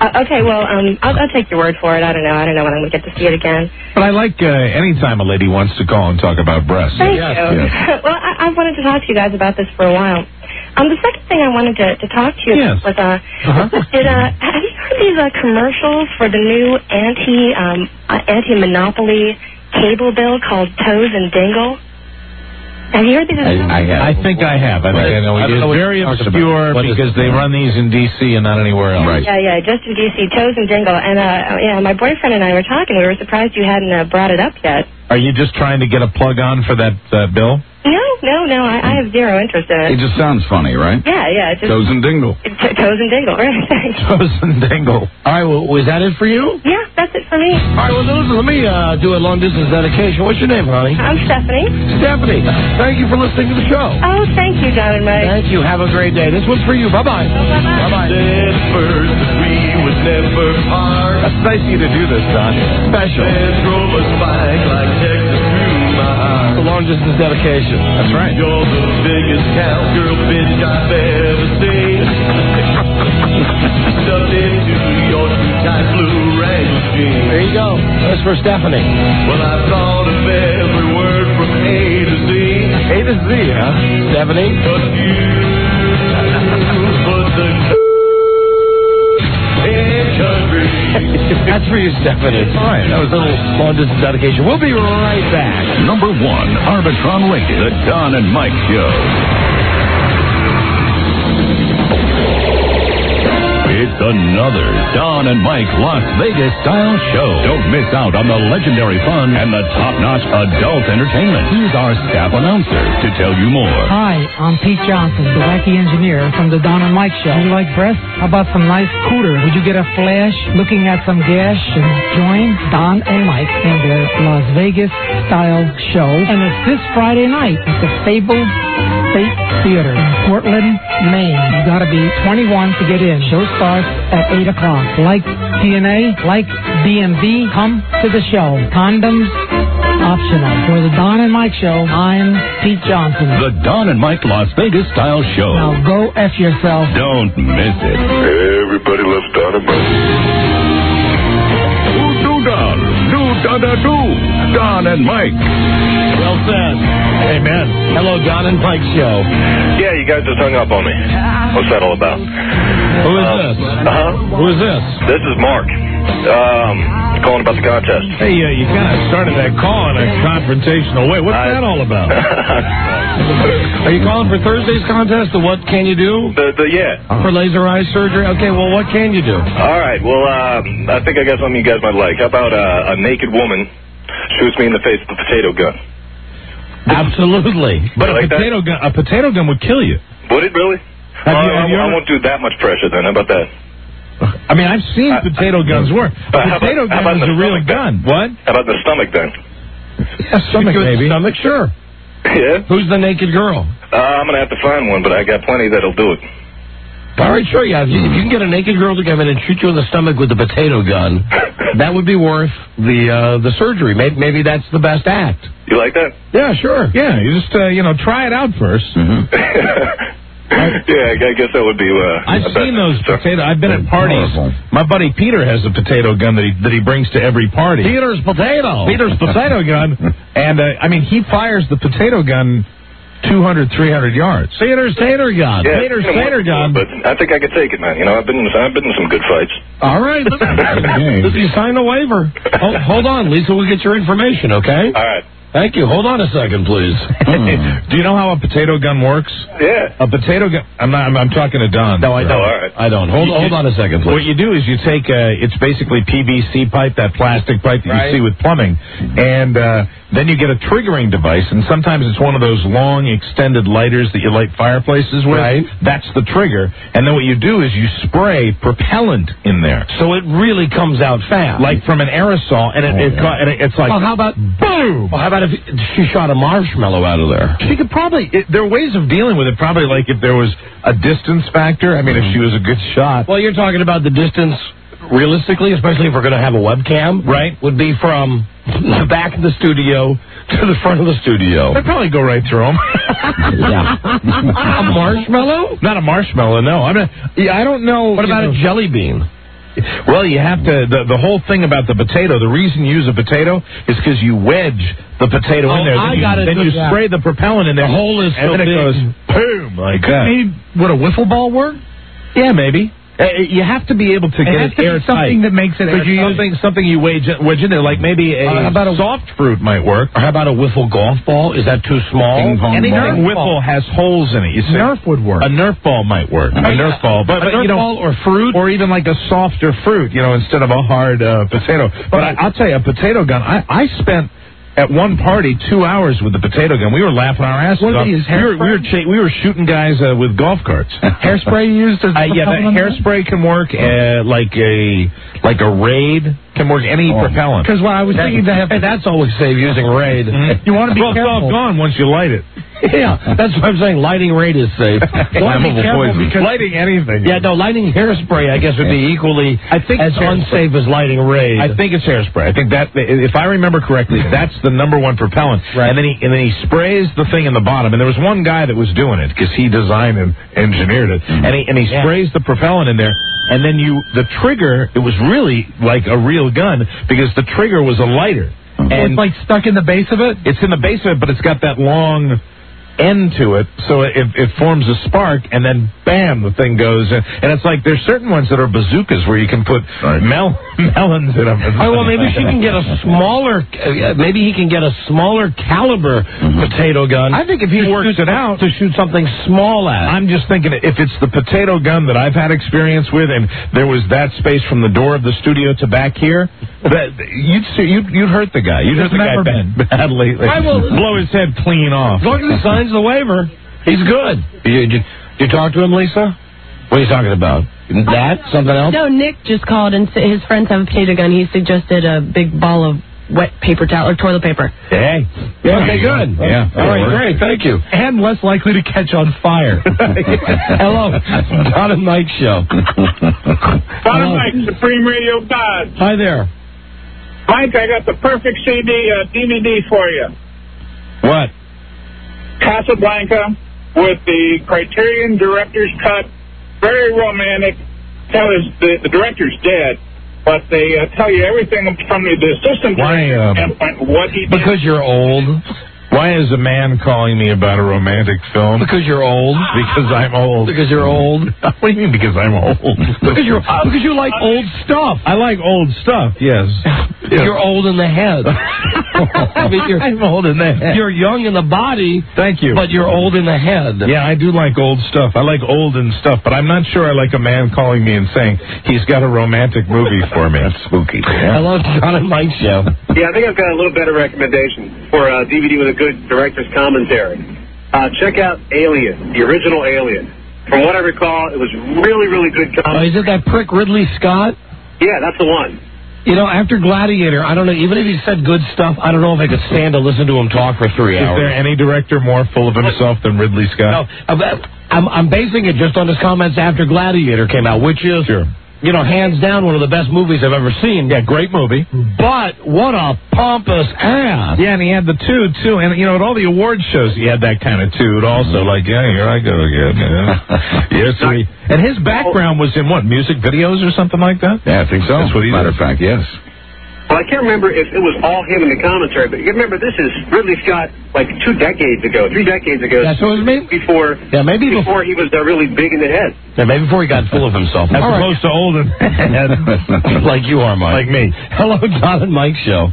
Uh, okay, well, um, I'll, I'll take your word for it. I don't know. I don't know when I'm going to get to see it again. But I like uh, any time a lady wants to call and talk about breasts. Thank yes. you. Yes. Well, I, I wanted to talk to you guys about this for a while. Um, the second thing I wanted to, to talk to you Yes. about was, uh, Uh-huh. did, uh, have you heard these uh, commercials for the new anti, um, uh, anti-monopoly cable bill called Toes and Dingle? Have you heard these? I, I think I have. I think I know. I don't It's know what very you're talking obscure about. What is because it? they run these in D C and not anywhere else. Yeah, yeah, just in D C, Toes and Dingle. And, uh, yeah, my boyfriend and I were talking. We were surprised you hadn't uh, brought it up yet. Are you just trying to get a plug on for that uh, bill? No, no, no. I, I have zero interest in It it. just sounds funny, right? Yeah, yeah. Just, Toes and Dingle. T- toes and Dingle, right? Thanks. Toes and Dingle. All right, well, was that it for you? Yeah, that's it for me. All right, well, listen, let me uh, do a long-distance dedication. What's your name, honey? I'm Stephanie. Stephanie. Thank you for listening to the show. Oh, thank you, John and Mike. Thank you. Have a great day. This one's for you. Bye-bye. Bye-bye. Bye-bye. First that we would never part. That's nice of you to do this, Don. Special. And drove us back like Texas through my heart. The long-distance dedication. That's right. You're the biggest cowgirl bitch I've ever seen. Stuffed into your two-tight blue Wrangler jeans. There you go. That's for Stephanie. Well, I thought of every word from A to Z. A to Z, huh? Stephanie? But you put the in country. That's for you, Stephanie. All right, that was a little long-distance dedication. We'll be right back. Number one, Arbitron rated, The Don and Mike Show. It's another Don and Mike Las Vegas style show. Don't miss out on the legendary fun and the top-notch adult entertainment. Here's our staff announcer to tell you more. Hi, I'm Pete Johnson, the wacky engineer from the Don and Mike Show. You like breasts? How about some nice cooter? Would you get a flash looking at some gash and join Don and Mike in their Las Vegas style show? And it's this Friday night at the Fabled State Theater in Portland, Maine. You gotta be twenty-one to get in. Show starts at eight o'clock. Like T N A, like D M V, come to the show. Condoms optional. For the Don and Mike Show, I'm Pete Johnson. The Don and Mike Las Vegas style show. Now go F yourself. Don't miss it. Everybody loves Don and Mike. Do Don, do da da do, Don and Mike. Well said. Amen. Hello, Don and Mike Show. Yeah, you guys just hung up on me. What's that all about? Who is this? Uh-huh. Who is this? This is Mark. Um, calling about the contest. Hey, uh, you kind of started that call in a confrontational way. What's I- that all about? Are you calling for Thursday's contest? The What Can You Do? The, the, yeah. For laser eye surgery? Okay, well, what can you do? All right, well, um, I think I got something you guys might like. How about uh, a naked woman shoots me in the face with a potato gun? Absolutely. But You a like that? potato gun, a potato gun would kill you. Would it really? Have Well, you- have I, you I ever- won't do that much pressure then. How about that? I mean, I've seen potato guns work. Uh, A how potato about- how gun about is a the real stomach gun. What? How about the stomach then? A stomach, Good maybe. Stomach, sure. Yeah? Who's the naked girl? Uh, I'm going to have to find one, but I got plenty that'll do it. All right, sure, yeah. If you, if you can get a naked girl to come in and shoot you in the stomach with a potato gun, that would be worth the uh, the surgery. Maybe, maybe that's the best act. You like that? Yeah, sure. Yeah, you just, uh, you know, try it out first. Yeah, I guess that would be. Uh, I've a seen bet. those potato. I've been at parties. Horrible. My buddy Peter has a potato gun that he that he brings to every party. Peter's potato. Peter's potato gun, and uh, I mean he fires the potato gun two hundred, three hundred yards. Peter's tater gun. Yeah, Peter's it's gonna tater work, gun. But I think I could take it, man. You know, I've been in, I've been in some good fights. All right. If you sign a waiver. Hold, hold on, Lisa. We'll get your information, okay? All right. Thank you. Hold on a second, please. Do you know how a potato gun works? Yeah. A potato gun. I'm not. I'm, I'm talking to Don. No, I don't. Oh, all right. I don't. Hold, hold on a second, please. What you do is you take. Uh, it's basically P V C pipe, that plastic pipe that Right. you see with plumbing, and uh, then you get a triggering device, and sometimes it's one of those long extended lighters that you light fireplaces with. Right. That's the trigger, and then what you do is you spray propellant in there, So it really comes out fast. like from an aerosol, and it, it, ca- and it it's like Well, how about boom. Well, how about if she shot a marshmallow out of there? She could probably. It, there are ways of dealing with it. Probably like if there was a distance factor. I mean, if she was a good shot. Well, you're talking about the distance, realistically, especially if we're going to have a webcam, Right. would be from the back of the studio to the front of the studio. I'd probably go right through them. Yeah. A marshmallow? Not a marshmallow, no. I mean, yeah, I don't know. What you about know, a jelly bean? Well, you have to, the, the whole thing about the potato, the reason you use a potato is because you wedge the potato Oh, in there. Then I you, got it. Then you Yeah. spray the propellant in there. The hole is and so then it big. goes boom, like Could that. maybe, would a wiffle ball work? Yeah, maybe. Uh, you have to be able to It get has it to be airtight. something that makes it Could you use airtight. something, something you wedge, wedge in there, like maybe a, Uh, how about a- soft fruit might work. Or how about a wiffle golf ball? Is that too small? Anything Nerf wiffle ball. has holes in it. You see? Nerf would work. A Nerf ball might work. A Nerf ball, but, A but Nerf you know, ball or fruit, or even like a softer fruit, you know, instead of a hard uh, potato. But I, I'll tell you, a potato gun. I, I spent at one party two hours with the potato gun. We were laughing our asses What did off. they use, we were we were, hairspray? cha- we were shooting guys uh, with golf carts. Hairspray used as Uh, yeah, that propellant on that? hairspray can work. Uh, like a like a Raid can work. Any propellant. Because what I was thinking to have, Hey, that's always safe using Raid. you want to be well, it's all careful. gone once you light it. Yeah, that's what I'm saying. Lighting Raid is safe. You want to be Flammable careful poison. because Lighting anything. Yeah, no, lighting hairspray, I guess, would be equally I think as it's hairspray. unsafe as lighting Raid. I think it's hairspray. I think that, if I remember correctly, that's the number one propellant. Right. And then he and then he sprays the thing in the bottom. And there was one guy that was doing it because he designed and engineered it. And he and he Yeah. sprays the propellant in there. And then you the trigger. It was really like a real gun because the trigger was a lighter. So And it's like stuck in the base of it. it's in the base of it, but it's got that long end to it, so it, it forms a spark, and then bam, the thing goes. And, and it's like there's certain ones that are bazookas where you can put mel- melons in them. Oh, well, maybe she can get a smaller, uh, maybe he can get a smaller caliber potato gun. I think if he to works shoot- it out, to shoot something small at. I'm just thinking if it's the potato gun that I've had experience with, and there was that space from the door of the studio to back here, that you'd see, you'd, you'd hurt the guy. You'd hurt It's the guy never bad, badly. Like, I will- blow his head clean off. As long as he signs the waiver, he's good. You, you, you talk to him, Lisa? What are you talking about? That? Something else? No, Nick just called and said his friends have a potato gun. He suggested a big ball of wet paper towel or toilet paper. Hey. Yeah, okay, good. Yeah. All right, great. Thank you. And less likely to catch on fire. Hello. Don and Mike Show. Don Mike, Supreme Radio God. Hi there. Mike, I got the perfect C D, uh, D V D for you. What? Casablanca with the Criterion Director's Cut. Very romantic. Tell us the, the director's dead, but they uh, tell you everything from the, the assistant Why, director um, standpoint, what he did. Because you're old. Why is a man calling me about a romantic film? Because you're old. Because I'm old. Because you're old. What do you mean because I'm old? Because you're because you like old stuff. I like old stuff, yes. You're old in the head. I mean, you're, I'm old in the head. You're young in the body. Thank you. But you're old in the head. Yeah, I do like old stuff. I like old and stuff, but I'm not sure I like a man calling me and saying he's got a romantic movie for me. That's spooky. Hello, John and Mike Show. Yeah, I think I've got a little better recommendation for a D V D with a good director's commentary. Uh, check out Alien, the original Alien. From what I recall, it was really, really good Oh, commentary. is it that prick Ridley Scott? Yeah, that's the one. You know, after Gladiator, I don't know, even if he said good stuff, I don't know if I could stand to listen to him talk for three Is hours. there any director more full of himself than Ridley Scott? No, I'm, I'm, I'm basing it just on his comments after Gladiator came out, which is, Sure. you know, hands down one of the best movies I've ever seen. Yeah, great movie. But what a pompous ass. Yeah, and he had the toot, too. And, you know, at all the award shows, he had that kind of toot also. Like, yeah, here I go again. Yeah. Yes, we. And his background was in what, music videos or something like that? Yeah, I think so. That's what he Matter did. of fact, yes. Well, I can't remember if it was all him in the commentary, but you remember this is Ridley Scott like two decades ago, three decades ago. That's what it was maybe. Before, Yeah, maybe before, before he was uh, really big in the head. yeah, maybe before he got full of himself. As All right. opposed to old and like you are, Mike. like me. Hello, John and Mike Show.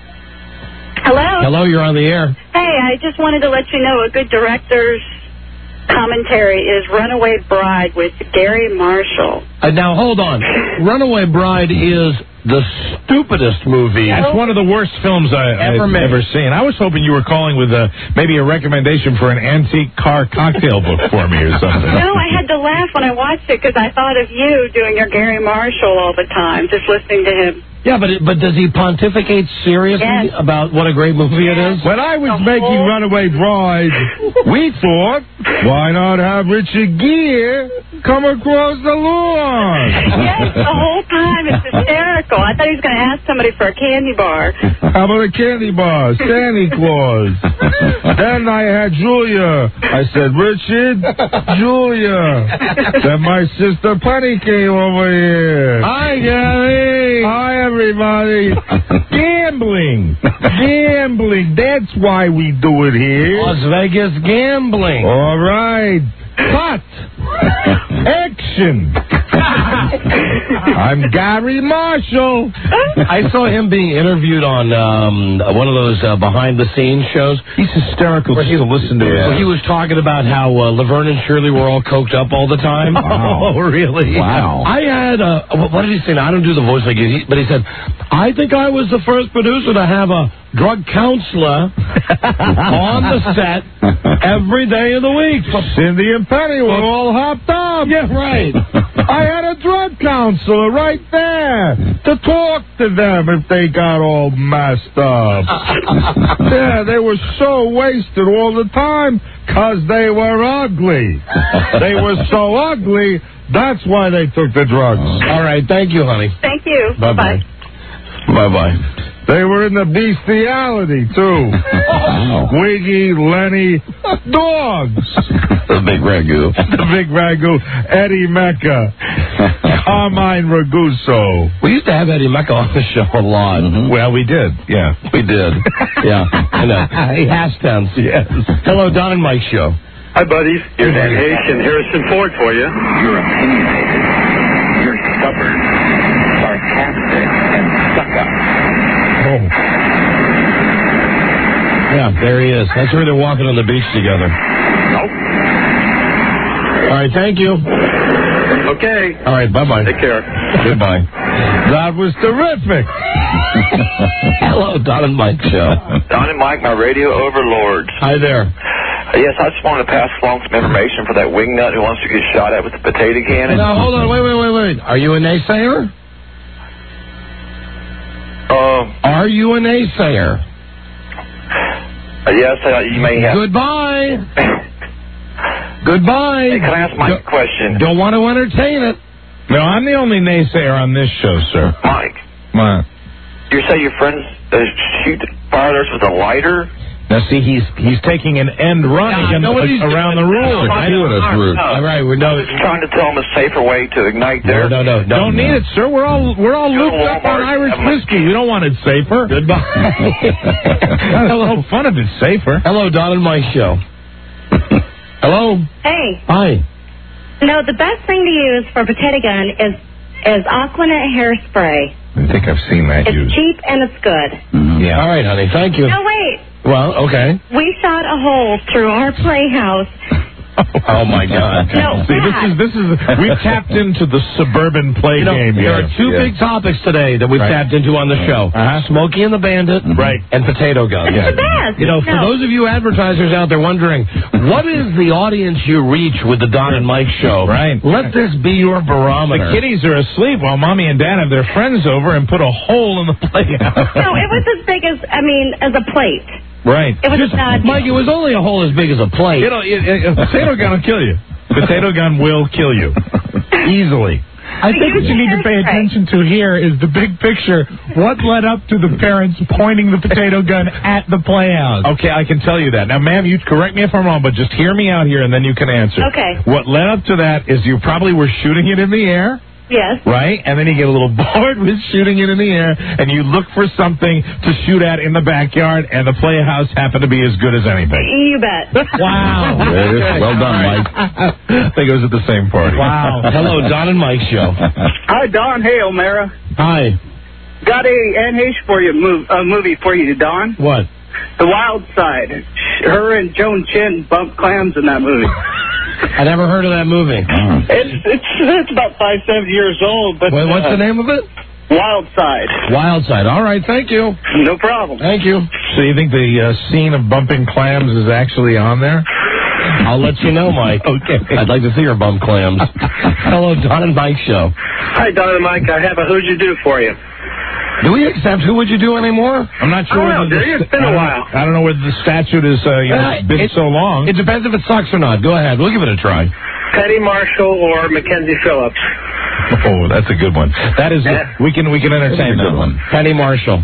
Hello? Hello, you're on the air. Hey, I just wanted to let you know a good director's commentary is Runaway Bride with Gary Marshall. Uh, now, hold on. Runaway Bride is the stupidest movie. That's one of the worst films I, Ever I've made. ever seen. I was hoping you were calling with a, maybe a recommendation for an antique car cocktail book for me or something. No, I had to laugh when I watched it because I thought of you doing your Gary Marshall all the time, just listening to him. Yeah, but it, but does he pontificate seriously Yes. about what a great movie it is? When I was The making whole- Runaway Bride, we thought, why not have Richard Gere come across the lawn? Yes, the whole time it's hysterical. I thought he was going to ask somebody for a candy bar. How about a candy bar? Santa Claus. Then I had Julia. I said, Richard, Julia. Then my sister Penny came over here. Hi, everybody. Gambling. Gambling. That's why we do it here. Las Vegas gambling. All right. Cut. Action. I'm Gary Marshall. I saw him being interviewed on um, one of those uh, behind-the-scenes shows. He's hysterical just to listen to. Where he was talking about how uh, Laverne and Shirley were all coked up all the time. Wow. Oh, really? Wow. I had, uh, what did he say? Now, I don't do the voice like he, but he said, I think I was the first producer to have a drug counselor on the set every day of the week. Cindy and Penny were all hopped up. Yeah, right. I had a drug counselor right there to talk to them if they got all messed up. Yeah, they were so wasted all the time because they were ugly. They were so ugly, that's why they took the drugs. All right, thank you, honey. Thank you. Bye-bye. Bye-bye. They were in the bestiality, too. Wiggy, Lenny, dogs. The big ragu. The big ragu. Eddie Mecca. Carmine Raguso. We used to have Eddie Mecca on the show a lot. Mm-hmm. Well, we did. Yeah. We did. Yeah. I know. He has tense. Yes. Hello, Don and Mike Show. Hi, buddies. Here's Dan H. and Harrison Ford for you. You're opinionated. You're stubborn, sarcastic, and stuck up. Oh. Yeah, there he is. That's where they're walking on the beach together. Nope. All right, thank you. Okay. All right, bye-bye. Take care. Goodbye. That was terrific. Hello, Don and Mike Show. Don and Mike, my radio overlords. Hi there. Uh, yes, I just wanted to pass along some information for that wingnut who wants to get shot at with the potato cannon. Now, hold on. Wait, wait, wait, wait. Are you a naysayer? Uh, Are you a naysayer? uh, yes, uh, you may have. Goodbye. Goodbye. Hey, can I ask Mike a question? Don't want to entertain it. No, I'm the only naysayer on this show, sir. Mike, What? you say your friends uh, shoot fireworks with a lighter? Now, see, he's he's taking an end run Yeah, against, I know what he's around the doing. rules. I know that's rude. All right, we know. I'm just trying to tell them a safer way to ignite their... No, no, no. Don't need it, sir. We're all we're all Go to looped up on Walmart, Irish have my- whiskey. We don't want it safer. Goodbye. That's a little fun if it's safer. Hello, Don and Mike Show. Hello. Hey. Hi. No, the best thing to use for a potato gun is is Aquanet hairspray. I think I've seen that It's used. cheap and it's good. Yeah. All right, honey. Thank you. No, wait. Well, okay. We shot a hole through our playhouse. Oh my God. No, See, this is this is we've tapped into the suburban play You know, game. there here. are two Yeah. big topics today that we've Right. tapped into on the show. Uh-huh. Smokey and the Bandit, Right. and Potato Gun. It's the best. You know, for No. those of you advertisers out there wondering, what is the audience you reach with the Don and Mike Show? Right. Let this be your barometer. The kiddies are asleep while Mommy and Dad have their friends over and put a hole in the playhouse. No, it was as big as, I mean, as a plate. Right. It was Just, not. Mike, it was only a hole as big as a plate. You know, it, it, a potato gun will kill you. Potato gun will kill you. Easily. I think what you need to pay attention to here is the big picture. What led up to the parents pointing the potato gun at the playhouse? Okay, I can tell you that. Now, ma'am, you correct me if I'm wrong, but just hear me out here and then you can answer. Okay. What led up to that is you probably were shooting it in the air. Yes. Right? And then you get a little bored with shooting it in the air, and you look for something to shoot at in the backyard, and the playhouse happened to be as good as anything. You bet. Wow. There it is. Well done, Mike. I think it was at the same party. Wow. Hello, Don and Mike Show. Hi, Don. Hey, O'Mara. Hi. Got a N H for you, move, a movie for you, Don. What? The Wild Side. Her and Joan Chin bumped clams in that movie. I never heard of that movie. It's it's it's about five, seven years old, but Wait, what's uh, the name of it? Wild Side. Wild Side. All right, thank you. No problem. Thank you. So you think the uh, scene of bumping clams is actually on there? I'll let you know, Mike. Okay. I'd like to see your bum clams. Hello, Don and Mike Show. Hi, Don and Mike. I have a Who'd You Do for you. Do we accept Who Would You Do anymore? I'm not sure. I don't know, whether dude. the, It's been a I don't- while. I don't know whether the statute is uh, you know, Uh, it's been it- so long. It depends if it sucks or not. Go ahead. We'll give it a try. Petty Marshall or Mackenzie Phillips. Oh, that's a good one. That is Yeah. we can we can entertain that one. Penny Marshall.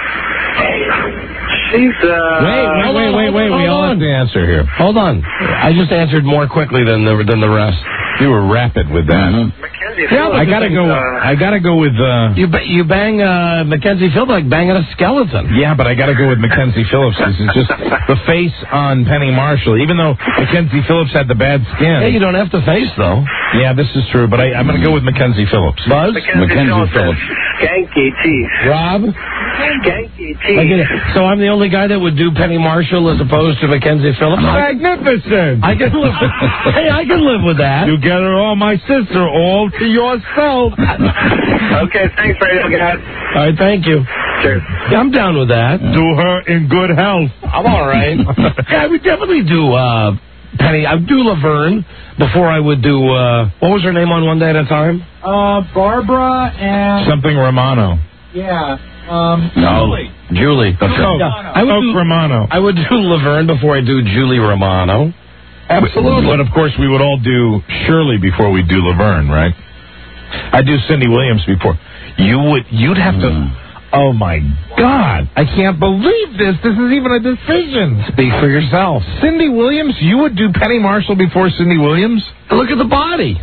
She's, uh... Wait, wait, wait, wait, wait. We all have to answer here. Hold on. I just answered more quickly than the than the rest. You were rapid with that. Yeah, I gotta go. I gotta go with. Uh, You ba- you bang uh, Mackenzie Phillips like banging a skeleton. yeah, but I gotta go with Mackenzie Phillips. This is just the face on Penny Marshall. Even though Mackenzie Phillips had the bad skin. Yeah, you don't have to face though. Yeah, this is true. But I, I'm gonna go with Mackenzie Phillips. Buzz. Mackenzie Phillips. Skanky teeth. Rob. Skanky I get it. teeth. So I'm the only guy that would do Penny Marshall as opposed to Mackenzie Phillips. Magnificent. I can live. Hey, I can live with that. You get her all, my sister, all to yourself. Okay, thanks, radio guys. All right, thank you. Cheers. Yeah, I'm down with that. Do her in good health. I'm all right. Yeah, I would definitely do uh, Penny. I would do Laverne before I would do. Uh, what was her name on One Day at a Time? Uh, Barbara and Something Romano. yeah, um, No, Julie. Julie. Coke. Yeah, I would Coke do, Romano. I would do Laverne before I do Julie Romano. Absolutely. But of course, we would all do Shirley before we do Laverne, right? I'd do Cindy Williams before. You would. You'd have to. Oh my God! I can't believe this. This is even a decision. Speak for yourself. Cindy Williams. You would do Penny Marshall before Cindy Williams. Look at the body.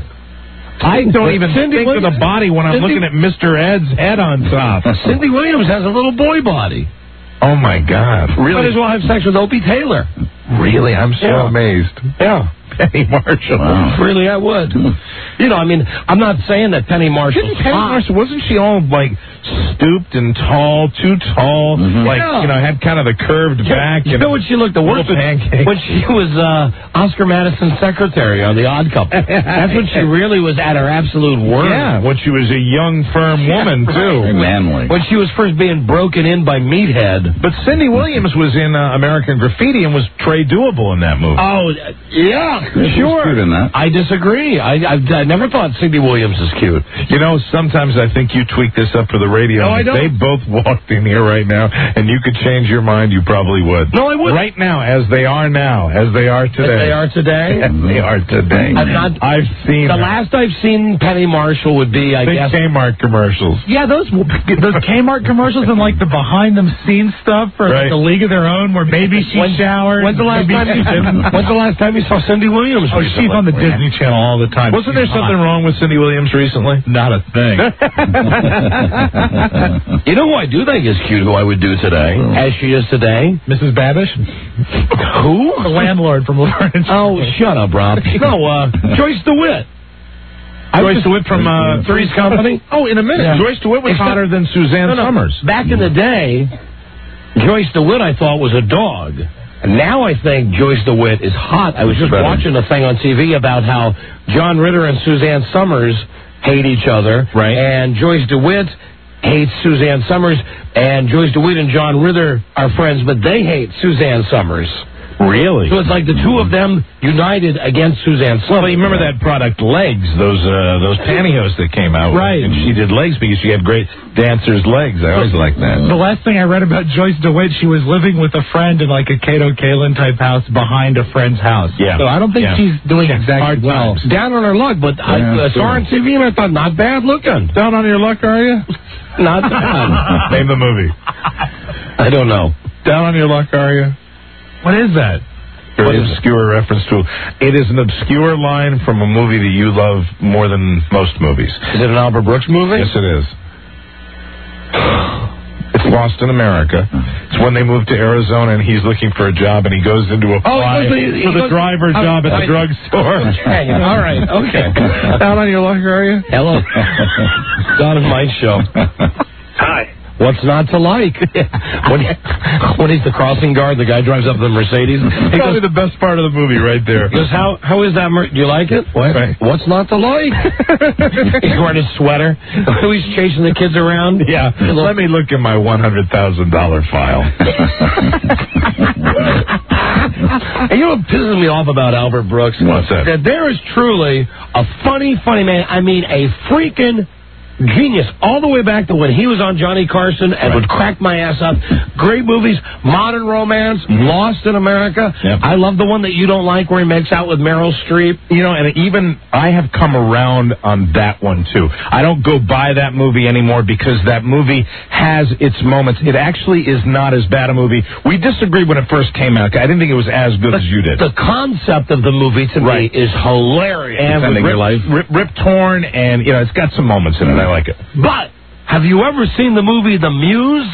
I don't even Cindy think Williams- of the body when I'm Cindy- looking at Mister Ed's head on top. Cindy Williams has a little boy body. Oh my God! Might Really? as well have sex with Opie Taylor. Really? I'm so Yeah. amazed. Yeah. Penny Marshall. Really, I would. You know, I mean, I'm not saying that Penny Marshall's Didn't Penny hot. Marshall, wasn't she all like stooped and tall, too tall, like, Yeah. you know, had kind of the curved back? You and know what she looked the worst little when, pancake. when she was uh, Oscar Madison's secretary on The Odd Couple. That's when she really was at her absolute worst. Yeah, when she was a young, firm woman, too. Manly. When she was first being broken in by Meathead. But Cindy Williams was in uh, American Graffiti and was Trey Doable in that movie. Oh, yeah, Sure. Cute in that. I disagree. I, I, I never thought Cindy Williams is cute. You know, sometimes I think you tweak this up for the radio. No, I If don't. They both walked in here right now, and you could change your mind, you probably would. No, I wouldn't. Right now, as they are now, as they are today. As they are today? As they are today. I've not- I've seen The her. last I've seen Penny Marshall would be, I Big guess... Kmart commercials. Yeah, those those Kmart commercials and like the behind the scenes stuff for Right. like, the League of Their Own, where maybe she When- showered. When's the last maybe time you she didn't. When's the last time you saw Cindy Williams? Oh, she's recently? on the Disney Channel all the time. Wasn't there She's something hot. wrong with Cindy Williams recently? Not a thing. You know who I do think is cute, who I would do today, as she is today? Missus Babish? Who? The landlord from Laverne and Oh, shut up, Rob. No, uh, Joyce DeWitt. Joyce DeWitt from uh, Three's Company? Oh, in a minute. Yeah. Joyce DeWitt was Except- hotter than Suzanne No, no. Summers. Back in the day, Joyce DeWitt I thought was a dog. And now I think Joyce DeWitt is hot. I was just Better. watching a thing on T V about how John Ritter and Suzanne Summers hate each other. Right. And Joyce DeWitt hates Suzanne Summers. And Joyce DeWitt and John Ritter are friends, but they hate Suzanne Summers. Really? So it's like the two of them united against Suzanne Summers. Well, you remember that product Legs, those uh, those pantyhose that came out. Right. And she did legs because she had great dancer's legs. I always liked that. The last thing I read about Joyce DeWitt, she was living with a friend in like a Cato Kalin type house behind a friend's house. Yeah. So I don't think Yeah. she's doing exactly well. Down on her luck, but I Yeah, uh, saw her on T V and I thought, not bad looking. Down on your luck, are you? Not bad. Name the movie. I don't know. Down on your luck, are you? What is that? Very obscure reference to. It is an obscure line from a movie that you love more than most movies. Is it an Albert Brooks movie? Yes, it is. It's Lost in America. It's when they move to Arizona and he's looking for a job and he goes into a Oh, fly he goes to- he for the goes- driver oh, job at I- the drugstore. Hang on. All right. Okay. Down on your luck, are you? Hello. Don and Mike show. Hi. What's not to like? when, he, when he's the crossing guard, the guy drives up the Mercedes. He Probably goes, the best part of the movie right there. he goes how, how is that? Mer- do you like it? What? Right. What's not to like? He's wearing his sweater. He's chasing the kids around. Yeah, let me look in my one hundred thousand dollars file. And you know what pisses me off about Albert Brooks? What's that? That there is truly a funny, funny man. I mean, a freaking genius. All the way back to when he was on Johnny Carson and Right. would crack my ass up. Great movies. Modern Romance, Mm-hmm. Lost in America. Yep. I love the one that you don't like where he makes out with Meryl Streep. You know, and even I have come around on that one, too. I don't go by that movie anymore because that movie has its moments. It actually is not as bad a movie. We disagreed when it first came out. I didn't think it was as good as you did. The concept of the movie to Right. me is hilarious. And with Defending your life. Rip, Rip, Rip Torn, and, you know, it's got some moments in it. I like it. But have you ever seen the movie The Muse?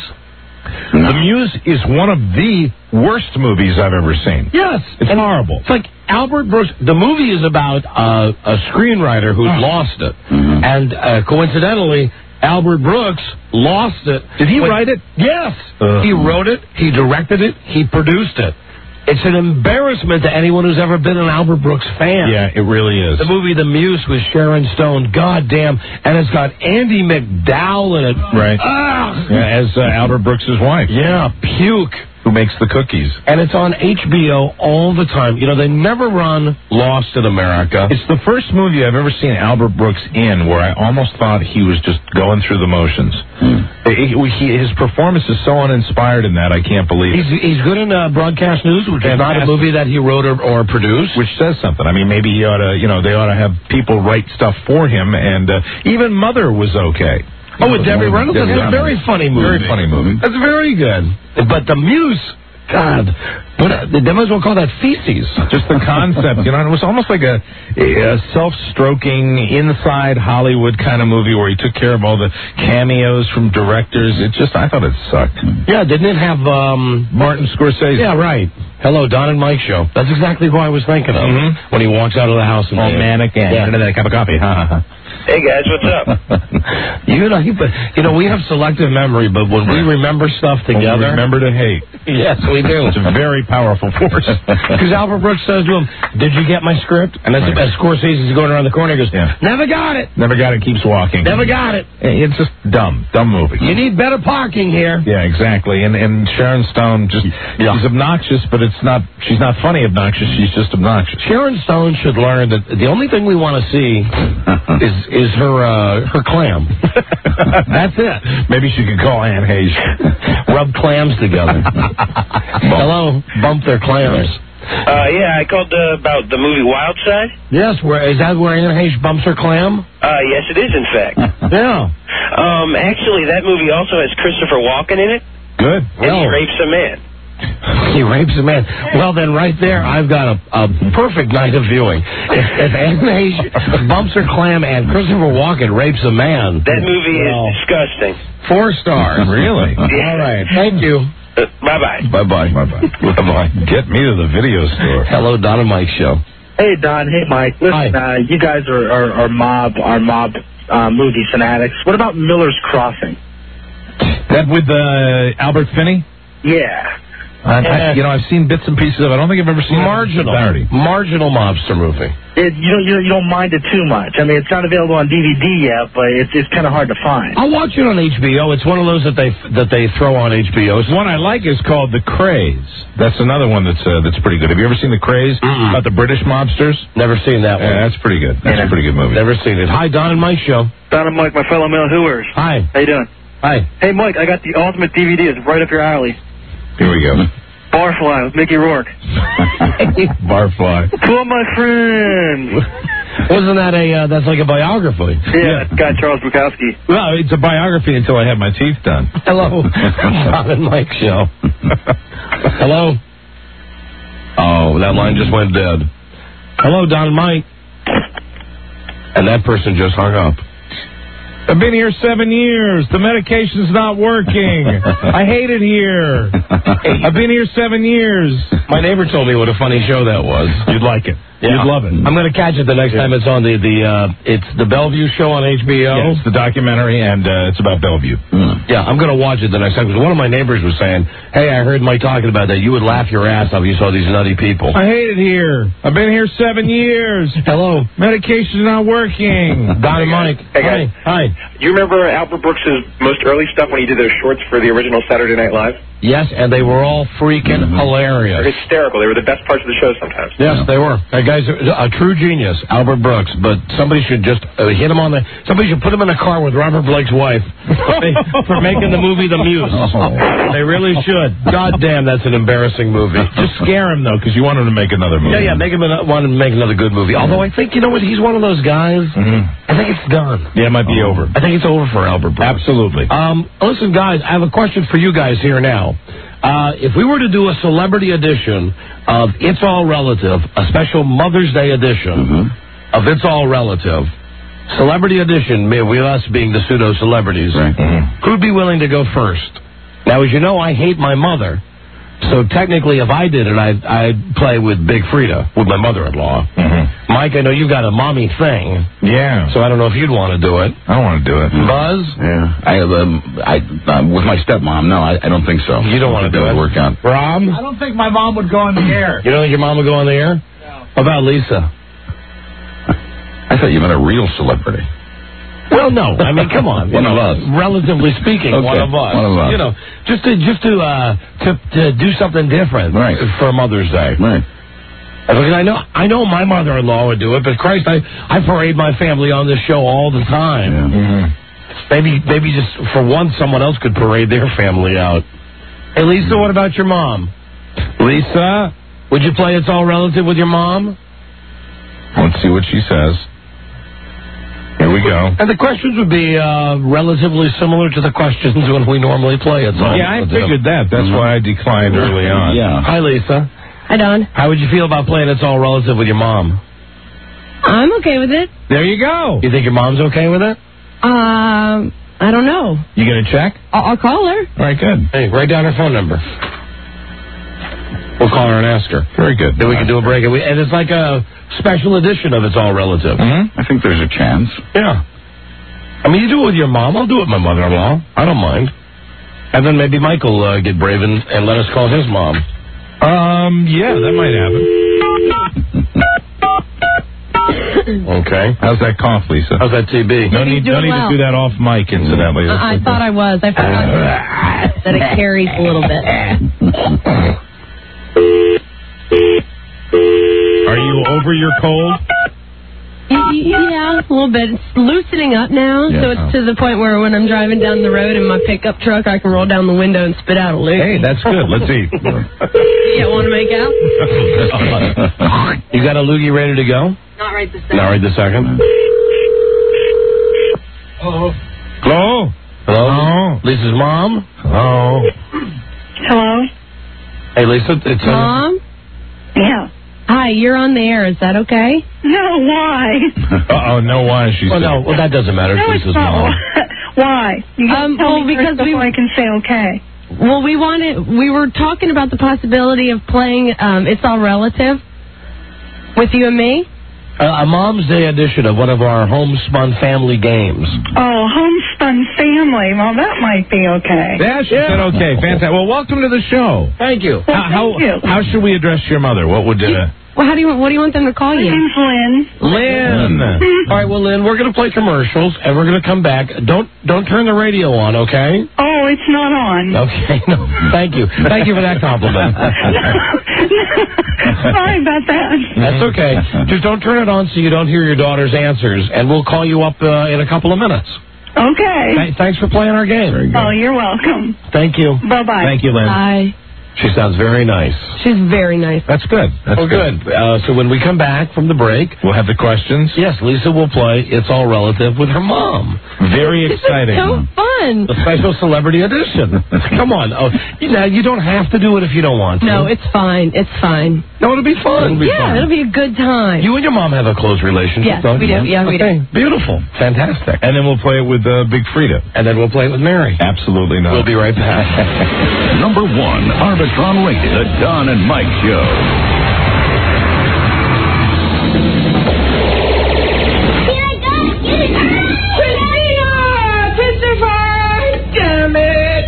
The Muse is one of the worst movies I've ever seen. Yes. It's And horrible. It's like Albert Brooks. The movie is about uh, a screenwriter who's Oh. lost it. And uh, coincidentally, Albert Brooks lost it. Did he when- write it? Yes. Ugh. He wrote it, he directed it, he produced it. It's an embarrassment to anyone who's ever been an Albert Brooks fan. Yeah, it really is. The movie The Muse with Sharon Stone, goddamn, and it's got Andy McDowell in it. Right. Ah! Yeah, as uh, Albert Brooks' wife. Yeah, puke. Who makes the cookies. And it's on H B O all the time. You know, they never run Lost in America. It's the first movie I've ever seen Albert Brooks in where I almost thought he was just going through the motions. He- he- his performance is so uninspired in that, I can't believe it. He's, he's good in uh, broadcast news, which is not a Fantastic. movie that he wrote or, or produced. Which says something. I mean, maybe he ought to, you know, they ought to have people write stuff for him, and uh, even Mother was okay. Oh, with Debbie Reynolds? That's a very funny movie. Very funny movie. That's very good. But The Muse, God, what, uh, they might as well call that feces. Just the concept, you know, it was almost like a, a self-stroking, inside Hollywood kind of movie where he took care of all the cameos from directors. It just, I thought it sucked. Yeah, didn't it have um, Martin Scorsese? Yeah, right. Hello, Don and Mike show. That's exactly who I was thinking of Mhm. when he walks out of the house. And All manic and Yeah. a cup of coffee. Ha, ha, ha. Hey guys, what's up? You know, you, but, you know, we have selective memory, but when we remember stuff together, Remember to hate. yes, we do. It's a very powerful force. Because Albert Brooks says to him, "Did you get my script?" And as, Right. as Scorsese's going around the corner, he goes, Yeah. "Never got it. Never got it, keeps walking. Never got it. It's just dumb, dumb movie. You need better parking here." Yeah, exactly. And and Sharon Stone just she's obnoxious, but it's not. She's not funny obnoxious. She's just obnoxious. Sharon Stone should learn that the only thing we want to see is is her uh, her clam. That's it. Maybe she could call Anne Hayes. Rub clams together. Hello, bump their clams. Uh, yeah, I called uh, about the movie Wild Side. Yes, where is that where Anne Hayes bumps her clam? Uh, yes, it is, in fact. Yeah. Um, actually, that movie also has Christopher Walken in it, Good. and he rapes a man. He rapes a man. Well, then right there, I've got a, a perfect night of viewing. If, if Anne Hayes bumps her clam and Christopher Walken rapes a man, That movie Well, is disgusting. four stars. Really? All right. Thank you. Uh, bye-bye. Bye bye. Bye bye. Bye bye. Get me to the video store. Hello, Don and Mike show. Hey Don, hey Mike. Listen, uh, you guys are, are, are mob, are mob uh, movie fanatics. What about Miller's Crossing? That with uh, Albert Finney? Yeah. I, I, you know, I've seen bits and pieces of it. I don't think I've ever seen Marginal. it in entirety. Marginal mobster movie. It, you don't you don't, you don't mind it too much. I mean, it's not available on D V D yet, but it's it's kind of hard to find. I'll watch it on H B O. It's one of those that they that they throw on H B O. One I like is called The Craze. That's another one that's uh, that's pretty good. Have you ever seen The Craze? Mm-mm. About the British mobsters? Never seen that one. Yeah, that's pretty good. That's a pretty good movie. Never seen it. Hi, Don and Mike show. Don and Mike, my fellow male hooers. Hi. How you doing? Hi. Hey, Mike, I got the ultimate D V D. It's right up your alley. Here we go. Barfly with Mickey Rourke. Barfly. Two of my friends. Wasn't that a, uh, that's like a biography? Yeah, guy Charles Bukowski. Well, it's a biography until I have my teeth done. Hello. Don and Mike show. Hello. Oh, that line just went dead. Hello, Don and Mike. And that person just hung up. I've been here seven years. The medication's not working. I hate it here. I've been here seven years. My neighbor told me what a funny show that was. You'd like it. Yeah. You'd love it. I'm going to catch it the next Yeah. time it's on the, the uh, it's the Bellevue show on H B O. Yeah, it's the documentary, and uh, it's about Bellevue. Yeah, I'm going to watch it the next time, because one of my neighbors was saying, hey, I heard Mike talking about that. You would laugh your ass off if you saw these nutty people. I hate it here. I've been here seven years. Hello. Medication's not working. Don and Mike. Hey, guys. Hi. Do you remember Albert Brooks' most early stuff when he did those shorts for the original Saturday Night Live? Yes, and they were all freaking They're hilarious. hysterical. They were the best parts of the show sometimes. Yes, they were. I guy's a, a true genius, Albert Brooks, but somebody should just uh, hit him on the... Somebody should put him in a car with Robert Blake's wife for, ma- for making the movie The Muse. They really should. God damn, that's an embarrassing movie. Just scare him, though, because you want him to make another movie. Yeah, yeah, make him an- want him to make another good movie. Although I think, you know what, he's one of those guys, Mm-hmm. I think it's done. Yeah, it might be over. I think it's over for Albert Brooks. Absolutely. Um, listen, guys, I have a question for you guys here now. Uh, if we were to do a celebrity edition of It's All Relative, a special Mother's Day edition Mm-hmm. of It's All Relative, celebrity edition, me- with us being the pseudo-celebrities, Right. Mm-hmm. who'd be willing to go first? Now, as you know, I hate my mother, so technically if I did it, I'd, I'd play with Big Frida, with my mother-in-law. Mm-hmm. Mike, I know you've got a mommy thing, Yeah. so I don't know if you'd want to do it. I don't want to do it. Buzz? Yeah. I, um, I, um, with my stepmom, no, I, I don't think so. You don't want to do That it? would work out. Rob? I don't think my mom would go on the air. You don't think your mom would go on the air? No. What about Lisa? I thought you meant a real celebrity. Well, no. I mean, come on. One You of know, us. Relatively speaking, Okay, one of us. one of us. You know, just to just to uh, to, to do something different Right. for Mother's Day. Right. Because I know I know my mother-in-law would do it, but Christ, I I parade my family on this show all the time. Yeah. Mm-hmm. Maybe maybe just for once, someone else could parade their family out. Hey, Lisa, what about your mom? Lisa, Would you play It's All Relative with your mom? let's see what she says. Here we go. And the questions would be uh, relatively similar to the questions when we normally play It's All Yeah, I Relative. figured that. That's why I declined early on. Yeah. Hi, Lisa. Hi, Don. How would you feel about playing It's All Relative with your mom? I'm okay with it. There you go. You think your mom's okay with it? Um, I don't know. You going to check? I'll, I'll call her. All right, good. Hey, write down her phone number. We'll call her and ask her. Very good. Then we can do a break. And, we, and it's like a special edition of It's All Relative. Mm-hmm. I think there's a chance. Yeah. I mean, you do it with your mom. I'll do it with my mother-in-law. I don't mind. And then maybe Mike will uh, get brave and, and let us call his mom. Um, yeah, that might happen. Okay. How's that cough, Lisa? How's that T B? No need, doing no need well. to do that off mic, incidentally. I, I thought I was. I forgot that it carries a little bit. Are you over your cold? Y- y- Yeah, a little bit. It's loosening up now, Yeah. so it's to the point where when I'm driving down the road in my pickup truck, I can roll down the window and spit out a loogie. Hey, that's good. Let's eat. Yeah, want to make out? You got a loogie ready to go? Not right this second. Not right this second. Hello? Hello? Hello? Hello? Lisa's mom? Hello? Hello? Hey, Lisa. It's uh, Mom? Yeah. Hi, you're on the air. Is that okay? No, why? Uh-oh, no why, she Well, said. no, well, that doesn't matter. No, It's it's Lisa's mom. not. Why? You gotta Um, tell well, me because first we- before I can say okay. Well, we wanted. We were talking about the possibility of playing um, It's All Relative with you and me. Uh, a Mom's Day edition of one of our homespun family games. Oh, homespun family. Well, that might be okay. Yeah, she said okay. Fantastic. Well, welcome to the show. Thank you. Well, How, thank you. how, how should we address your mother? What would... Uh, Well, how do you? What do you want them to call My you? name's Lynn. Lynn. All right, well, Lynn, we're going to play commercials, and we're going to come back. Don't don't turn the radio on, okay? Oh, it's not on. Okay, no, thank you. Thank you for that compliment. Sorry about that. That's okay. Just don't turn it on so you don't hear your daughter's answers, and we'll call you up uh, in a couple of minutes. Okay. Th- thanks for playing our game. Very Oh, you're welcome. Thank you. Bye-bye. Thank you, Lynn. Hi. She sounds very nice. She's very nice. That's good. That's Oh, good. Uh, so when we come back from the break, We'll have the questions. yes, Lisa will play It's All Relative with her mom. Very exciting. So fun. A special celebrity edition. Come on. Oh, you know, you don't have to do it if you don't want to. No, it's fine. It's fine. No, it'll be fun. It'll be Yeah, fun. it'll be a good time. You and your mom have a close relationship, Yes, don't we you? do. Yeah, we okay. Beautiful. Fantastic. And then we'll play it with uh, Big Frida. And then we'll play it with Mary. Absolutely not. We'll be right back. Number one, Arbitron rated, The Don and Mike Show. Damn it!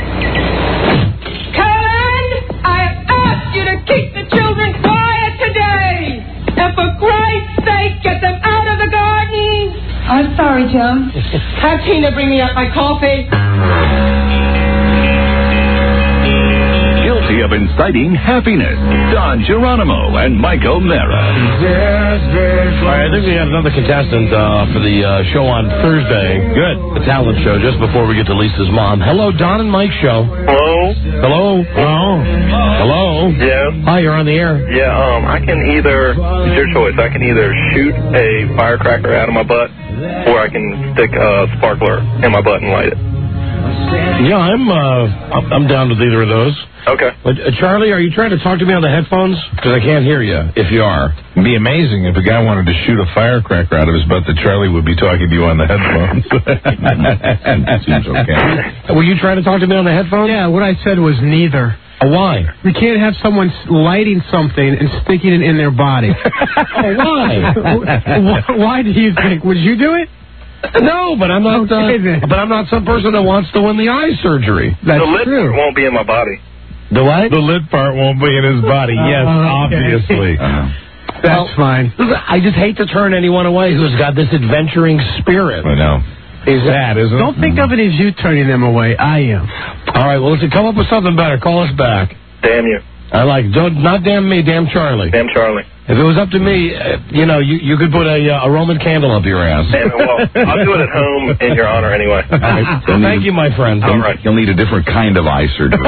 Karen, I asked you to keep the children quiet today! And for Christ's sake, get them out of the garden! I'm sorry, Jim. Have Tina bring me up my coffee. Guilty guilty of inciting happiness. Don Geronimo and Mike O'Mara. All right, I think we have another contestant uh, for the uh, show on Thursday. Good. The talent show, just before we get to Lisa's mom. Hello, Don and Mike show. Hello? Hello? Hello? Hello? Yeah? Hi, you're on the air. Yeah, um, I can either, it's your choice, I can either shoot a firecracker out of my butt, or I can stick a sparkler in my butt and light it. Yeah, I'm uh, I'm- I'm down with either of those. Okay. But, uh, Charlie, are you trying to talk to me on the headphones? Because I can't hear you, if you are. It'd be amazing if a guy wanted to shoot a firecracker out of his butt that Charlie would be talking to you on the headphones. Seems okay. Were you trying to talk to me on the headphones? Yeah, what I said was neither. Oh, why? We can't have someone s- lighting something and sticking it in their body. Oh, why? Wh- Why do you think? Would you do it? No, but I'm not. Okay, Uh, then. but I'm not some person that wants to win the eye surgery. That's the lid true. won't be in my body. The what? The lid part won't be in his body. Yes, Oh, okay. obviously. That's fine. I just hate to turn anyone away who's got this adventuring spirit. I know. Is Sad, isn't it? Don't think of it as you turning them away. I am. All right, well, listen, come up with something better. Call us back. Damn you. I like, don't, not damn me, damn Charlie. Damn Charlie. If it was up to me, uh, you know, you, you could put a, uh, a Roman candle up your ass. Damn it, well, I'll do it at home in your honor anyway. All right. Thank you, my friend. All right. You'll need a different kind of eye surgery.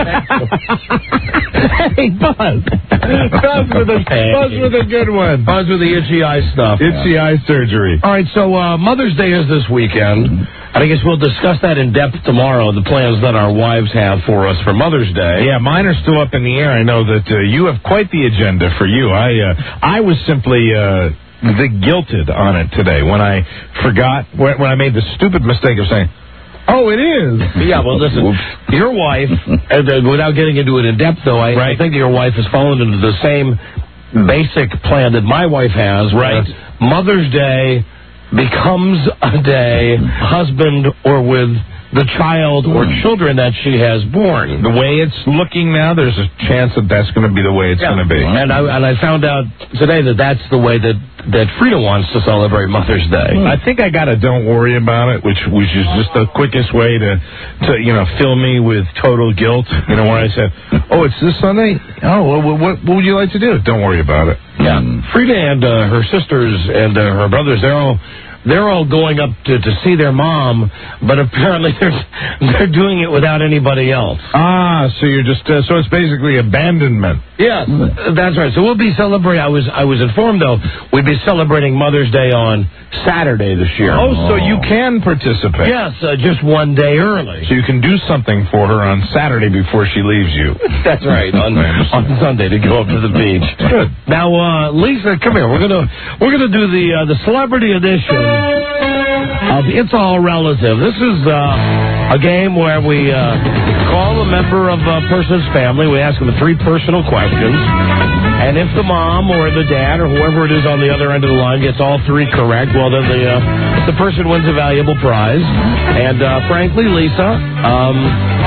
Hey, Buzz. Buzz with a, Buzz with a good one. Buzz with the itchy eye stuff. Itchy eye surgery. All right, so uh, Mother's Day is this weekend. And I guess we'll discuss that in depth tomorrow, the plans that our wives have for us for Mother's Day. Yeah, mine are still up in the air. I know that uh, you have quite the agenda for you. I uh, I was simply uh, the guilted on it today when I forgot, when, when I made the stupid mistake of saying, oh, it is. Yeah, well, listen, your wife, and, uh, without getting into it in depth, though, I, I think that your wife has fallen into the same basic plan that my wife has. Right. Mother's Day becomes a day, husband or with the child or children that she has born. The way it's looking now, there's a chance that that's going to be the way it's Yeah. going to be. And I and I found out today that that's the way that, that Frida wants to celebrate Mother's Day. I think I got a don't worry about it, which which is just the quickest way to, to you know, fill me with total guilt. You know, where I said, oh, it's this Sunday? Oh, well, what, what, what would you like to do? Don't worry about it. Yeah. Frida and uh, her sisters and uh, her brothers, they're all... They're all going up to, to see their mom, but apparently they're, they're doing it without anybody else. Ah, so you're just, uh, so it's basically abandonment. Yes, that's right. So we'll be celebrating, I was I was informed, though, we'd be celebrating Mother's Day on Saturday this year. Oh, so you can participate. Yes, uh, just one day early. So you can do something for her on Saturday before she leaves you. That's right, on, on Sunday to go up to the beach. Good. Now, uh, Lisa, come here. We're gonna we're gonna do the uh, the celebrity edition of It's All Relative. This is uh, a game where we uh, call a member of a person's family. We ask them three personal questions. And if the mom or the dad or whoever it is on the other end of the line gets all three correct, well, then the uh, the person wins a valuable prize. And uh, frankly, Lisa, um,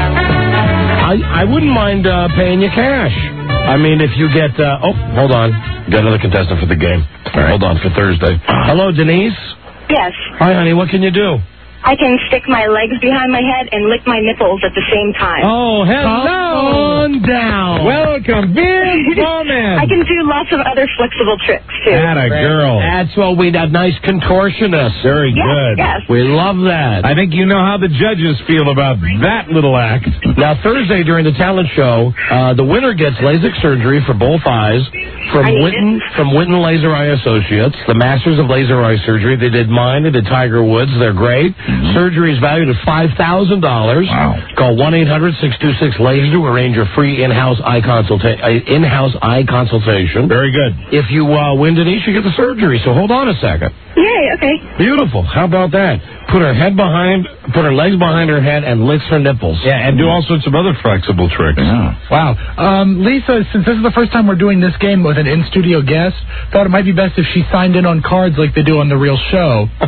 I, I wouldn't mind uh, paying you cash. I mean, if you get... Uh, oh, hold on. Got another contestant for the game. All right. Hold on for Thursday. Hello, Denise. Yes. Hi, honey. What can you do? I can stick my legs behind my head and lick my nipples at the same time. Oh, hello. On down. Welcome, Vince Bowman. I can do lots of other flexible tricks, too. Atta girl. That's what we got. Nice contortionist. Very Yes, good. yes. We love that. I think you know how the judges feel about that little act. Now, Thursday during the talent show, uh, the winner gets LASIK surgery for both eyes from I need Witten, from Witten Laser Eye Associates, the masters of laser eye surgery. They did mine. They did Tiger Woods. They're great. Mm-hmm. Surgery is valued at five thousand dollars. Wow. Call one eight hundred six two six laser to arrange your free in-house eye, consulta- uh, in-house eye consultation. Very good. If you uh, win, Denise, you get the surgery. So hold on a second. Yay, okay. Beautiful. How about that? Put her head behind, put her legs behind her head, and licks her nipples. Yeah, and do all sorts of other flexible tricks. Yeah. Wow. Um, Lisa, since this is the first time we're doing this game with an in-studio guest, thought it might be best if she signed in on cards like they do on The Real Show.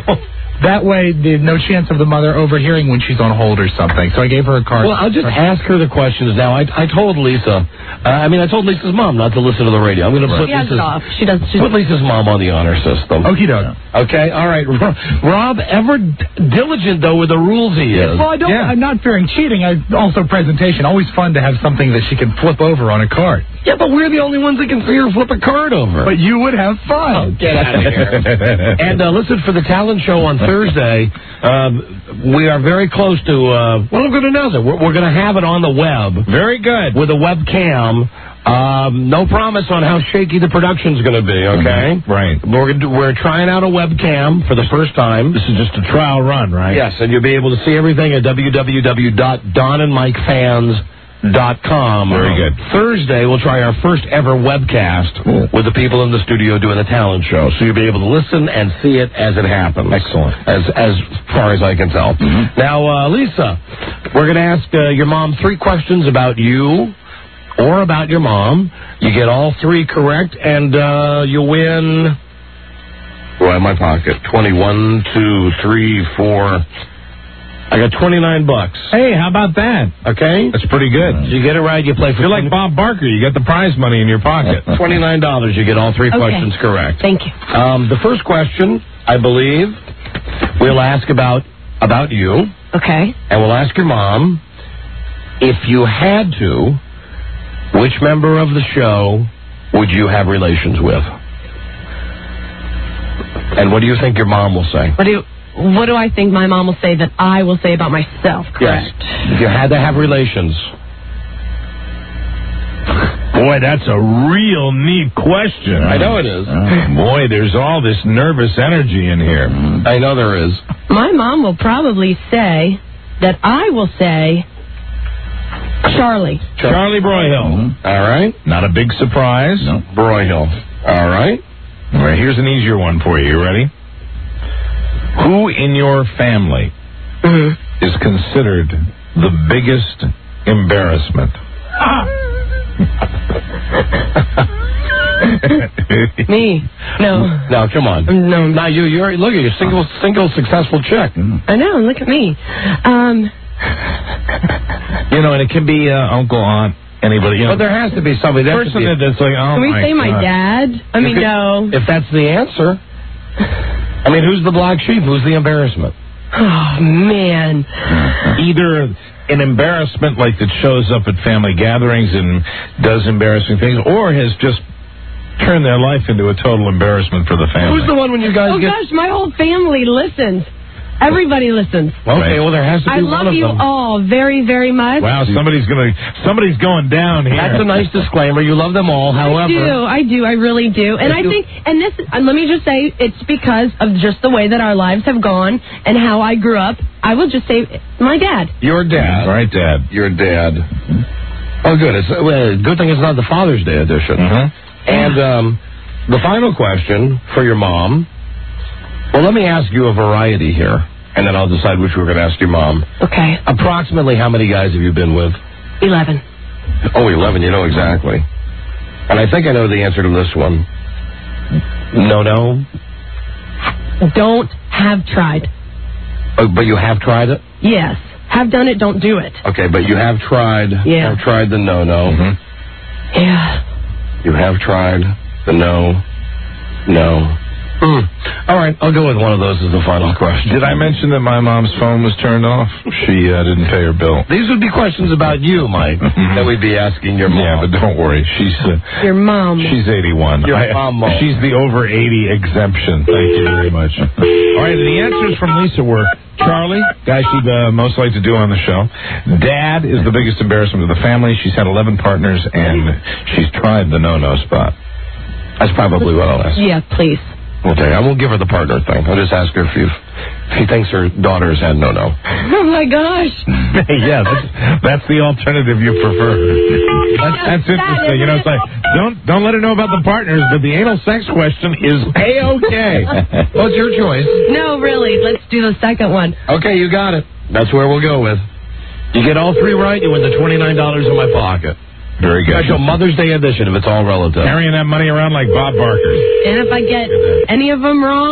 That way, there's no chance of the mother overhearing when she's on hold or something. So I gave her a card. Well, I'll just ask her the questions now. I, I told Lisa, uh, I mean, I told Lisa's mom not to listen to the radio. I'm going to put She has Lisa's, it off. She does. She put Lisa's mom on the honor system. Okie doke. Okay, all right. Rob, ever d- diligent, though, with the rules he is. Well, I don't, Yeah. I'm not fearing cheating. I, also, presentation. Always fun to have something that she can flip over on a card. Yeah, but we're the only ones that can see her flip a card over. But you would have fun. Oh, get out of here. And uh, listen, for the talent show on Thursday, um, we are very close to, uh, well, I'm going to announce it. We're, we're going to have it on the web. Very good. With a webcam. Um, no promise on how shaky the production's going to be, okay? Mm-hmm. Right. We're, gonna do- we're trying out a webcam for the first time. This is just a trial run, right? Yes, and you'll be able to see everything at w w w dot don and mike fans dot com. Very good. Thursday, we'll try our first ever webcast Cool. with the people in the studio doing the talent show. So you'll be able to listen and see it as it happens. Excellent. As as far as I can tell. Mm-hmm. Now, uh, Lisa, we're going to ask uh, your mom three questions about you or about your mom. You get all three correct, and uh, you win. Well, in my pocket. twenty-one, two, three, four. I got twenty-nine bucks. Hey, how about that? Okay? That's pretty good. You get it right, you play for... You're like Bob Barker. You get the prize money in your pocket. twenty-nine dollars. You get all three Okay. questions correct. Thank you. Um, the first question, I believe, we'll ask about about you, Okay. and we'll ask your mom, if you had to, which member of the show would you have relations with? And what do you think your mom will say? What do you, what do I think my mom will say that I will say about myself? Correct. Yes. If you had to have relations. Boy, that's a real neat question. I know it is. Oh, boy, there's all this nervous energy in here. I know there is. My mom will probably say that I will say Charlie. Charlie Broyhill. All right. Not a big surprise. No. Broyhill. All right. All right, here's an easier one for you. You ready? Who in your family Mm-hmm. is considered the biggest embarrassment? Me. No. No, come on. No. Now you, you're look at you, single, single successful chick. I know. Look at me. Um. You know, and it can be uh, uncle, aunt, anybody. You know, But there has to be somebody. There has to person be- that's like, oh Can we my say my God. dad? I mean, no. If that's the answer. I mean, who's the black sheep? Who's the embarrassment? Oh man. Either an embarrassment like that shows up at family gatherings and does embarrassing things, or has just turned their life into a total embarrassment for the family. Who's the one when you guys Oh get... gosh, my whole family listens. Everybody listens. Okay, well, there has to be I one love of you them. all very, very much. Wow, somebody's gonna, somebody's going down here. That's a nice disclaimer. You love them all, however... I do, I do, I really do. And If I you- think, and this, and let me just say, it's because of just the way that our lives have gone and how I grew up. I will just say, my dad. Your dad. Right, Dad. Your dad. Oh, good. It's, well, good thing it's not the Father's Day edition. Mm-hmm. And um, the final question for your mom. Well, let me ask you a variety here, and then I'll decide which we're going to ask your mom. Okay. Approximately how many guys have you been with? Eleven. Oh, eleven. You know exactly. And I think I know the answer to this one. No, no. Don't have tried. Oh, but you have tried it? Yes. Have done it, don't do it. Okay, but you have tried. Yeah. Have tried the no-no. Mm-hmm. Yeah. You have tried the no, no. Mm. All right, I'll go with one of those as the final question. Did I mention that my mom's phone was turned off? She uh, didn't pay her bill. These would be questions about you, Mike, that we'd be asking your mom. Yeah, but don't worry. She's uh, Your mom. she's eighty-one. Your I- mom. She's the over eighty exemption. Thank you very much. All right, the answers from Lisa were Charlie, guy she'd uh, most like to do on the show. Dad is the biggest embarrassment of the family. She's had eleven partners, and she's tried the no-no spot. That's probably what I'll ask. Yeah, please. Okay, I won't give her the partner thing. I'll just ask her if, you, if she thinks her daughter's had no-no. Oh my gosh. Yeah, that's, that's the alternative you prefer. That's, that's interesting. You know, it's like, don't don't let her know about the partners, but the anal sex question is A-okay. Well, it's your choice. No, really. Let's do the second one. Okay, you got it. That's where we'll go with. You get all three right, you win the twenty-nine dollars in my pocket. Very good. Special Mother's Day edition if it's all relative. Carrying that money around like Bob Barker. And if I get any of them wrong,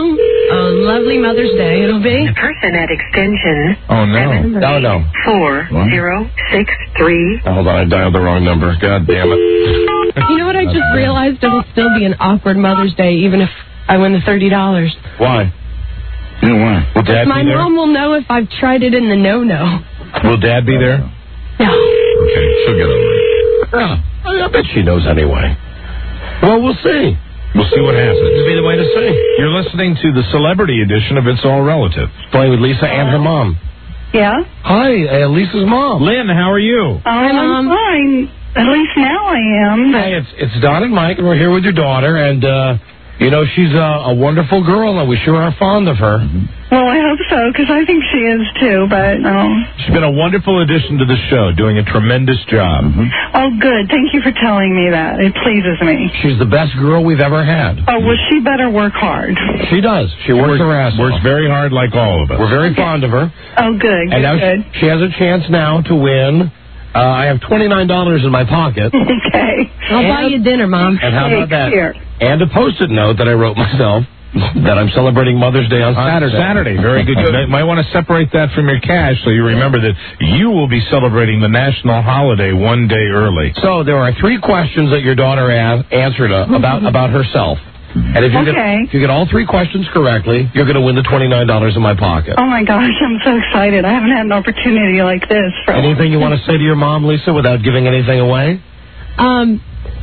A lovely Mother's Day it'll be. The person at extension Oh, no. No, no. four zero six three. Oh, hold on, I dialed the wrong number. God damn it. You know what I just realized? It'll still be an awkward Mother's Day even if I win the thirty dollars. Why? You know why? Will Dad My be there? mom will know if I've tried it in the no-no. Will Dad be there? No. Okay, she'll get it. Yeah, I bet she knows anyway. Well, we'll see. We'll see what happens. It'll be the way to see. You're listening to the celebrity edition of It's All Relative. Playing with Lisa and her mom. Yeah? Hi, uh, Lisa's mom. Lynn, how are you? Oh, I'm fine. At least now I am. Hey, it's it's Don and Mike, and we're here with your daughter, and, uh, you know, she's a, a wonderful girl, and we sure are fond of her. Well, I hope so, because I think she is too, but, um... She's been a wonderful addition to the show, doing a tremendous job. Oh, good. Thank you for telling me that. It pleases me. She's the best girl we've ever had. Oh, well, she better work hard. She does. She works her ass off. Works very hard like all of us. We're very fond of her. Oh, good, And good, now good. she, she has a chance now to win. Uh, I have twenty-nine dollars in my pocket. Okay. I'll buy you dinner, Mom. And how about that? Here. And a Post-it note that I wrote myself that I'm celebrating Mother's Day on Saturday. Saturday, very good. You might want to separate that from your cash so you remember that you will be celebrating the national holiday one day early. So there are three questions that your daughter a- answered uh, about about herself. And if you, Okay. get, if you get all three questions correctly, you're going to win the twenty-nine dollars in my pocket. Oh, my gosh, I'm so excited. I haven't had an opportunity like this for a long Anything you want to say to your mom, Lisa, without giving anything away? Um,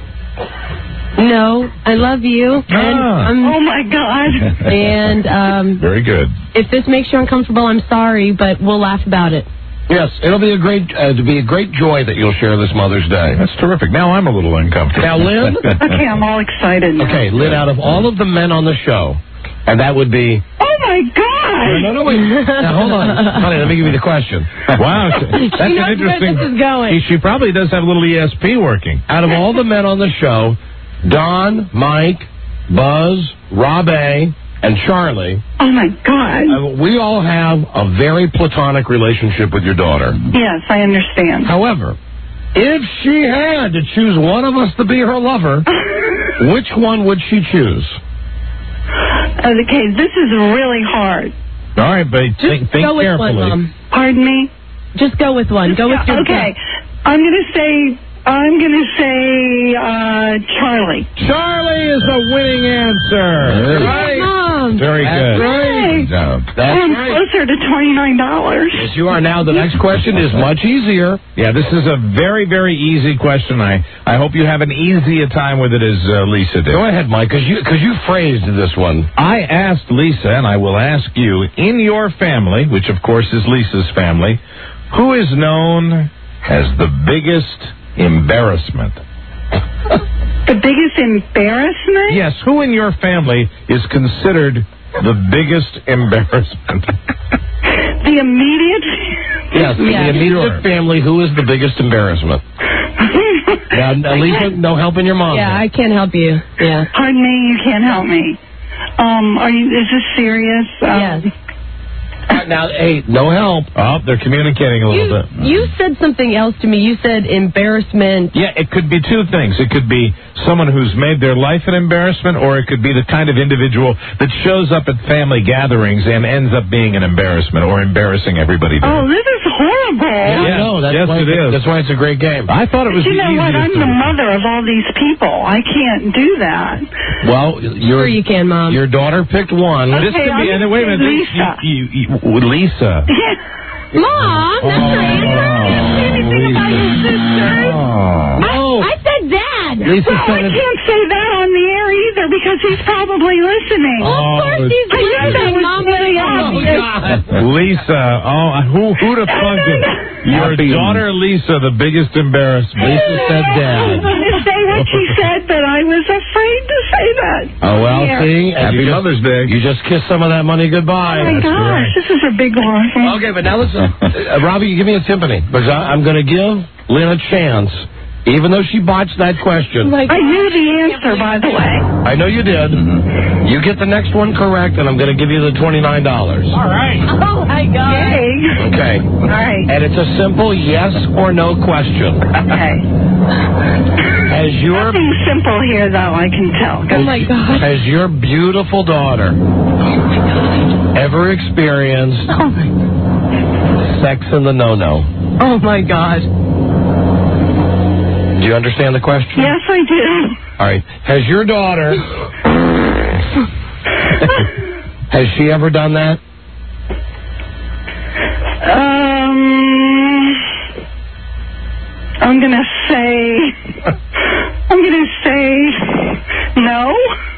no, I love you. And Ah. I'm, Oh, my God. and um, Very good. if this makes you uncomfortable, I'm sorry, but we'll laugh about it. Yes, it'll be a great uh, to be a great joy that you'll share this Mother's Day. That's terrific. Now I'm a little uncomfortable. Now, Lynn. Okay, I'm all excited now. Okay, Lynn, out of all of the men on the show, and that would be... Oh, my God. No, no, wait. Now, hold on. Honey, let me give you the question. Wow, that's She an knows interesting... where this is going. She, she probably does have a little E S P working. Out of all the men on the show, Don, Mike, Buzz, Rob A., and Charlie, Oh, my God. uh, we all have a very platonic relationship with your daughter. Yes, I understand. However, if she had to choose one of us to be her lover, which one would she choose? Okay, this is really hard. All right, but Just think, think go with carefully. one, Mom. Pardon me? Just go with one. Go with your Okay, I'm going to say, I'm going to say, uh, Charlie. Charlie is a winning answer. Right. Mom. Very That's good. right. Good job. That's I'm right. closer to twenty-nine dollars. Yes, you are now. The next question is much easier. Yeah, this is a very, very easy question. I, I hope you have an easy a time with it as uh, Lisa did. Go ahead, Mike, because you, cause you phrased this one. I asked Lisa, and I will ask you, in your family, which of course is Lisa's family, who is known as the biggest embarrassment? The biggest embarrassment? Yes, who in your family is considered the biggest embarrassment? The immediate... Yes, the Yeah. immediate family, who is the biggest embarrassment? Now, now, Lisa, no helping your mom. Yeah, I can't help you. Yeah. Pardon me, you can't help me. Um, are you, is this serious? Um, Yes. Uh, now, hey, no help. Oh, they're communicating a little You, bit. you said something else to me. You said embarrassment. Yeah, it could be two things. It could be someone who's made their life an embarrassment, or it could be the kind of individual that shows up at family gatherings and ends up being an embarrassment or embarrassing everybody there. Oh, this is horrible. Yeah, I know. That's yes, why it is. That's why it's a great game. I thought it was You the know what? easiest I'm to- the mother of all these people. I can't do that. Well, your, Sure you can, Mom. your daughter picked one. Okay, This could be, I'm and gonna wait a say minute. Lisa. You, you, you, Lisa. Mom, that's Oh, right. Anything about your sister? Oh. I, I said Dad. Lisa Well, I said it. can't say that on the air either because he's probably listening. Of course he's I know that listening, was Mom. very Oh, obvious. Lisa, oh, who who'd have thunk it? Your Happy. daughter Lisa, the biggest embarrassment. Lisa said I Dad. was going to say what she said, but I was afraid to say that. Oh, well, Yeah. see? and Happy you just- Mother's Day. You just kissed some of that money goodbye. Oh, my gosh, this is a big one. Okay, but now listen. Uh, Robbie, give me a timpani, because I, I'm going to give Lynn a chance, even though she botched that question. I knew the answer, by the way. I know you did. You get the next one correct, and I'm going to give you the twenty-nine dollars. All right. Oh, my God. Yay. Okay. All right. And it's a simple yes or no question. Okay. As your Nothing simple here, though, I can tell. Oh, my God. as your beautiful daughter my God. Ever experienced Oh, my, sex in the no-no? oh my God. Do you understand the question? Yes, I do. All right. Has your daughter... has she ever done that? Um, I'm gonna say, I'm gonna say no.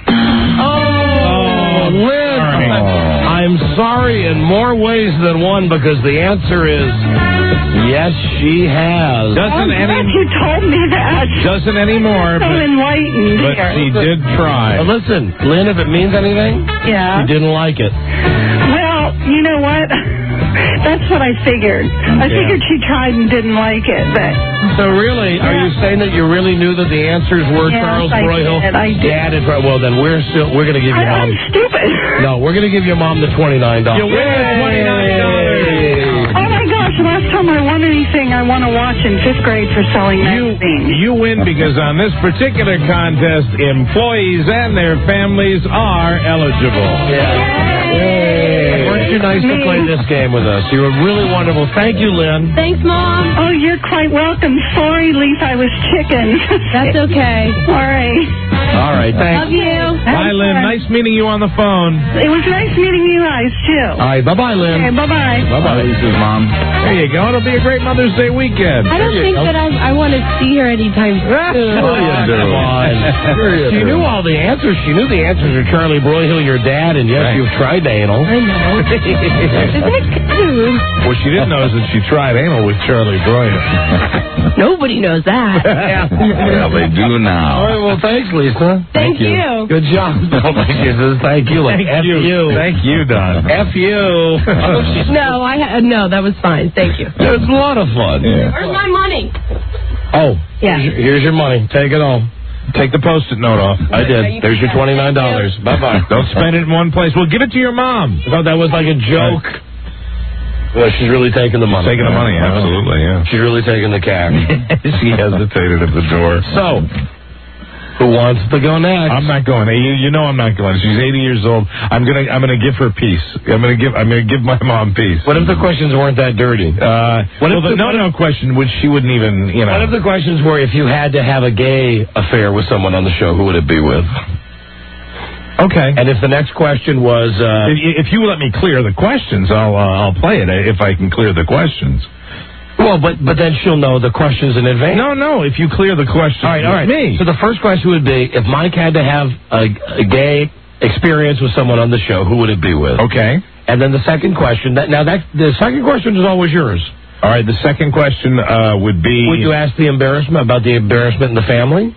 Oh, Liz, I'm sorry in more ways than one because the answer is yes, she has. Doesn't I'm any glad you told me that. doesn't anymore, So but, enlightened but here. she did try. Now listen, Lynn, if it means anything, Yeah. she didn't like it. Well, you know what? That's what I figured. I Yeah. figured she tried and didn't like it, but So really, are you saying that you really knew that the answers were Yes, Charles I Broyhill? did, I did. Dad is right. Well, then we're still we're going to give you I, mom. I'm stupid. No, we're going to give your mom the twenty-nine dollars. You win the twenty-nine dollars. Oh my gosh! Last time I won anything, I won a watch in fifth grade for selling magazines. You win because on this particular contest, employees and their families are eligible. Yay. Weren't you nice to play this game with us? You were really wonderful. Thank you, Lynn. Thanks, Mom. Oh, you're quite welcome. Sorry, Leaf, I was chicken. That's okay. All right. All right, thanks. Love you. Bye, Lynn. Nice meeting you on the phone. It was nice meeting you guys, too. All right, bye-bye, Lynn. Okay, bye-bye. Bye-bye. Lisa's mom. There you go. It'll be a great Mother's Day weekend. I don't think that I, I want to see her anytime soon. Sure you do. Come on. Sure you She do. knew all the answers. She knew the answers are Charlie Broyhill, your dad, and yes, Right. you've tried anal. I know. Is that good? What she didn't know is that she tried anal with Charlie Broyhill. Nobody knows that. Yeah. Well, they do All now. right, well, thanks, Lisa. Thank you. Good job. Oh, my goodness. Thank you. Like, Thank F you. you. Thank you, Don. F you. No, I ha- no, that was fine. Thank you. It was a lot of fun. Where's my money? Oh, Yeah. here's, your, here's your money. Take it home. Take the Post-it note off. I did. There's your twenty-nine dollars. Bye-bye. Don't spend it in one place. Well, give it to your mom. I thought that was like a joke. Well, she's really taking the money. Taking the money, absolutely, yeah. She's really taking the cash. She hesitated at the door. So, who wants to go next? I'm not going. Hey, You, you know I'm not going. She's eighty years old. I'm gonna I'm gonna give her peace. I'm gonna give I'm gonna give my mom peace. What if the questions weren't that dirty? Uh, What well, if the the- no no question which she wouldn't even you know. What if the questions were if you had to have a gay affair with someone on the show, who would it be with? Okay. And if the next question was, uh, If, if you let me clear the questions, I'll uh, I'll play it if I can clear the questions. well, but but then she'll know the questions in advance. No, no. If you clear the questions, All right, all right. with me. So the first question would be, if Mike had to have a, a gay experience with someone on the show, who would it be with? Okay. And then the second question, that, now that the second question is always yours. All right. The second question uh, would be. Would you ask the embarrassment about the embarrassment in the family?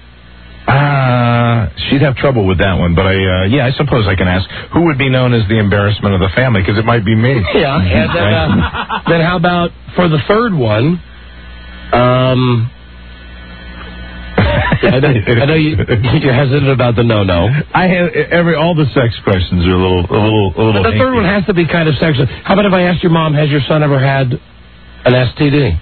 Uh, she'd have trouble with that one, but I, uh, yeah, I suppose I can ask who would be known as the embarrassment of the family, because it might be me. Yeah. And then, uh, then how about for the third one? Um, I know, I know you, you're hesitant about the no-no. I have every all the sex questions are a little, a little, a little. But the third one has to be kind of sexual. How about if I asked your mom, has your son ever had an S T D?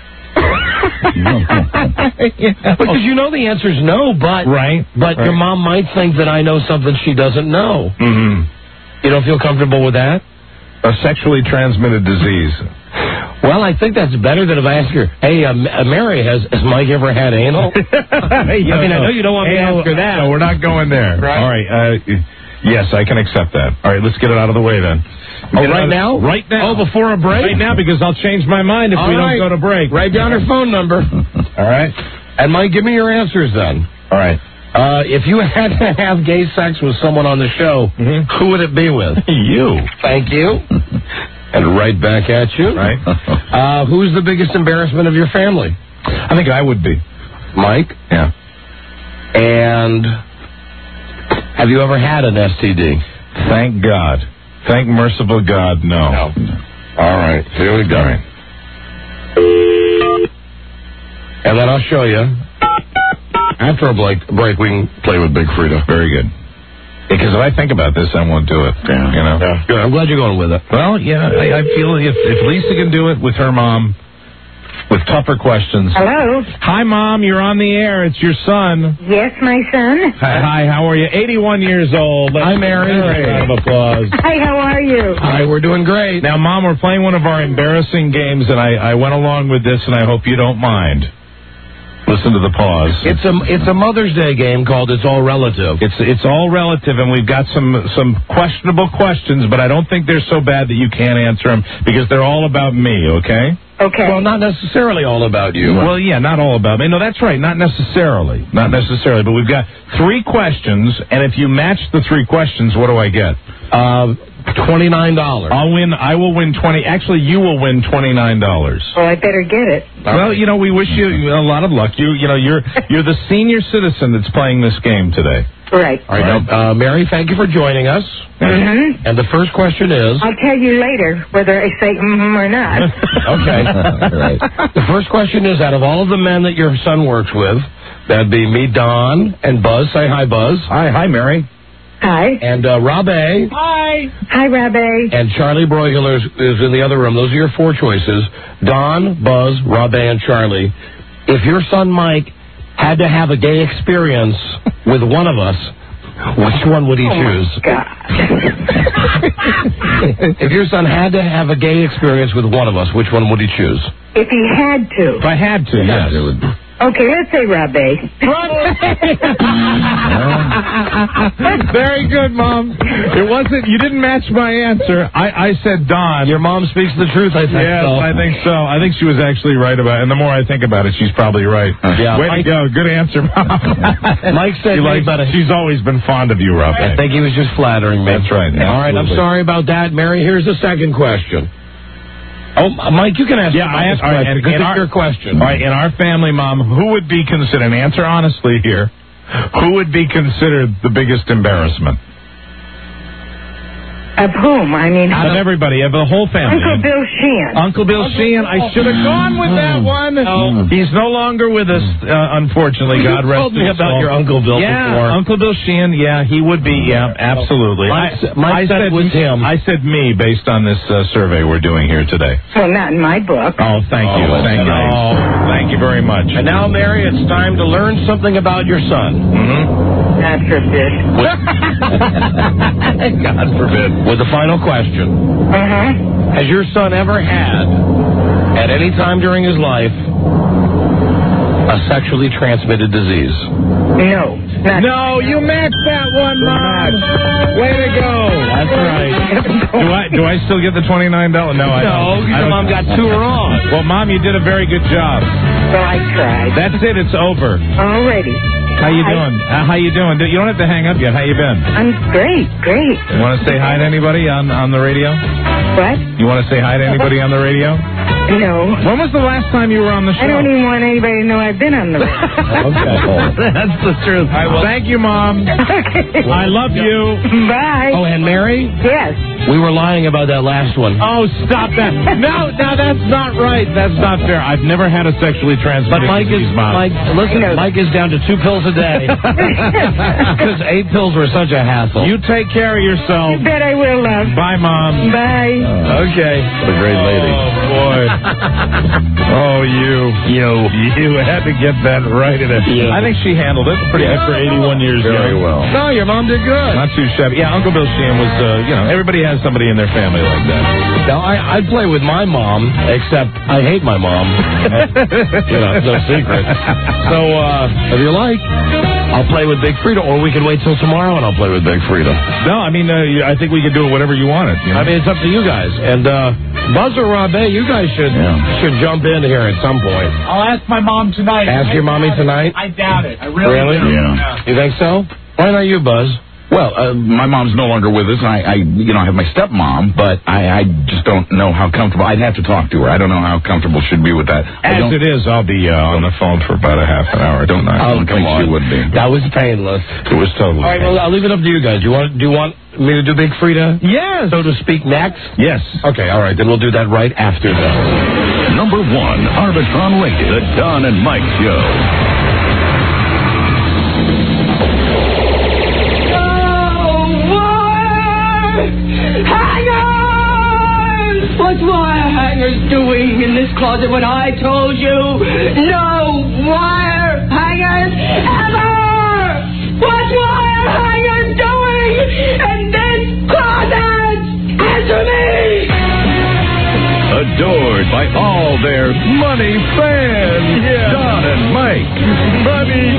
Because you know the answer is no, but right, but right. your mom might think that I know something she doesn't know. Mm-hmm. You don't feel comfortable with that? A sexually transmitted disease. Well, I think that's better than if I ask her, hey, uh, uh, Mary, has, has Mike ever had anal? I mean, I know you don't want me to ask her that. No, we're not going there. Right. All right. Uh, yes, I can accept that. All right, let's get it out of the way then. Oh, Get it right out of- now? Right now. Oh, before a break? Right now, because I'll change my mind if All we right. don't go to break. Write down her phone number. All right. And Mike, give me your answers then. All right. Uh, if you had to have gay sex with someone on the show, Mm-hmm. who would it be with? You. Thank you. And right back at you. Right. Uh, who's the biggest embarrassment of your family? I think I would be. Mike? Yeah. And have you ever had an S T D? Thank God. Thank merciful God, no. All right. Here we go. All right. And then I'll show you. After a break, break we can play with Big Frida. Very good. Because if I think about this, I won't do it. Yeah. You know? Yeah. Good. I'm glad you're going with it. Well, yeah, I, I feel if, if Lisa can do it with her mom, with tougher questions. Hello. Hi, Mom. You're on the air. It's your son. Yes, my son. Hi, hi, how are you? eighty-one years old. Let's Hi, Mary. Round of applause. Hi, how are you? Hi, we're doing great. Now, Mom, we're playing one of our embarrassing games, and I, I went along with this, and I hope you don't mind. Listen to the pause. It's a it's a Mother's Day game called It's All Relative. It's it's all relative, and we've got some some questionable questions, but I don't think they're so bad that you can't answer them because they're all about me. Okay. Okay. Well, not necessarily all about you. Well, yeah, not all about me. No, that's right. Not necessarily. Not necessarily. But we've got three questions, and if you match the three questions, what do I get? Uh, twenty-nine dollars. I'll win. I will win twenty. Actually, you will win twenty-nine dollars. Well, I better get it. Well, you know, we wish you a lot of luck. You, you know, you're you're the senior citizen that's playing this game today. Right. All right. Now, uh, Mary, thank you for joining us. Mm-hmm. And the first question is. I'll tell you later whether I say mm-hmm or not. Okay. Right. The first question is, out of all of the men that your son works with, that'd be me, Don, and Buzz. Say hi, Buzz. Hi, hi, Mary. Hi. And uh, Rabe. Hi. Hi, Rabe. And Charlie Broiler is, is in the other room. Those are your four choices. Don, Buzz, Rabe, and Charlie. If your son Mike had to have a gay experience with one of us, which one would he oh choose? God. If your son had to have a gay experience with one of us, which one would he choose? If he had to. If I had to, yes. It would. Okay, let's say Rabe. Very good, Mom. It wasn't. You didn't match my answer. I, I said Don. Your mom speaks the truth, I think. Yes, so. I think so. I think she was actually right about it. And the more I think about it, she's probably right. Yeah, Way Mike, to go. Good answer, Mom. Mike said she likes, about it. She's always been fond of you, Rob. I think he was just flattering me. That's right. All right, I'm sorry about that. Mary, here's the second question. Oh, Mike, you can answer yeah, I this answer, question, and, because and it's our, your question. All right, in our family, Mom, who would be considered, and answer honestly here, who would be considered the biggest embarrassment? Of whom? I mean... Of everybody, of the whole family. Uncle Bill Sheehan. Uncle Bill Sheehan. I should have gone with that one. No. He's no longer with us, uh, unfortunately. God You rest told me his about soul. your Uncle Bill Yeah, before. Uncle Bill Sheehan, yeah, he would be, yeah, absolutely. Mike, I, Mike I said it was him. I said me based on this uh, survey we're doing here today. Well, not in my book. Oh, thank you. Oh, thank you. nice. Oh, thank you very much. And now, Mary, it's time to learn something about your son. Mm-hmm. God forbid. God forbid. With the final question. Uh-huh. Has your son ever had, at any time during his life, a sexually transmitted disease? No. Not No, you matched that one, Mom. Way to go. That's right. Do I do I still get the twenty-nine dollars? No, I No, don't. your I don't. mom got two wrong. Well, Mom, you did a very good job. Well, I tried. That's it. It's over. Already. How you Hi. doing? Uh, how you doing? You don't have to hang up yet. How you been? I'm great, great. You want to say hi to anybody on, on the radio? What? You want to say hi to anybody on the radio? No. When was the last time you were on the show? I don't even want anybody to know I've been on the radio. Okay. That's the truth. I will. Thank you, Mom. I love you. Bye. Oh, and Mary? Yes. We were lying about that last one. Oh, stop that. No, no, that's not right. That's not fair. I've never had a sexually transmitted But Mike is, disease, Mom. Mike, listen, Mike is down to two pills a day. Because eight pills were such a hassle. You take care of yourself. You bet I will, love. Bye, Mom. Bye. Okay. What a great lady. Oh, boy. Oh, you. You. You had to get that right in it. Yeah. I think she handled it pretty after eighty-one years Very young. well. No, your mom did good. Not too shabby. Yeah, Uncle Bill Sheehan was, uh, you know, everybody has somebody in their family like that. Now, I, I'd play with my mom, except I hate my mom. You know, it's no secret. So, uh, if you like, I'll play with Big Frida, or we can wait till tomorrow and I'll play with Big Frida. No, I mean, uh, I think we could do it whatever you want it. You know? I mean, it's up to you guys. And uh, Buzz or Rabe, you guys should should jump in here at some point. I'll ask my mom tonight. Ask your mommy tonight? I doubt it. I really, Really? do. Yeah. You think so? Why not you, Buzz? Well, uh, my mom's no longer with us. I, I, you know, I have my stepmom, but I, I just don't know how comfortable. I'd have to talk to her. I don't know how comfortable she'd be with that. I As don't- it is, I'll be uh, on the phone for about a half an hour. Don't I? I don't think she would be. That was painless. It was totally. All right, well, I'll leave it up to you guys. Do you want do you want me to do Big Frida? Yes. So to speak next? Yes. Okay, all right, then we'll do that right after this. Number one, Arbitron rated, The Don and Mike Show. Hang on! What's wire hangers doing in this closet when I told you no wire hangers ever? What's wire hangers doing in this closet? Answer me! Adored by all their money fans. Yeah. Don and Mike. Money.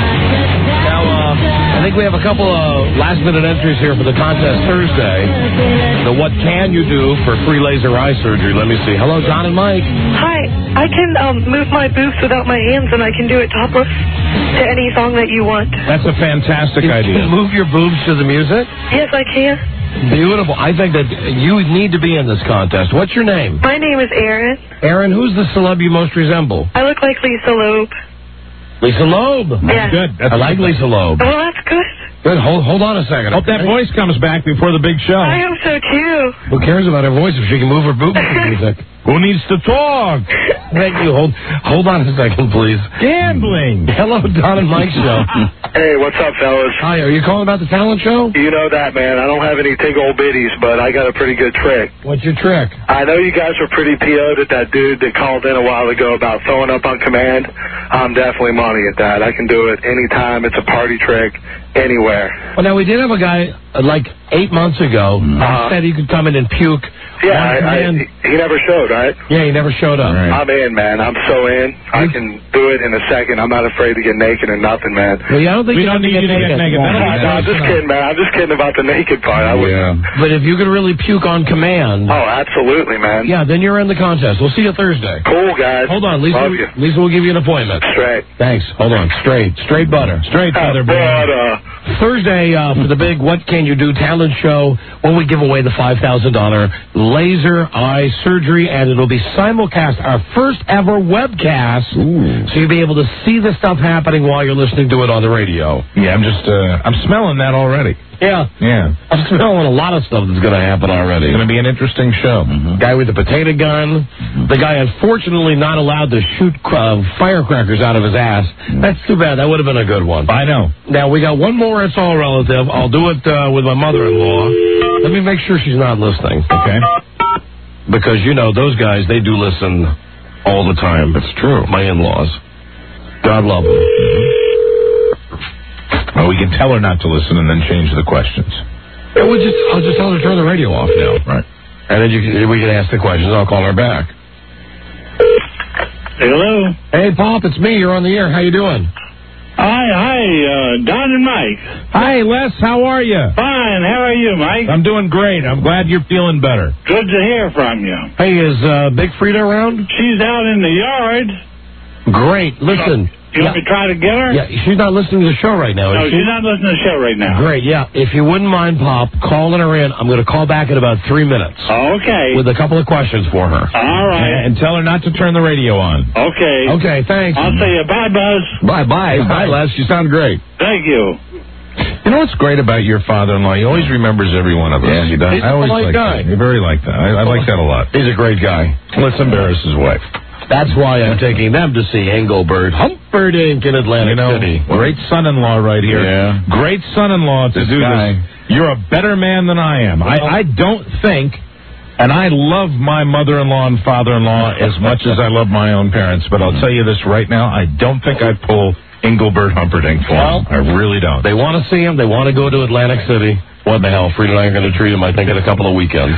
Now, uh, I think we have a couple of last-minute entries here for the contest Thursday. The What Can You Do for Free Laser Eye Surgery. Let me see. Hello, Don and Mike. Hi. I can um, move my boobs without my hands, and I can do it topless to any song that you want. That's a fantastic You idea. can move your boobs to the music? Yes, I can. Beautiful. I think that you need to be in this contest. What's your name? My name is Erin. Erin, who's the celeb you most resemble? I look like Lisa Loeb. Lisa Loeb. Yeah. Good. That's I like Lisa Loeb. Well, that's good. Good. Hold, hold on a second. Hope that voice comes back before the big show. I hope so, too. Who cares about her voice if she can move her boobs to the music? Who needs to talk? Thank you. Hold, hold on a second, please. Gambling. Hello, Don and Mike show. Hey, what's up, fellas? Hi, are you calling about the talent show? You know that, man. I don't have any tingle bitties, but I got a pretty good trick. What's your trick? I know you guys were pretty P O'd at that dude that called in a while ago about throwing up on command. I'm definitely money at that. I can do it anytime. It's a party trick, anywhere. Well, now, we did have a guy, uh, like, eight months ago, uh, Uh-huh. said he could come in and puke. Yeah, on I, I, command. he never showed, right? Yeah, he never showed up. I'm in, man. I'm so in. I can do it in a second. I'm not afraid to get naked or nothing, man. Well, yeah, I don't think We you don't have to need get you to get naked. That'll be No, I'm just nice. kidding, man. I'm just kidding about the naked part. I would. Yeah. But if you could really puke on command, Oh, absolutely, man. yeah, then you're in the contest. We'll see you Thursday. Cool, guys. Hold on, Lisa. Love you. Lisa will give you an appointment. Straight. Thanks. Hold on. Straight. Straight butter. Straight feather, boy. But, uh, Thursday uh, for the big What Can You Do talent show when we give away the five thousand dollars laser eye surgery, and it'll be simulcast, our first ever webcast. Ooh. So you'll be able to see the stuff happening while you're listening to it on the radio. Yeah, I'm just, uh, I'm smelling that already. Yeah. Yeah. I'm smelling a lot of stuff that's going to happen already. It's going to be an interesting show. Mm-hmm. Guy with the potato gun. Mm-hmm. The guy, unfortunately, not allowed to shoot uh, firecrackers out of his ass. Mm-hmm. That's too bad. That would have been a good one. I know. Now, we got one more It's All Relative. I'll do it uh, with my mother-in-law. Let me make sure she's not listening. Okay. Because, you know, those guys, they do listen all the time. It's true. My in-laws. God love them. Well, we can tell her not to listen and then change the questions. Yeah, we'll just, I'll just tell her to turn the radio off now. Right. And then you can, we can ask the questions. I'll call her back. Hello. Hey, Pop, it's me. You're on the air. How you doing? Hi, hi, uh, Don and Mike. Hi, Les. How are you? Fine. How are you, Mike? I'm doing great. I'm glad you're feeling better. Good to hear from you. Hey, is uh, Big Frida around? She's out in the yard. Great. Listen. You want me to try to get her? Yeah, she's not listening to the show right now. No, is she? she's not listening to the show right now. Great, yeah. If you wouldn't mind, Pop, calling her in. I'm going to call back in about three minutes. Okay. With a couple of questions for her. All right. And tell her not to turn the radio on. Okay. Okay, thanks. I'll say you bye, Buzz. Bye-bye. Bye, Les. You sound great. Thank you. You know what's great about your father-in-law? He always remembers every one of us. Yeah, he does. He's I always a polite like guy. that. He very like that. I, I like that a lot. He's a great guy. Let's embarrass his wife. That's why I'm taking them to see Engelbert Humperdinck in Atlantic You know, City. great son-in-law right here. Yeah. Great son-in-law to This do guy. this. You're a better man than I am. I, I don't think, and I love my mother-in-law and father-in-law as much as I love my own parents, but I'll tell you this right now, I don't think I'd pull Engelbert Humperdinck for Well, him. I really don't. They want to see him. They want to go to Atlantic City. What the hell? Frida and I are going to treat him, I think, in a couple of weekends.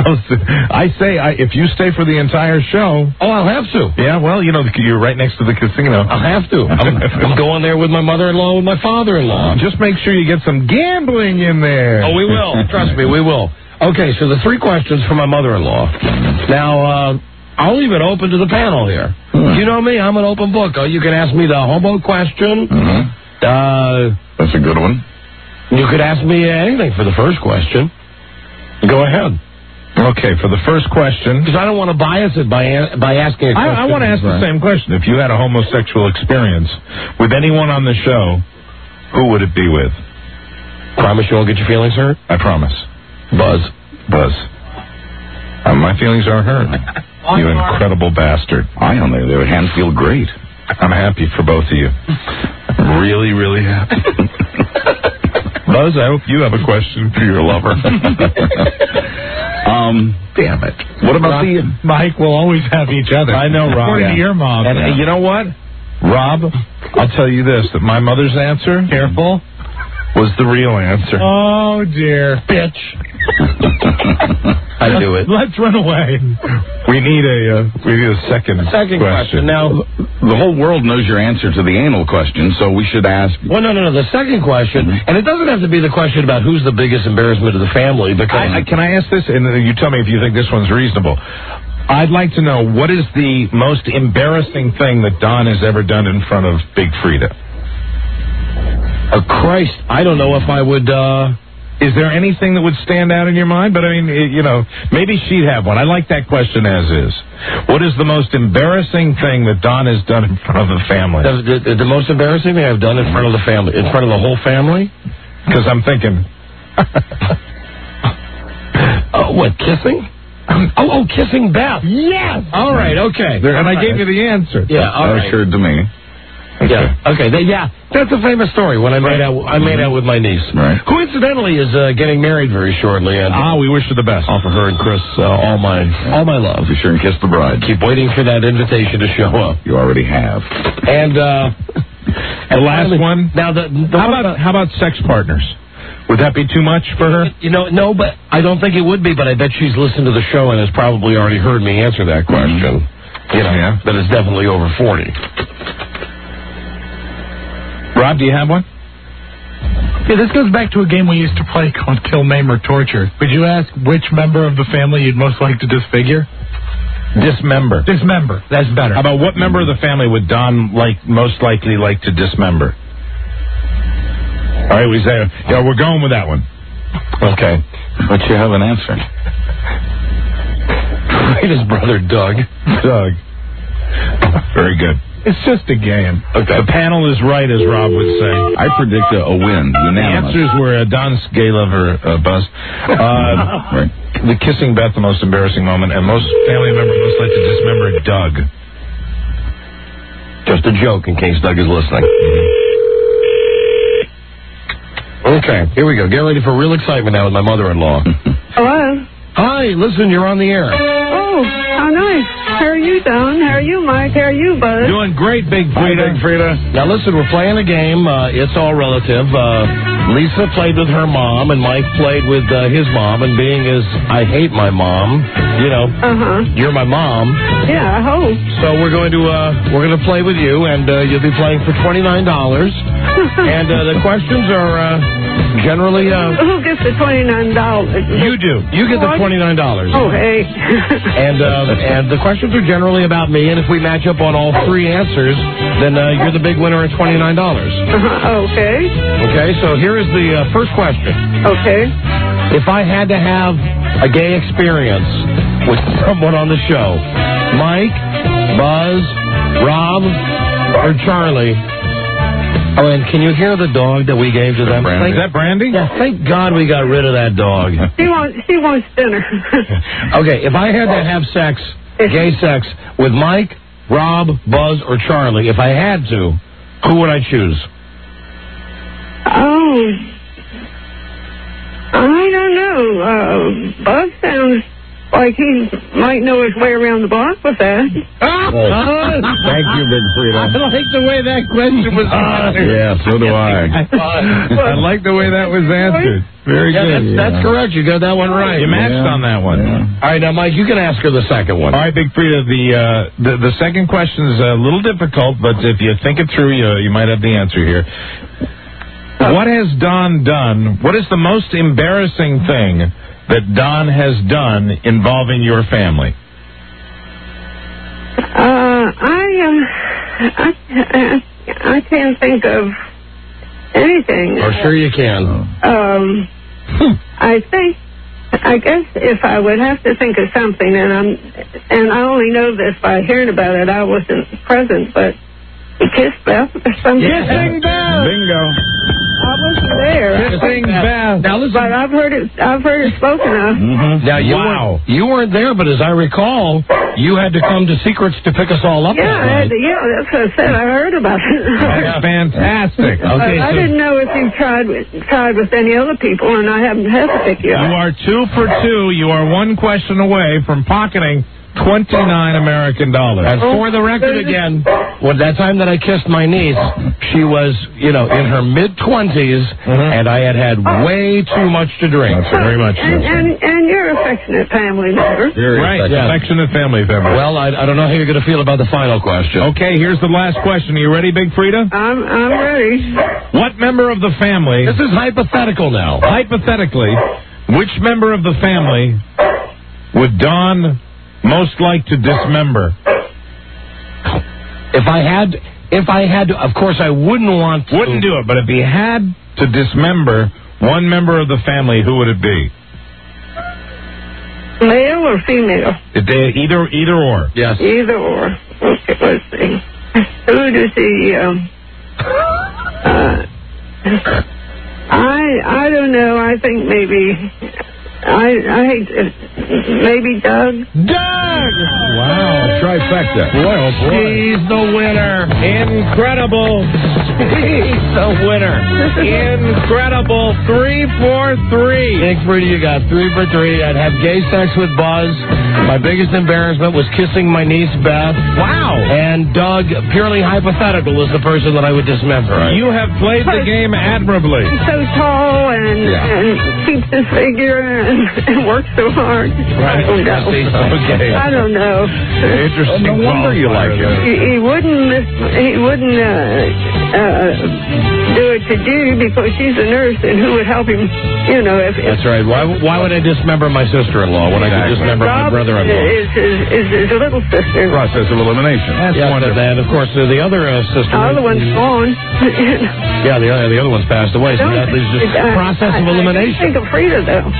I say, I, if you stay for the entire show... Oh, I'll have to. Yeah, well, you know, you're right next to the casino. I'll have to. I'm, I'm going there with my mother-in-law, with my father-in-law. Just make sure you get some gambling in there. Oh, we will. Trust me, we will. Okay, so the three questions for my mother-in-law. Now, uh, I'll leave it open to the panel here. Hmm. You know me, I'm an open book. Oh, you can ask me the homo question. Mm-hmm. Uh, That's a good one. you could ask me anything for the first question. Go ahead. Okay, for the first question... Because I don't want to bias it by a- by asking a question. I, I want to ask the same question. If you had a homosexual experience with anyone on the show, who would it be with? Promise you won't get your feelings hurt? I promise. Buzz. Buzz. Uh, my feelings are hurt. You incredible bastard. I don't know. Their hands feel great. I'm happy for both of you. I'm really, really happy. Buzz, I hope you have a question for your lover. Um, damn it. What about Rob, the... Mike, we'll always have each other. I know, Rob. According yeah. to your mom. And yeah. uh, you know what? Rob, I'll tell you this, that my mother's answer... Careful. ...was the real answer. Oh, dear. Bitch. I do it. Let's run away. We need a uh, we need a second, second question. question. Now, the whole world knows your answer to the anal question, so we should ask... Well, no, no, no. The second question, Mm-hmm. and it doesn't have to be the question about who's the biggest embarrassment of the family, because... I, I, can I ask this? And you tell me if you think this one's reasonable. I'd like to know, what is the most embarrassing thing that Don has ever done in front of Big Frida? Oh, Christ, I don't know if I would... uh Is there anything that would stand out in your mind? But, I mean, it, you know, maybe she'd have one. I like that question as is. What is the most embarrassing thing that Don has done in front of the family? The, the, the most embarrassing thing I've done in front of the family? In front of the whole family? Because I'm thinking... Oh, what, kissing? Oh, oh, kissing Beth. Yes! All right, okay. There, and all I right. gave you the answer. Yeah, all that right. occurred to me. Okay. Yeah, okay. They, yeah, that's a famous story when I made out I made out with my niece. Right. Who incidentally is uh, getting married very shortly. And Ah, we wish her the best. offer her and Chris uh, all my all my love. Be sure and kiss the bride. Keep waiting for that invitation to show up. You already have. And uh The last finally, one? Now the, the How about, how about sex partners? Would that be too much for her? You know, no, but I don't think it would be, but I bet she's listened to the show and has probably already heard me answer that question. You know, Yeah. that is definitely over forty. Rob, do you have one? Yeah, this goes back to a game we used to play called Kill, Maim, or Torture. Would you ask which member of the family you'd most like to disfigure? Dismember. Dismember. That's better. How about what member of the family would Don like most likely like to dismember? All right, we say, yeah, we're going with that one. Okay. But you have an answer. His brother, Doug. Doug. Very good. It's just a game. Okay. The panel is right, as Rob would say. I predict a, a win. The Unanimous. answers were uh, Don's gay lover, uh, Buzz. Uh, Right. The kissing Beth, the most embarrassing moment, and most family members most like to dismember Doug. Just a joke in case Doug is listening. Okay, here we go. Get ready for real excitement now with my mother-in-law. Hello. Hi, listen, you're on the air. Oh, how nice. How are you, Don? How are you, Mike? How are you, Buzz? Doing great, Big Frida. Big Frida. Now, listen, we're playing a game. Uh, it's all relative. Uh, Lisa played with her mom, and Mike played with uh, his mom. And being as I hate my mom, you know, Uh-huh. you're my mom. Yeah, I hope. So we're going to uh, we're going to play with you, and uh, you'll be playing for twenty-nine dollars. And uh, the questions are uh, generally... Uh, Who gets the twenty-nine dollars? you do. You get the twenty-nine dollars. Oh, hey. And uh, and the questions are generally about me, and if we match up on all three answers, then uh, you're the big winner at twenty-nine dollars. Uh-huh. Okay. Okay, so here is the uh, first question. Okay. If I had to have a gay experience with someone on the show, Mike, Buzz, Rob, or Charlie... Oh, and can you hear the dog that we gave to them? Brandy. Is that Brandy? Yeah, thank God we got rid of that dog. She wants, she wants dinner. Okay, if I had to have sex, gay sex, with Mike, Rob, Buzz, or Charlie, if I had to, who would I choose? Oh, I don't know. Uh, Buzz sounds like he might know his way around the block with that. Ah, Thank you, Big Frida. I like the way that question was answered. Yeah, so do I. I like the way that was answered. Very Yeah, good. that's, that's correct. You got that one right. You matched Yeah. on that one. Yeah. All right, now, Mike, you can ask her the second one. All right, Big Frida, the, uh, the the second question is a little difficult, but if you think it through, you, you might have the answer here. What has Don done? What is the most embarrassing thing that Don has done involving your family? Uh, I, um, I, I, I can't think of anything. Oh, sure you can. Um, I think, I guess if I would have to think of something, and I'm, and I only know this by hearing about it, I wasn't present, but he kissed Beth or something. Kissing Beth! Bingo. I wasn't rare. Kissing Beth. Now listen. But I've heard it. I've heard it spoken of. Mm-hmm. Now you wow. weren't, you weren't there, but as I recall, you had to come to Secrets to pick us all up. Yeah, that I had night. to, yeah, that's what I said. I heard about it. That's fantastic. But Okay, I so- didn't know if you tried with, tried with any other people, and I haven't had to pick you You up. are two for two. You are one question away from pocketing twenty-nine American dollars. And for the record again, well, that time that I kissed my niece, she was, you know, in her mid-twenties, and I had had way too much to drink. That's very much And, and, and you're affectionate family member. right. Yeah. Affectionate family member. Well, I, I don't know how you're going to feel about the final question. Okay, here's the last question. Are you ready, Big Frida? I'm I'm ready. What member of the family... This is hypothetical now. Hypothetically, which member of the family would Don most like to dismember? If I had, if I had to, of course I wouldn't want to. Wouldn't do it, but if he had to dismember one member of the family, who would it be? Male or female? If they, either, either or. Yes. Either or. Okay, let's see. Who does he, um, uh, I, I don't know. I think maybe, I, I hate to, maybe Doug. Doug! Wow, trifecta. Boy, oh boy. He's the winner. Incredible. He's the winner. Incredible. Three for three. Big Frida, you got three for three. I'd have gay sex with Buzz. My biggest embarrassment was kissing my niece, Beth. Wow. And Doug, purely hypothetical, is the person that I would dismember. Right? You have played the game admirably. He's so tall and, Yeah. and keeps his figure and, and works so hard. I don't know. Okay. I don't know. Interesting. No wonder you like him. He, he wouldn't miss, he wouldn't uh, uh, do it to Judy because she's a nurse, and who would help him, you know, if... if That's right. Why, why would I dismember my sister-in-law when I could dismember my Rob brother-in-law? Is his, is his little sister. Process of elimination. That's yeah, wonderful. And of course, uh, the other uh, sister... The other one's gone. Yeah, the other, the other one's passed away, so that leaves just I- process I- of I elimination. think of Frida, though.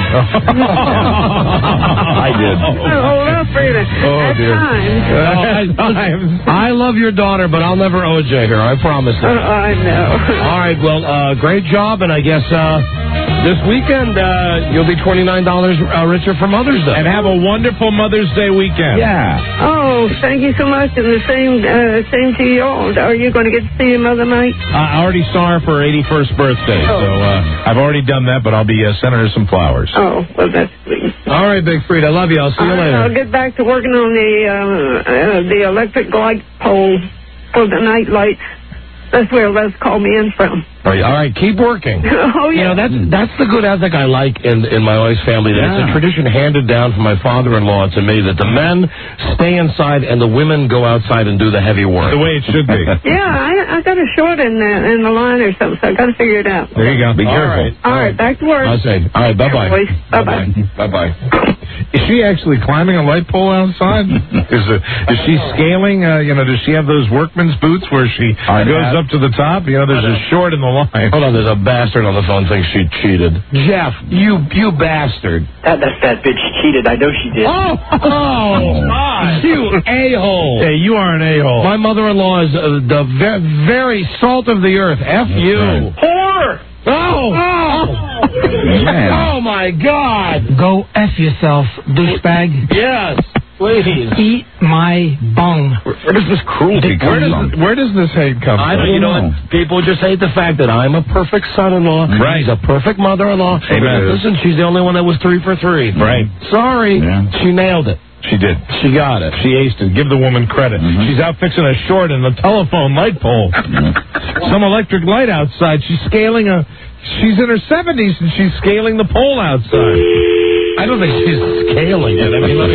I did. Oh, love Frida. Oh, At dear. times. I love your daughter, but I'll never O J her. I promise Oh, you. I know. All right, well, uh, great job, and I guess uh, this weekend uh, you'll be twenty-nine dollars uh, richer for Mother's Day. And have a wonderful Mother's Day weekend. Yeah. Oh, thank you so much, and the same, uh, same to you all. Are you going to get to see your mother, Mike? I already saw her for her eighty-first birthday, Oh. so uh, I've already done that, but I'll be uh, sending her some flowers. Oh, well, that's sweet. All right, Big Frida, I love you. I'll see you All right, later. I'll get back to working on the uh, uh, the electric light pole for the night lights. That's where Les called me in from. All right, all right, keep working. Oh, yeah. You know, that's that's the good ethic I like in in my wife's family. That's Yeah. a tradition handed down from my father-in-law to me that the men stay inside and the women go outside and do the heavy work. The way it should be. Yeah, I, I got a short in the, in the line or something, so I got to figure it out. There you go. Be All careful. right. All right, back to work. I'll say, all right, bye-bye. boys. Bye-bye. Bye-bye. Is she actually climbing a light pole outside? is it, is she scaling? Uh, you know, does she have those workman's boots where she I goes have. up to the top? You know, there's a short in the line. Hold on, there's a bastard on the phone thinks she cheated. Jeff, you you bastard. That, that fat bitch cheated. I know she did. Oh, oh, you a-hole. Hey, you are an a-hole. My mother-in-law is uh, the ve- very salt of the earth. F you. right. Whore! Oh! Oh! Man. Oh, my God! Go F yourself, douchebag. Yes, please. Eat my bung. Where does this cruelty come Where does, from? where does this hate come I from? don't, you know what? People just hate the fact that I'm a perfect son-in-law. Right. She's a perfect mother-in-law. Amen. Listen, she's the only one that was three for three. Right. Sorry. Yeah. She nailed it. She did. She got it. She aced it. Give the woman credit. She's out fixing a short in the telephone light pole. Some electric light outside. She's scaling a... She's in her seventies and she's scaling the pole outside. I don't think she's scaling it. I mean, let me...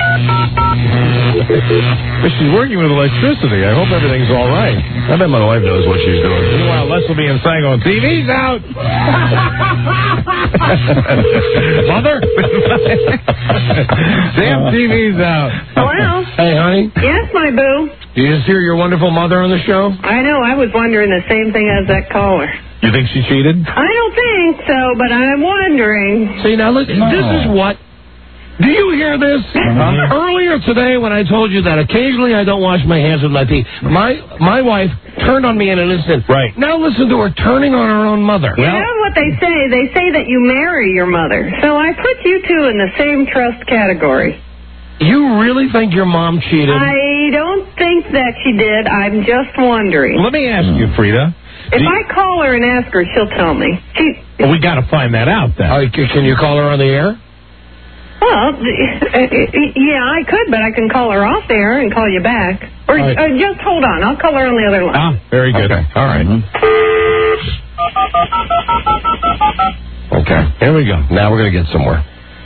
But she's working with electricity. I hope everything's all right. I bet my wife knows what she's doing. Meanwhile, Les will be inside going, T V's out! Mother? Damn T V's out. Hello? Hey, honey. Yes, my boo. You just hear your wonderful mother on the show? I know. I was wondering the same thing as that caller. You think she cheated? I don't think so, but I'm wondering. See, now look, No. this is what Do you hear this? Uh-huh. Earlier today when I told you that occasionally I don't wash my hands with my teeth, my my wife turned on me in an instant. Right. Now listen to her turning on her own mother. You know what they say? They say that you marry your mother. So I put you two in the same trust category. You really think your mom cheated? I don't think that she did. I'm just wondering. Let me ask you, Frida. If I call her and ask her, she'll tell me. She, well, we got to find that out then. Uh, can you call her on the air? Well, yeah, I could, but I can call her off there and call you back. Or right. uh, just hold on. I'll call her on the other line. Ah, very good. Okay. All right. Okay. Here we go. Now we're going to get somewhere.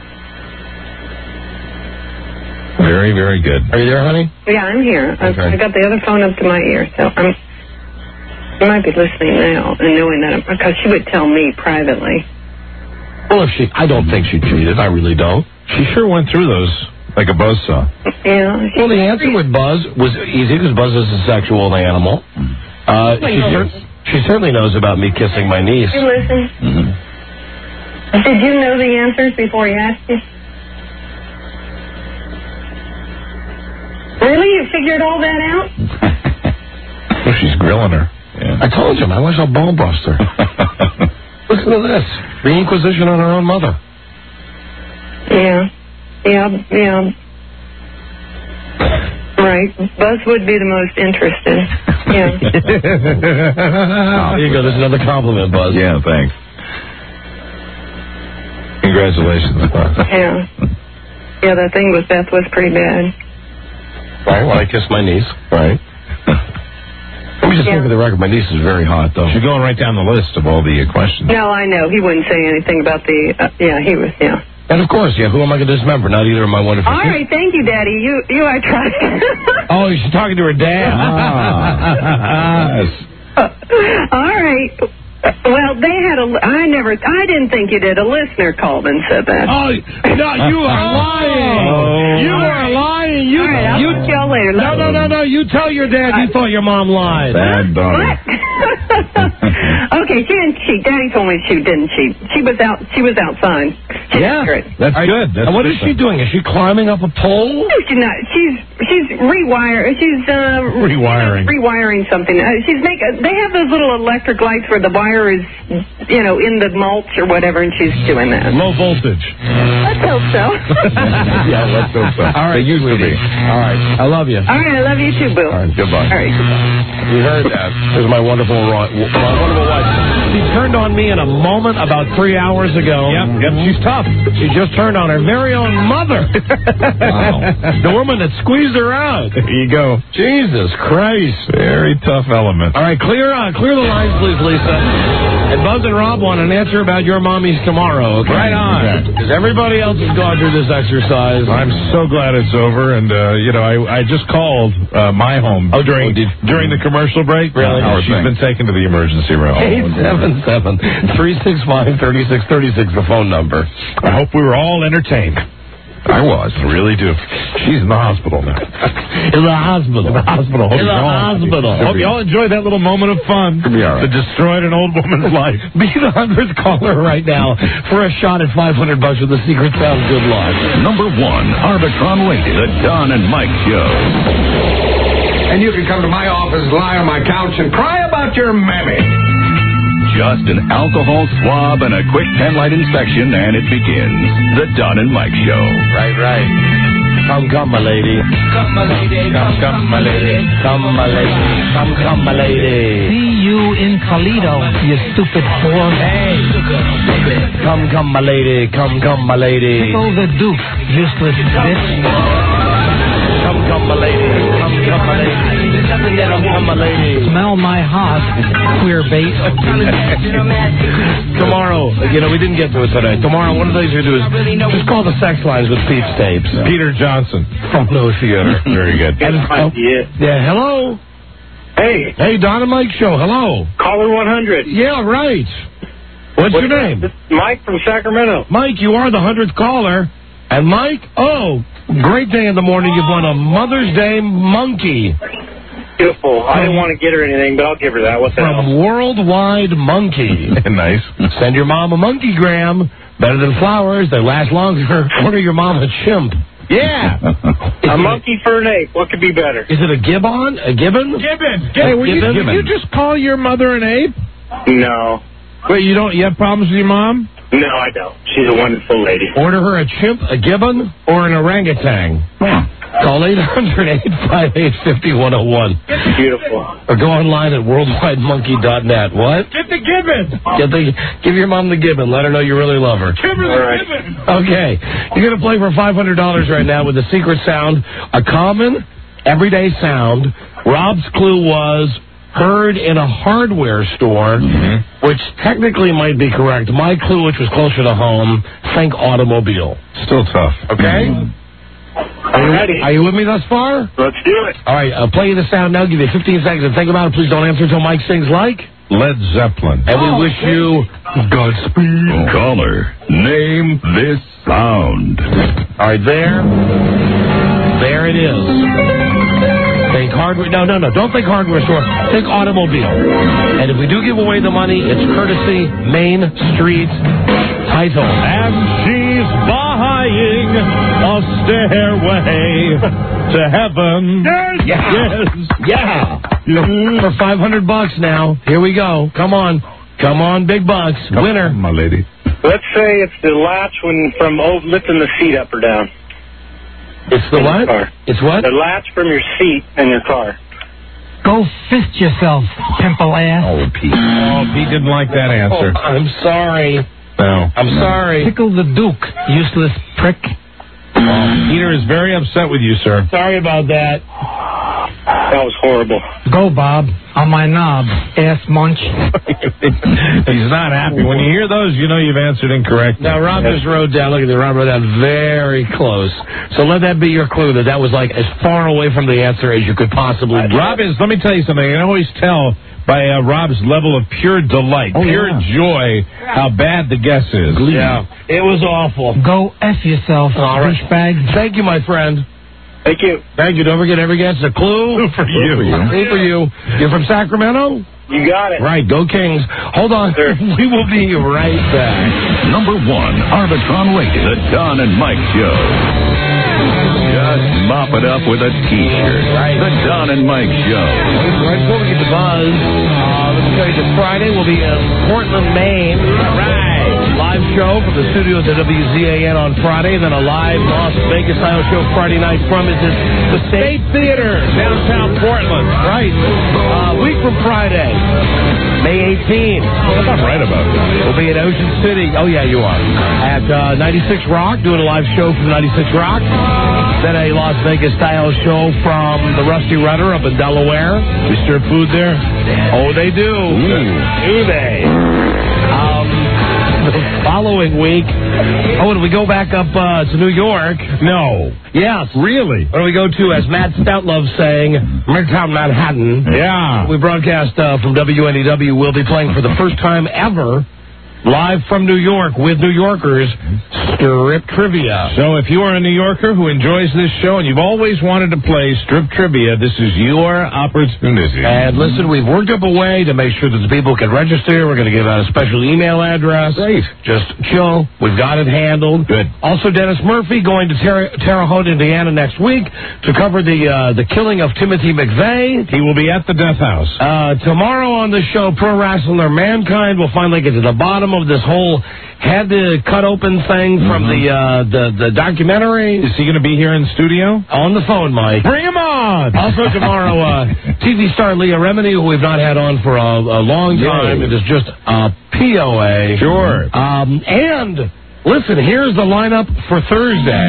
Very, very good. Are you there, honey? Yeah, I'm here. Okay. I got the other phone up to my ear, so I'm. You might be listening now and knowing that because she would tell me privately. Well, if she, I don't think she cheated. I really don't. She sure went through those like a buzzsaw. Yeah. Well, the answer with Buzz was easy because Buzz is a sexual animal. Uh, she, cer- she certainly knows about me kissing my niece. You listen. Mm-hmm. Did you know the answers before he asked you? Really? You figured all that out? Well, she's grilling her. Yeah. I told you, man. I was a ball buster. Listen to this. The Inquisition on her own mother. Yeah. Yeah, yeah. Right. Buzz would be the most interested. Yeah. There you go. There's another compliment, Buzz. Yeah, thanks. Congratulations, Buzz. Yeah. Yeah, that thing with Beth was pretty bad. Right, when I kissed my niece. Right. Let me just Yeah. say for the record, my niece is very hot, though. She's going right down the list of all the uh, questions. No, I know. He wouldn't say anything about the... Uh, yeah, he was... Yeah. And of course, yeah, who am I going to dismember? Not either of my wonderful All right, thank you, Daddy. You, you, I trust. Oh, she's talking to her dad. Ah. All right. Well, they had a. I never. I didn't think you did. A listener called and said that. Oh, no, you are lying. Oh. You are lying. You, All right, I'll you, talk to y'all later. no, no, no, no. You tell your dad you thought your mom lied. Bad daughter. What? Okay, she didn't cheat. Daddy told me she didn't cheat. She was out. She was outside. She's Yeah, secret. That's Are- good. That's and what is good. she doing? Is she climbing up a pole? No, she's not. She's she's rewire. She's uh, Rewiring. rewiring something. Uh, she's make. Uh, they have those little electric lights where the wire is, you know, in the mulch or whatever, and she's doing that. Low voltage. Let's hope so. Yeah, let's hope so. All right, They used to be. All right, I love you. All right, I love you too, Boo. All right, goodbye. All right, goodbye. You heard that. This is my wonderful, ro- my wonderful wife. She turned on me in a moment about three hours ago. Yep, yep, she's tough. She just turned on her very own mother. Wow. The woman that squeezed her out. There you go. Jesus Christ. Very tough element. All right, clear uh, clear the lines, please, Lisa. And Buzz and Rob want an answer about your mommies tomorrow, okay? Right on. Because everybody else has gone through this exercise. I'm so glad it's over, and uh, you know, I I just called uh, my home Oh, during did- during the commercial break. Really? Uh, she's been taken to the emergency room. eight seven seven, three six five, three six three six, the phone number. I hope we were all entertained. I was, I really do. She's in the hospital now. In the hospital. In the hospital. Hope In the y'all- hospital. Hope y'all enjoyed that little moment of fun It'll be all right. that destroyed an old woman's life. Be the hundredth caller right now for a shot at five hundred bucks with the Secret Sound. Good luck. Number one, Arbitron Radio, the Don and Mike Show. And you can come to my office, lie on my couch, and cry about your mammy. Just an alcohol swab and a quick pen-light inspection, and it begins. The Don and Mike Show. Right, right. Come, come, my lady. Come, my lady. Come, come, my lady. Come, my lady. Come, come, my lady. See you in Toledo, you stupid whore. Hey. Come, come, my lady. Come, come, my lady. Pick over Duke, useless bitch. Come, come, my lady. Come, come, my lady. Come, come, my lady. Smell my heart, queer bait. Tomorrow, you know, we didn't get to it today. Tomorrow, one of the things we do is just call the sex lines with Pete's tapes. Peter Johnson From No Theater. Very good. And, oh, yeah, hello. Hey, Hey, Don and Mike Show, hello. caller one hundred. Yeah, right. What's your name? This is Mike from Sacramento. Mike, you are the hundredth caller. And Mike, oh, great day in the morning. You've won a Mother's Day monkey Beautiful. I didn't want to get her anything, but I'll give her that. What the hell? from Worldwide Monkey. Nice. Send your mom a monkeygram Better than flowers. They last longer. Order your mom a chimp. Yeah. A monkey for an ape. What could be better? Is it a gibbon? A gibbon? Gibbon. Hey, were you, did you just call your mother an ape? No. Wait, you don't? You have problems with your mom? No, I don't. She's a wonderful lady. Order her a chimp, a gibbon, or an orangutan. Huh. Call eight hundred, eight five eight, five one zero one. Beautiful. Or go online at worldwide monkey dot net. What? Get the gibbon. Get the, give your mom the gibbon. Let her know you really love her. Give her the right. gibbon. Okay. You're going to play for five hundred dollars right now with the secret sound, a common, everyday sound. Rob's clue was heard in a hardware store, mm-hmm. which technically might be correct. My clue, which was closer to home, think automobile. Still tough. Okay? Mm-hmm. Are you, ready. Are you with me thus far? Let's do it. All right, I'll play you the sound now. Give you fifteen seconds to think about it. Please don't answer until Mike sings like Led Zeppelin. And we oh, wish you Godspeed. Caller, name this sound. All right, there. There it is. Think hardware. No, no, no. Don't think hardware store. Think automobile. And if we do give away the money, it's courtesy Main Street title. And she's buying a stairway to heaven. Yes. Yeah. Yes. Yeah. For five hundred bucks now. Here we go. Come on. Come on, big bucks. Come Winner. On, my lady. Let's say it's the latch when from oh, lifting the seat up or down. It's the what? It's what? The latch from your seat in your car. Go fist yourself, pimple ass. Oh, Pete. Oh, Pete didn't like that answer. Oh, I'm sorry. No. I'm no. sorry. Tickle the Duke, useless prick. Oh, Peter is very upset with you, sir. Sorry about that. That was horrible. Go, Bob. On my knob, ass munch. He's not happy. When you hear those, you know you've answered incorrectly. Now, Rob just wrote down, look at the Rob wrote down very close. So let that be your clue that that was like as far away from the answer as you could possibly get. Rob is, let me tell you something, I can always tell by uh, Rob's level of pure delight, oh, pure yeah. joy, how bad the guess is. Yeah, it was awful. Go F yourself, all right. douchebag. Thank you, my friend. Thank you. Thank you. Don't forget, every guess is a clue. Clue for you. Clue for you. You're from Sacramento? You got it. Right. Go Kings. Hold on. Sure. We will be right back. Number one, Arbitron Radio, the Don and Mike Show. Just mop it up with a T-shirt. Right. The Don and Mike Show. Right before we get the buzz, uh, let me tell you, this Friday we'll be in Portland, Maine. All right. Live show from the studios at W Z A N on Friday, then a live Las Vegas-style show Friday night from is the State Theater, downtown Portland. Right. Uh, week from Friday, May eighteenth. I'm not right about that. We'll be at Ocean City. Oh, yeah, you are. At uh, ninety-six Rock, doing a live show from ninety-six Rock. Then a Las Vegas-style show from the Rusty Rudder up in Delaware. They serve food there? Oh, they do. Ooh. Do they? Um, the following week, oh, and we go back up uh, to New York. No. Yes. Really? Where do we go to, as Matt Stoutlove's saying, Midtown Manhattan. Yeah. We broadcast uh, from W N E W. We'll be playing for the first time ever, live from New York with New Yorkers, Strip Trivia. So if you are a New Yorker who enjoys this show and you've always wanted to play Strip Trivia, this is your opportunity. And listen, we've worked up a way to make sure that the people can register. We're going to give out a special email address. Great. Just chill. We've got it handled. Good. Also, Dennis Murphy going to Terre, Terre Haute, Indiana next week to cover the uh, the killing of Timothy McVeigh. He will be at the death house. Uh, tomorrow on the show, Pro Wrestler Mankind will finally get to the bottom of this whole had to cut open thing from mm-hmm. the, uh, the the documentary. Is he going to be here in the studio? On the phone, Mike. Bring him on! Also tomorrow, uh, T V star Leah Remini, who we've not had on for a, a long time. No. It is just a P O A. Sure. Um, and, listen, here's the lineup for Thursday.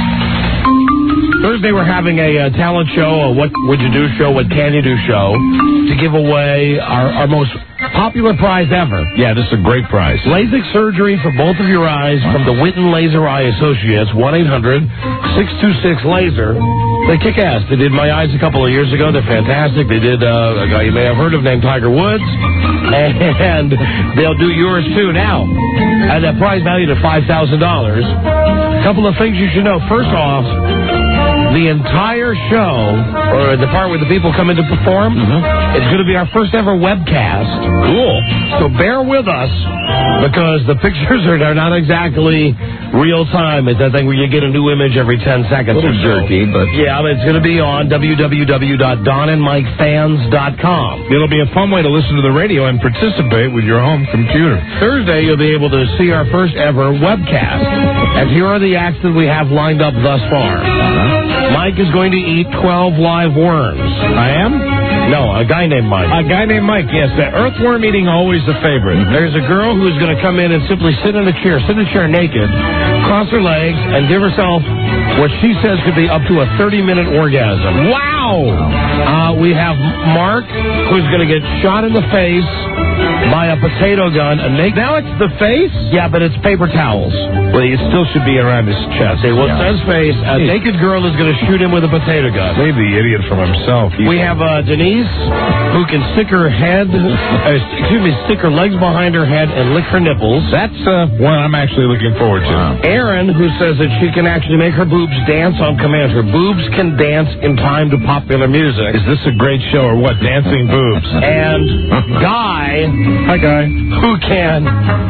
Thursday we're having a uh, talent show, a What Would You Do show, What Can You Do show, to give away our, our most popular prize ever. Yeah, this is a great prize. LASIK surgery for both of your eyes from the Witten Laser Eye Associates, one eight hundred six two six laser. They kick ass. They did my eyes a couple of years ago. They're fantastic. They did uh, a guy you may have heard of named Tiger Woods. And they'll do yours too now. And that prize valued at five thousand dollars. A couple of things you should know. First off, the entire show, or the part where the people come in to perform, mm-hmm. It's going to be our first ever webcast. Cool. So bear with us because the pictures are they're not exactly real time. It's that thing where you get a new image every ten seconds. A little or so. jerky, but... Yeah, but it's going to be on w w w dot don and mike fans dot com. It'll be a fun way to listen to the radio and participate with your home computer. Thursday, you'll be able to see our first ever webcast. And here are the acts that we have lined up thus far. Uh-huh. Mike is going to eat twelve live worms. I am? No, a guy named Mike. A guy named Mike, yes. The earthworm eating, always a favorite. There's a girl who's going to come in and simply sit in a chair, sit in a chair naked, cross her legs, and give herself what she says could be up to a thirty-minute orgasm. Wow! Uh, we have Mark, who's going to get shot in the face by a potato gun. A naked... Now it's the face? Yeah, but it's paper towels. Well, it still should be around his chest. Okay, well, yeah. it says face. A naked girl is going to shoot him with a potato gun. Save the idiot from himself. He's we have uh, Denise, who can stick her head, uh, excuse me, stick her legs behind her head and lick her nipples. That's uh, one I'm actually looking forward to. Wow. Erin, who says that she can actually make her boobs dance on command. Her boobs can dance in time to popular music. Is this a great show or what? Dancing boobs. And Guy, hi Guy, who can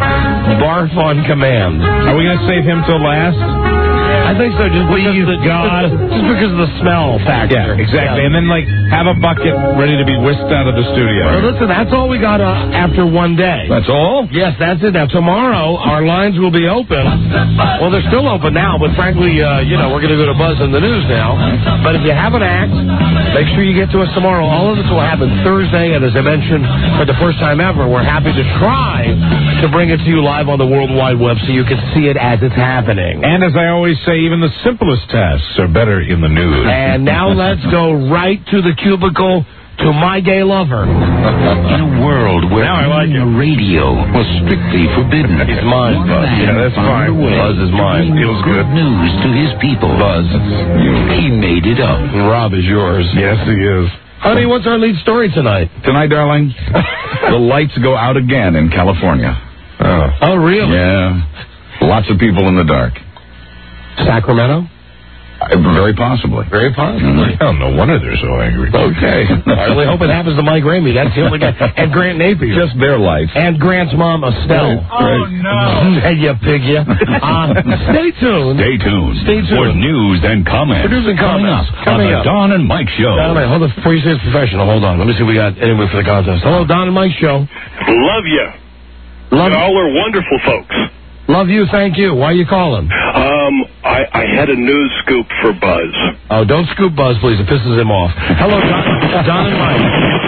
barf on command. Are we going to save him till last? I think so, just because, of the, God. just because of the smell factor. Yeah, exactly. Yeah. And then, like, have a bucket ready to be whisked out of the studio. Well, listen, that's all we got uh, after one day. That's all? Yes, that's it. Now, tomorrow, our lines will be open. Well, they're still open now, but frankly, uh, you know, we're going to go to Buzz in the News now. But if you have an act, make sure you get to us tomorrow. All of this will happen Thursday, and as I mentioned, for the first time ever, we're happy to try to bring it to you live on the World Wide Web so you can see it as it's happening. And as I always say, even the simplest tasks are better in the news. And now let's go right to the cubicle to my gay lover. In a world where now I like the radio was strictly forbidden. It's mine, Buzz. Yeah, that's fine. Buzz is mine. Feels good news to his people. Buzz. He made it up. And Rob is yours. Yes, he is. Honey, what's our lead story tonight? Tonight, darling, the lights go out again in California. Oh, oh really? Yeah. Lots of people in the dark. Sacramento? Uh, very possibly. Very possibly. Mm-hmm. Oh, no wonder they're so angry. Okay. I really hope it happens to Mike Ramey. That's the only guy. And Grant Napier. Just their life. And Grant's mom, Estelle. Oh, right. no. Hey, you pig, you. Uh, stay tuned. Stay tuned. Stay tuned. For news and comments. For news and comments. Coming up on the up. Don and Mike Show. Don and Mike, hold on. Before you say it's professional, hold on. Let me see if we got anyone for the contest. Hello, Don and Mike Show. Love you. Love Y'all are wonderful folks. Love you, thank you. Why are you calling? Um, I, I had a news scoop for Buzz. Oh, don't scoop Buzz, please. It pisses him off. Hello, Don, Don and Mike.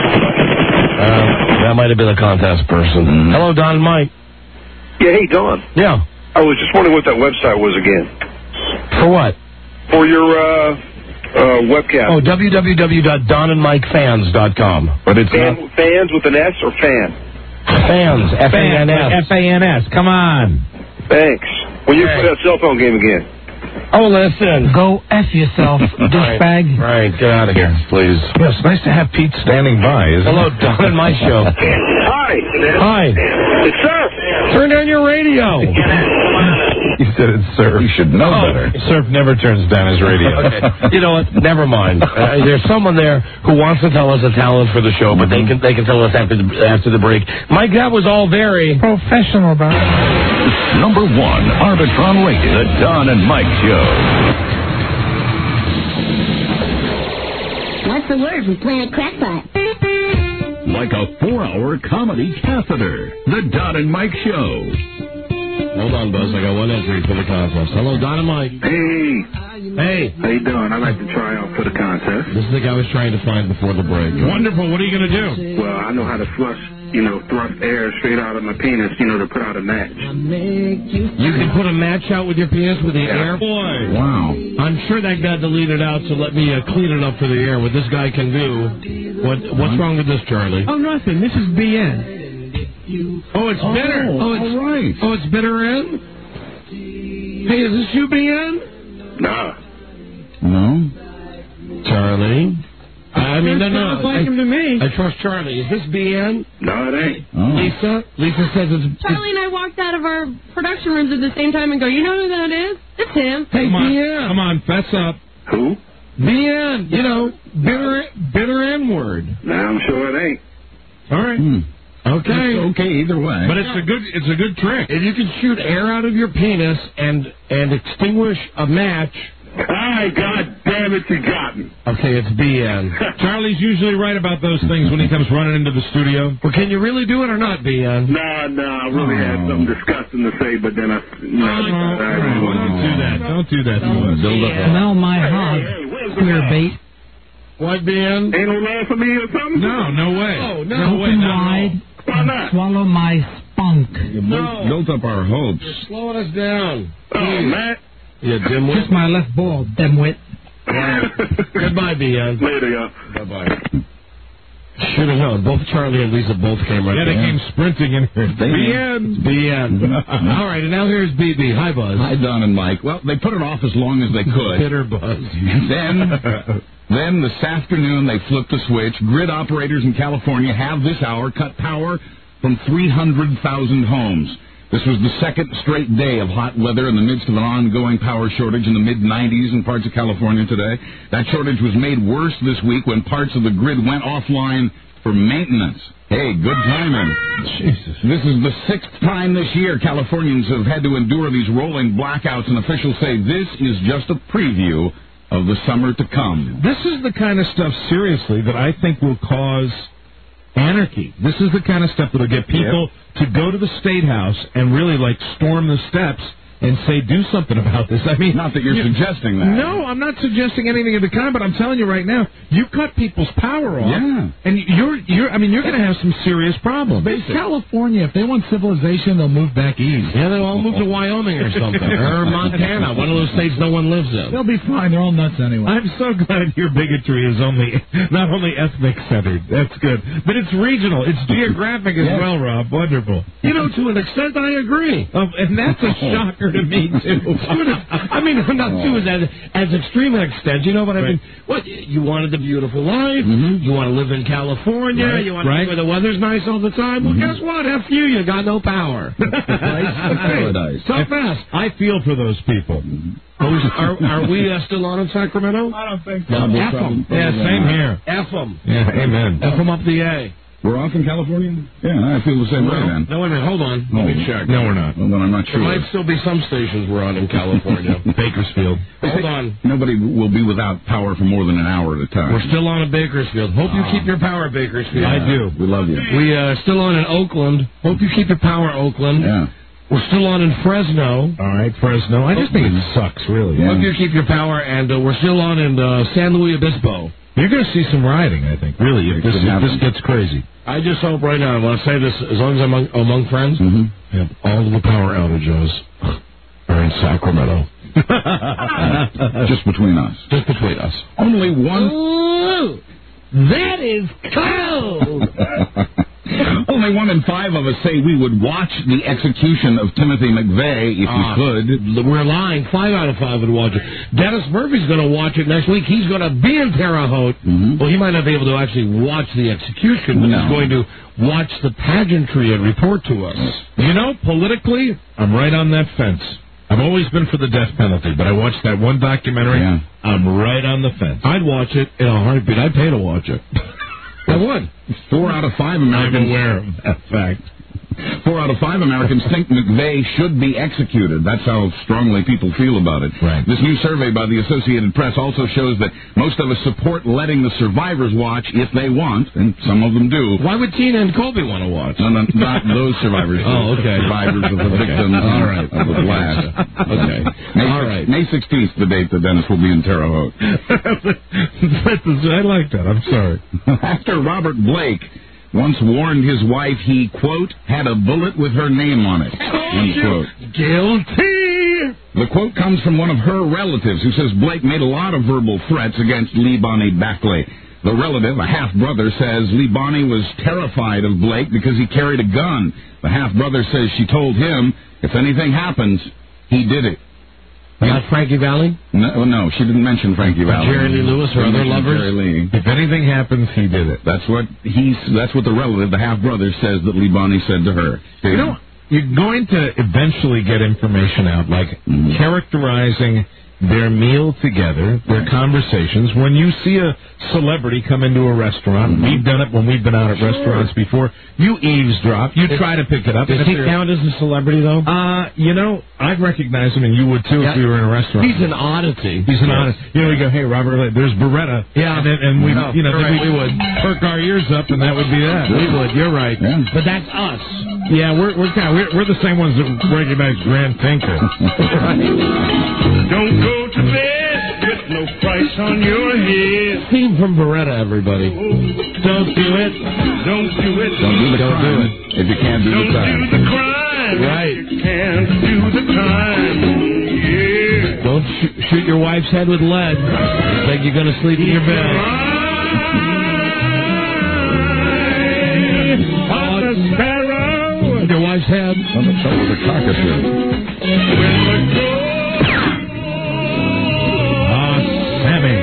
Uh, that might have been a contest person. Mm-hmm. Hello, Don and Mike. Yeah, hey, Don. Yeah. I was just wondering what that website was again. For what? For your uh, uh, webcast. Oh, w w w dot don and mike fans dot com. But it's fan, not... Fans with an S or fan? Fans. F A N S. F A N S. Come on. Thanks. When you Hey. play that cell phone game again. Oh, listen. Go F yourself, douchebag. Right, get out of here, please. Yeah, it's nice to have Pete standing by, isn't Hello, it? Don and Mike Show. Hi. Hi. It's Surf. Turn down your radio. He said it's Surf. You should know Oh. better. Surf never turns down his radio. Okay. You know what? Never mind. Uh, there's someone there who wants to tell us a talent for the show, but they can they can tell us after the after the break. Mike, that was all very professional, bro. Number one, Arbitron rated, the Don and Mike Show. What's the word from Planet Crackpot? Like a four-hour comedy catheter, the Don and Mike Show. Hold on, Buzz. I got one entry for the contest. Hello, Don and Mike. Hey. Hey. How you doing? I'd like to try out for the contest. This is the guy I was trying to find before the break. Wonderful. What are you going to do? Well, I know how to flush, you know, thrust air straight out of my penis, you know, to put out a match. You can put a match out with your penis with the air? Boy. Wow. I'm sure that got deleted out, so let me uh, clean it up for the air. What this guy can do. What What's wrong with this, Charlie? Oh, nothing. This is B N. Oh, it's Oh, bitter. Oh, it's all right. Oh, it's bitter in? Hey, is this you, B N? Nah. No? Charlie? I mean, no, no. Sounds like him to me. I, I trust Charlie. Is this B N? No, it ain't. Oh. Lisa? Lisa says it's... Charlie and I walked out of our production rooms at the same time and go, you know who that is? It's him. Hey, Come on, B N. come on, fess up. Who? B N, you know, bitter, bitter N-word. No, I'm sure it ain't. All right. Hmm. Okay. It's okay either way. But it's a good it's a good trick. If you can shoot air out of your penis and and extinguish a match. Ay, God damn it, you got me. Okay, it's B N. Charlie's usually right about those things when he comes running into the studio. Well, can you really do it or not, B N? No, no, I really Oh. had something disgusting to say, but then I... No, I, I, Well, don't do that. Don't do that to us. Build up. Smell my hog, queer bait. What, B N? Ain't no love for me or something? No, no way. Oh, no. way. Open Not at all. wide. Why not? Swallow my spunk. You No. built up our hopes. You're slowing us down. Oh, Matt. Yeah, dimwit. Kiss my left ball, dimwit. Goodbye, B N. Later, y'all. Bye-bye. Should have known. Both Charlie and Lisa both came right Yeah, they there. came sprinting in here. They- B N. B N. All right, and now here's B B. Hi, Buzz. Hi, Don and Mike. Well, they put it off as long as they could. Bitter Buzz. Then, then this afternoon they flipped the switch. Grid operators in California have this hour cut power from three hundred thousand homes. This was the second straight day of hot weather in the midst of an ongoing power shortage in the mid nineties in parts of California today. That shortage was made worse this week when parts of the grid went offline for maintenance. Hey, good timing. Jesus. This is the sixth time this year Californians have had to endure these rolling blackouts, and officials say this is just a preview of the summer to come. This is the kind of stuff, seriously, that I think will cause anarchy. This is the kind of stuff that'll get people to go to the State House and really, like, storm the steps and say, do something about this. I mean, Not that you're you- suggesting that. No, I'm not suggesting anything of the kind, but I'm telling you right now, you cut people's power off, Yeah. and you're, you're, I mean, you're going to have some serious problems. It's California. If they want civilization, they'll move back east. Yeah, they'll all move to Wyoming or something. Or Montana, one of those states no one lives in. They'll be fine. They're all nuts anyway. I'm so glad your bigotry is only not only ethnic centered. That's good, but it's regional. It's geographic as well, Rob. Wonderful. You know, to an extent, I agree. Oh, and that's a shocker to me too. I mean, not too as as extreme an extent, you know. But I mean, what you wanted the beautiful life. Mm-hmm. You want to live in California. Right, You want right. to where the weather's nice all the time. Well, guess what? F you. You got no power. Paradise. Tough fast. I feel for those people. Are, are we uh, still on in Sacramento? I don't think No, so. F them. Yeah, same here. F them. Yeah, amen. F them up the A. We're off in California? Yeah, I feel the same way then. No, wait a minute. Hold on. Let me check. No, we're not. Well, then I'm not There sure. might still be some stations we're on in California. Bakersfield. Hold on. Nobody will be without power for more than an hour at a time. We're still on in Bakersfield. Hope you keep your power, Bakersfield. Yeah, I do. We love you. We uh still on in Oakland. Hope you keep your power, Oakland. Yeah. We're still on in Fresno. All right, Fresno. I just think it sucks, really. Yeah. Hope you keep your power, and uh, we're still on in uh, San Luis Obispo. You're going to see some rioting, I think. Really, if this, could if happen. this gets crazy. I just hope right now, I want to say this, as long as I'm among, among friends, Mm-hmm. yeah, all of the power outages are in Sacramento. Just between us. Just between us. Only one. Ooh, that is cold. Only one in five of us say we would watch the execution of Timothy McVeigh if Ah, we could. We're lying. Five out of five would watch it. Dennis Murphy's going to watch it next week. He's going to be in Terre Haute. Mm-hmm. Well, he might not be able to actually watch the execution, but No. he's going to watch the pageantry and report to us. You know, politically, I'm right on that fence. I've always been for the death penalty, but I watched that one documentary. Yeah. I'm right on the fence. I'd watch it in a heartbeat. I'd pay to watch it. I would. Four out of five I'm Americans. aware of that fact. Four out of five Americans think McVeigh should be executed. That's how strongly people feel about it. Right. This new survey by the Associated Press also shows that most of us support letting the survivors watch if they want, and some of them do. Why would Tina and Colby want to watch? No, no, not those survivors. Oh, okay. Survivors of the Okay. victims All right. of the blast. Okay. May, All right. May sixteenth, the date that Dennis will be in Terre Haute. I like that. I'm sorry. Actor Robert Blake once warned his wife he, quote, had a bullet with her name on it, unquote. Guilty! The quote comes from one of her relatives who says Blake made a lot of verbal threats against Lee Bonnie Backley. The relative, a half-brother, says Lee Bonnie was terrified of Blake because he carried a gun. The half-brother says she told him, if anything happens, he did it. Not Frankie Valli? No, no, she didn't mention Frankie Valli. Jerry Lee Lewis or She other mentioned lovers? Jerry Lee. If anything happens, he did it. That's what he's. That's what the relative, the half-brother, says that Lee Bonnie said to her. You know, you're going to eventually get information out, like Mm-hmm. characterizing their meal together, their conversations. When you see a celebrity come into a restaurant, mm-hmm. we've done it when we've been out at sure. restaurants before, you eavesdrop, you try to pick it up. Does he count as a celebrity, though? Uh, you know, I'd recognize him, and you would, too, yeah. if we were in a restaurant. He's an oddity. He's an oddity. You know, we go, hey, Robert, there's Beretta. Yeah. And, then, and we, no, you know, right, we, we would perk our ears up, and that would be that. We would, you're right. Yeah. But that's us. Yeah, we're we're, kind of, we're we're the same ones that recognize Grand Tinker. Don't go to bed with no price on your head. Theme from Beretta, everybody. Don't do it. Don't do it. Don't do the Don't crime. do it. If you can't do Don't the crime. do the crime. Right. If you can't do the crime. Yeah. Don't sh- shoot your wife's head with lead. Like you're going to sleep in your bed. Your wife's head. On the top of the carcass here. Ah, Sammy.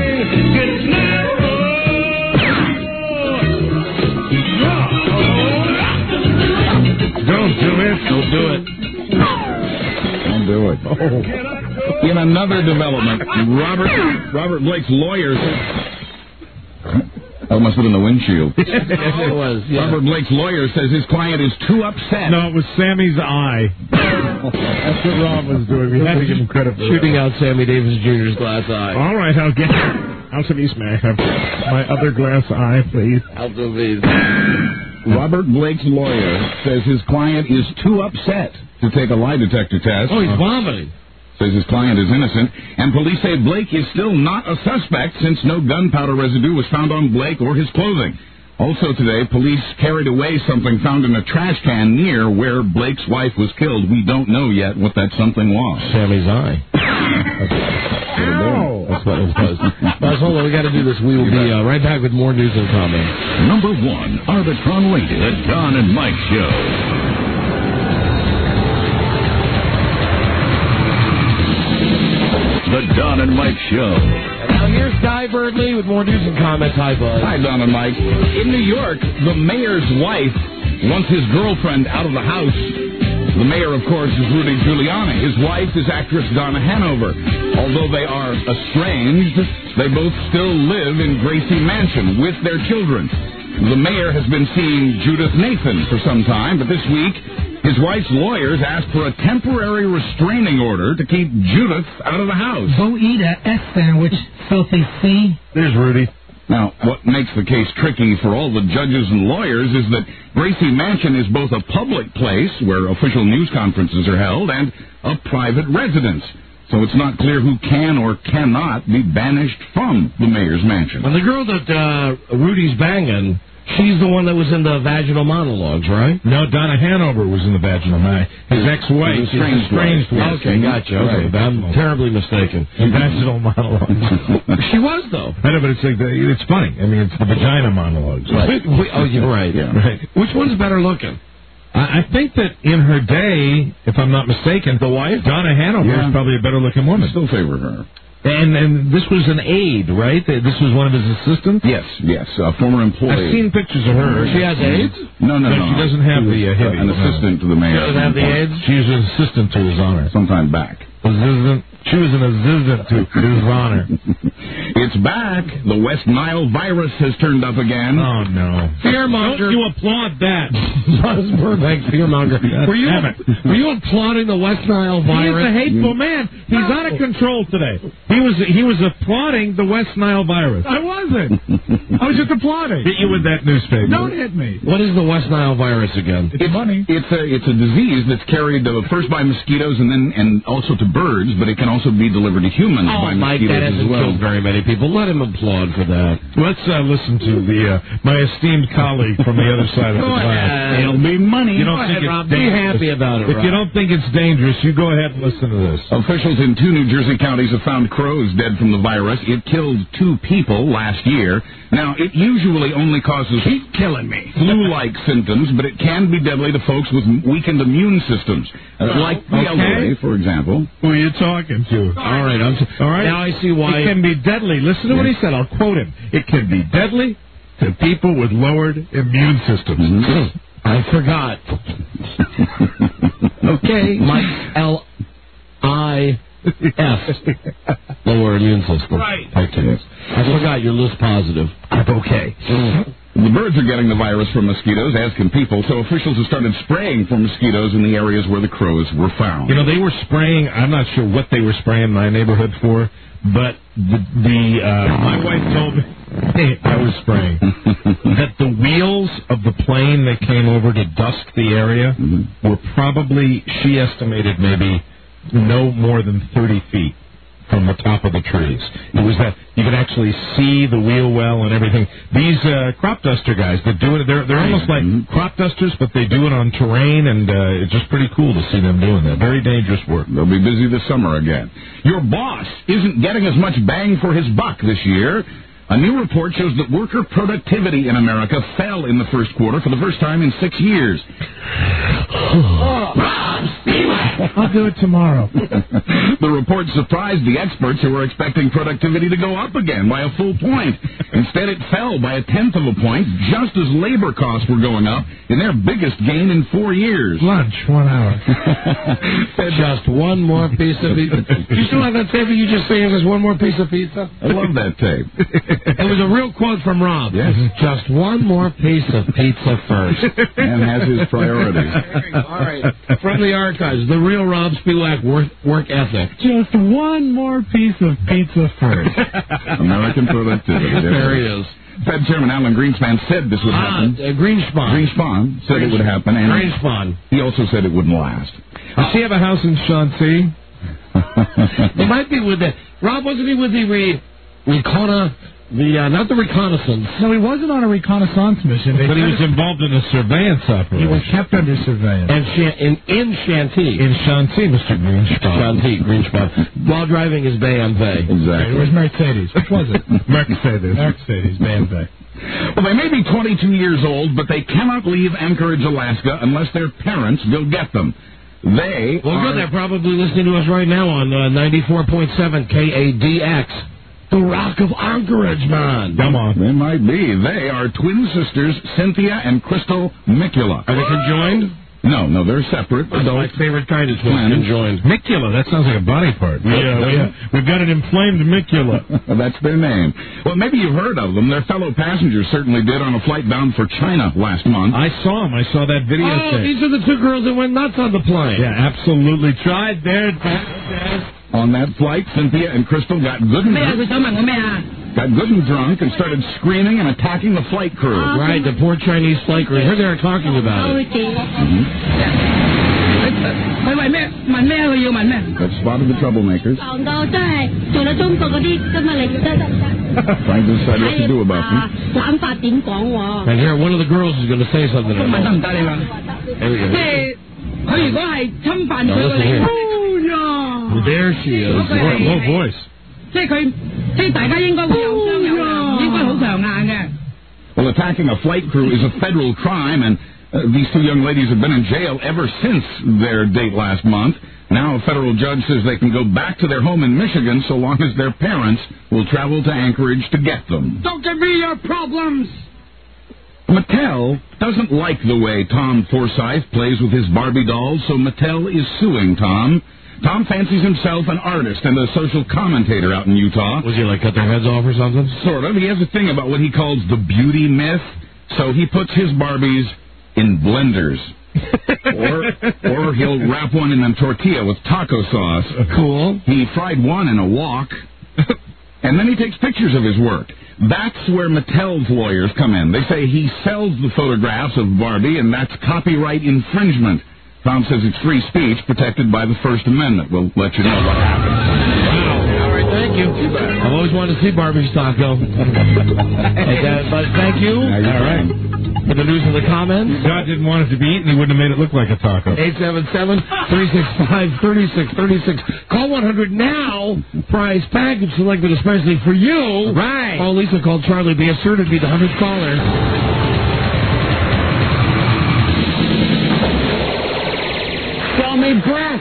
Don't do it. Don't do it. Don't do it. Oh. In another development, Robert Robert Blake's lawyer said... That must have been the windshield. It was, yeah. Robert Blake's lawyer says his client is too upset. No, it was Sammy's eye. That's what Rob was doing. We had to give him credit for Shooting that. out Sammy Davis Junior's glass eye. All right, I'll get I'll some East may I have my other glass eye, please. I'll do these. Robert Blake's lawyer says his client is too upset to take a lie detector test. Oh, he's vomiting. Says his client is innocent, and police say Blake is still not a suspect since no gunpowder residue was found on Blake or his clothing. Also today, police carried away something found in a trash can near where Blake's wife was killed. We don't know yet what that something was. Sammy's eye. Ow! That's what it was. Buzz, hold on, we got to do this. We will be uh, right back with more news and comments. Number one, Arbitron Radio, the Don and Mike Show. The Don and Mike Show. And now here's Guy Birdley with more news and comments. Hi, Buzz. Hi, Don and Mike. In New York, the mayor's wife wants his girlfriend out of the house. The mayor, of course, is Rudy Giuliani. His wife is actress Donna Hanover. Although they are estranged, they both still live in Gracie Mansion with their children. The mayor has been seeing Judith Nathan for some time, but this week, his wife's lawyers asked for a temporary restraining order to keep Judith out of the house. Go eat a S sandwich, filthy C. There's Rudy. Now, what makes the case tricky for all the judges and lawyers is that Gracie Mansion is both a public place where official news conferences are held and a private residence. So it's not clear who can or cannot be banished from the mayor's mansion. Well, the girl that uh, Rudy's banging, she's the one that was in the vaginal monologues, right? No, Donna Hanover was in the vaginal monologues. His ex-wife. His estranged estranged wife. wife. Okay, gotcha. Okay, Right. I'm terribly mistaken. The vaginal monologues. She was, though. I know, but it's like the, it's funny. I mean, it's the vagina monologues. Right. We, oh, you're right. Yeah. Right. Which one's better looking? I, I think that in her day, if I'm not mistaken, the wife, Donna Hanover Yeah. was probably a better looking woman. I still favor her. And and this was an aide, right? This was one of his assistants? Yes, yes, a former employee. I've seen pictures of her. She has AIDS? No, no, No, no. she doesn't have She the, was, uh, heavy- An assistant to the mayor. She doesn't have the AIDS? She was an assistant to his honor. Sometime back. Assistant. She was an assistant to his honor. It's back. The West Nile virus has turned up again. Oh, no. Fearmonger. Don't you applaud that. Buzz Burbank, fearmonger. Were you, Damn it. were you applauding the West Nile He's virus? a hateful man. He's out of control today. He was he was applauding the West Nile virus. I wasn't. I was just applauding. Hit you with that newspaper. Don't hit me. What is the West Nile virus again? It's funny. It's a it's a disease that's carried uh, first by mosquitoes and then and also to birds, but it can also be delivered to humans Oh, by Mike, mosquitoes that as hasn't well. killed very many people. Let him applaud for that. Let's uh, listen to the uh, my esteemed colleague from the other side of the Go glass. ahead. It'll be money. You don't Go think ahead, it's Rob. Be dangerous. happy about it, If Rob. you don't think it's dangerous, you go ahead and listen to this. Officials in two New Jersey counties have found crows dead from the virus. It killed two people last year. Now, it usually only causes Keep killing me. flu-like symptoms, but it can be deadly to folks with weakened immune systems, uh, like the okay. elderly, for example. Who are you talking to? All right, I'm t- All right. now I see why. It can be deadly. Listen to what he said. I'll quote him. It can be deadly to people with lowered immune systems. Mm-hmm. I forgot. Okay, Mike L I F. lower immune system. Right. Okay. I forgot you're list positive. Okay. The birds are getting the virus from mosquitoes, as can people, so officials have started spraying for mosquitoes in the areas where the crows were found. You know, they were spraying, I'm not sure what they were spraying my neighborhood for, but the, the uh, my wife told me, hey, I was spraying, that the wheels of the plane that came over to dust the area mm-hmm. were probably, she estimated maybe no more than thirty feet from the top of the trees. It was that you could actually see the wheel well and everything. These uh, crop duster guys that do it, they're they're almost like mm-hmm. crop dusters, but they do it on terrain, and uh, it's just pretty cool to see them doing that. Very dangerous work. They'll be busy this summer again. Your boss isn't getting as much bang for his buck this year. A new report shows that worker productivity in America fell in the first quarter for the first time in six years. I'll do it tomorrow. The report surprised the experts who were expecting productivity to go up again by a full point. Instead, it fell by a tenth of a point, just as labor costs were going up in their biggest gain in four years. Lunch, one hour. Just one more piece of pizza. You still have that tape of you just saying there's one more piece of pizza? I love that tape. It was a real quote from Rob. Yes. Just one more piece of pizza first. And has his priorities. All right. From the archives, the real Rob Spilak work, work ethic. Just one more piece of pizza first. American productivity. There he is. Fed Chairman Alan Greenspan said this would ah, happen. Uh, Greenspan. Greenspan said Greenspan. it would happen. And Greenspan. He also said it wouldn't last. Does he have a house in Shanxi? It might be with the... Rob, wasn't he with the re, reconna... The uh, not the reconnaissance. No, he wasn't on a reconnaissance mission. They but he was involved in a surveillance operation. He was kept under surveillance. And Shan- in in Shanty. In Shanty, Mister Greenspan. Shanty, Greenspan. While driving his B M W. Exactly. It was Mercedes. Which was it? Mercedes. Mercedes, B M W. Well, they may be twenty-two years old, but they cannot leave Anchorage, Alaska, unless their parents will get them. They Well, are... good. They're probably listening to us right now on uh, ninety-four point seven K A D X. The Rock of Anchorage, man. Come on. They might be. They are twin sisters, Cynthia and Crystal Mikula. Are they conjoined? No, no, they're separate. That's my favorite kind of twin, conjoined. Micula, that sounds like a body part. We, uh, we, uh, we've got an inflamed micula. That's their name. Well, maybe you've heard of them. Their fellow passengers certainly did on a flight bound for China last month. I saw them. I saw that video. Oh, these are the two girls that went nuts on the plane. Yeah, absolutely. Tried there. On that flight, Cynthia and Crystal got good and drunk, got good and drunk and started screaming and attacking the flight crew. Right, the poor Chinese flight crew. Here they are talking about it. Mm-hmm. That spotted the troublemakers. Trying to decide what to do about them. And here, one of the girls is going to say something. There we go. Now, listen here. There she is. What, what voice? Well, attacking a flight crew is a federal crime, and uh, these two young ladies have been in jail ever since their date last month. Now a federal judge says they can go back to their home in Michigan so long as their parents will travel to Anchorage to get them. Don't give me your problems! Mattel doesn't like the way Tom Forsythe plays with his Barbie dolls, so Mattel is suing Tom. Tom fancies himself an artist and a social commentator out in Utah. Was he like cut their heads off or something? Sort of. He has a thing about what he calls the beauty myth, so he puts his Barbies in blenders. or or he'll wrap one in a tortilla with taco sauce. Cool. He fried one in a wok. And then he takes pictures of his work. That's where Mattel's lawyers come in. They say he sells the photographs of Barbie, and that's copyright infringement. Tom says it's free speech protected by the First Amendment. We'll let you know what happens. Wow. All right, thank you. I've always wanted to see Barbie's taco. Hey, uh, but thank you. All right. For the news and the comments. God didn't want it to be eaten. He wouldn't have made it look like a taco. eight seven seven, three six five, three six three six. Call one hundred now. Prize package selected especially for you. Right. Call Lisa, call Charlie. Be assured to be the hundredth caller. Show me breath.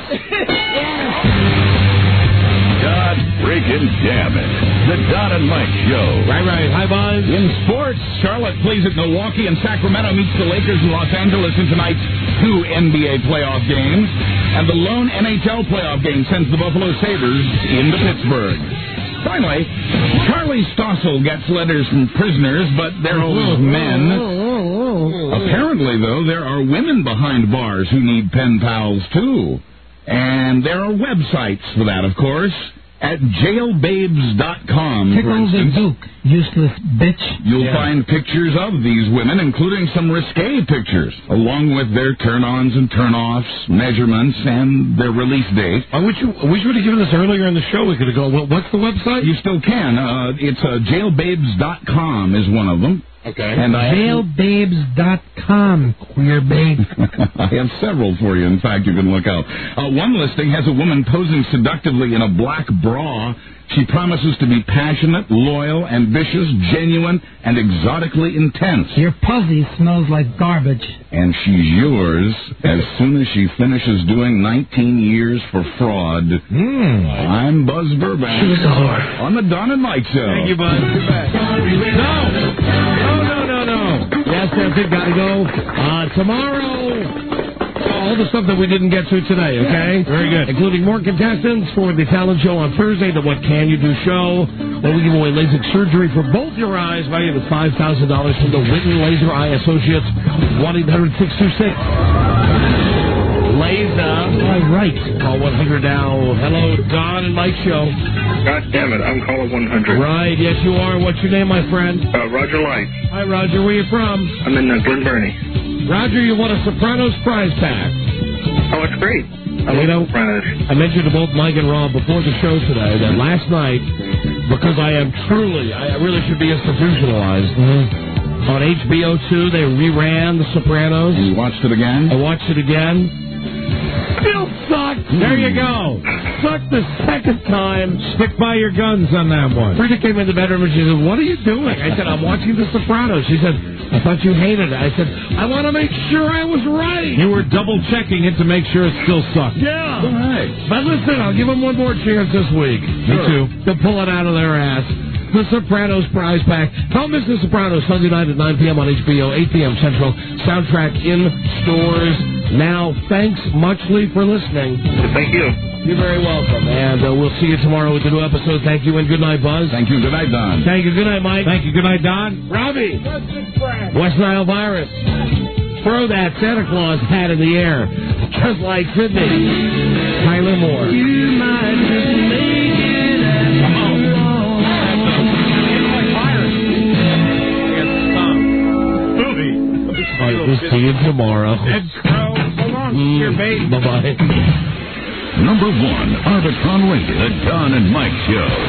God freaking damn it. The Don and Mike Show. Right, right. Hi, Buzz. In sports, Charlotte plays at Milwaukee, and Sacramento meets the Lakers in Los Angeles in tonight's two N B A playoff games. And the lone N H L playoff game sends the Buffalo Sabres into Pittsburgh. Finally, Charlie Stossel gets letters from prisoners, but they're always men. Apparently, though, there are women behind bars who need pen pals, too. And there are websites for that, of course, at jailbabes dot com, for Tickle the instance. Duke, useless bitch. You'll Yeah. find pictures of these women, including some risque pictures, along with their turn-ons and turn-offs, measurements, and their release date. I wish you, I wish you would have given us earlier in the show. We could have gone, what, what's the website? You still can. Uh, it's uh, jailbabes dot com is one of them. Okay. And I jailbabes dot com, queer babe. I have several for you. In fact, you can look out. Uh, one listing has a woman posing seductively in a black bra. She promises to be passionate, loyal, ambitious, genuine, and exotically intense. Your pussy smells like garbage. And she's yours as soon as she finishes doing nineteen years for fraud. Mm. I'm Buzz Burbank. She was a whore. On the Don and Mike Show. Thank you, Buzz. You're back. No! No, no, no, no. Yes, that's it. Gotta go. Uh, tomorrow... all the stuff that we didn't get to today, okay? Very good. Including more contestants for the talent show on Thursday, the What Can You Do show. Then we give away LASIK surgery for both your eyes, valued at five thousand dollars from the Witten Laser Eye Associates, one eight hundred six two six Laser. All right. Call one hundred now. Hello, Don and Mike show. God damn it, I'm caller one hundred. Right, yes you are. What's your name, my friend? Uh, Roger Light. Hi, Roger. Where you from? I'm in uh, Glen Burnie. Roger, you won a Sopranos prize pack. Oh, it's great. I You know, love Sopranos. I mentioned to both Mike and Rob before the show today that last night, because I am truly, I really should be institutionalized, mm-hmm. on H B O two, they reran The Sopranos. You watched it again? I watched it again. Still sucked. There you go. Sucked the second time. Stick by your guns on that one. Frida came in the bedroom and she said, what are you doing? I said, I'm watching The Sopranos. She said, I thought you hated it. I said, I want to make sure I was right. You were double checking it to make sure it still sucked. Yeah. All right. But listen, I'll give them one more chance this week. Me too. To pull it out of their ass. The Sopranos prize pack. Don't miss The Sopranos Sunday night at nine p.m. on H B O, eight p.m. Central. Soundtrack in stores now. Thanks muchly for listening. Thank you. You're very welcome. And uh, we'll see you tomorrow with a new episode. Thank you and good night, Buzz. Thank you. Good night, Don. Thank you. Good night, Mike. Thank you. Good night, Don. Robbie. West Nile virus. Throw that Santa Claus hat in the air. Just like Sydney. Tyler Moore. You might just make it out. All right, we'll see you tomorrow. Let's go. So long. Your baby. Bye-bye. Number one, Arbitron Radio, the Don and Mike Show.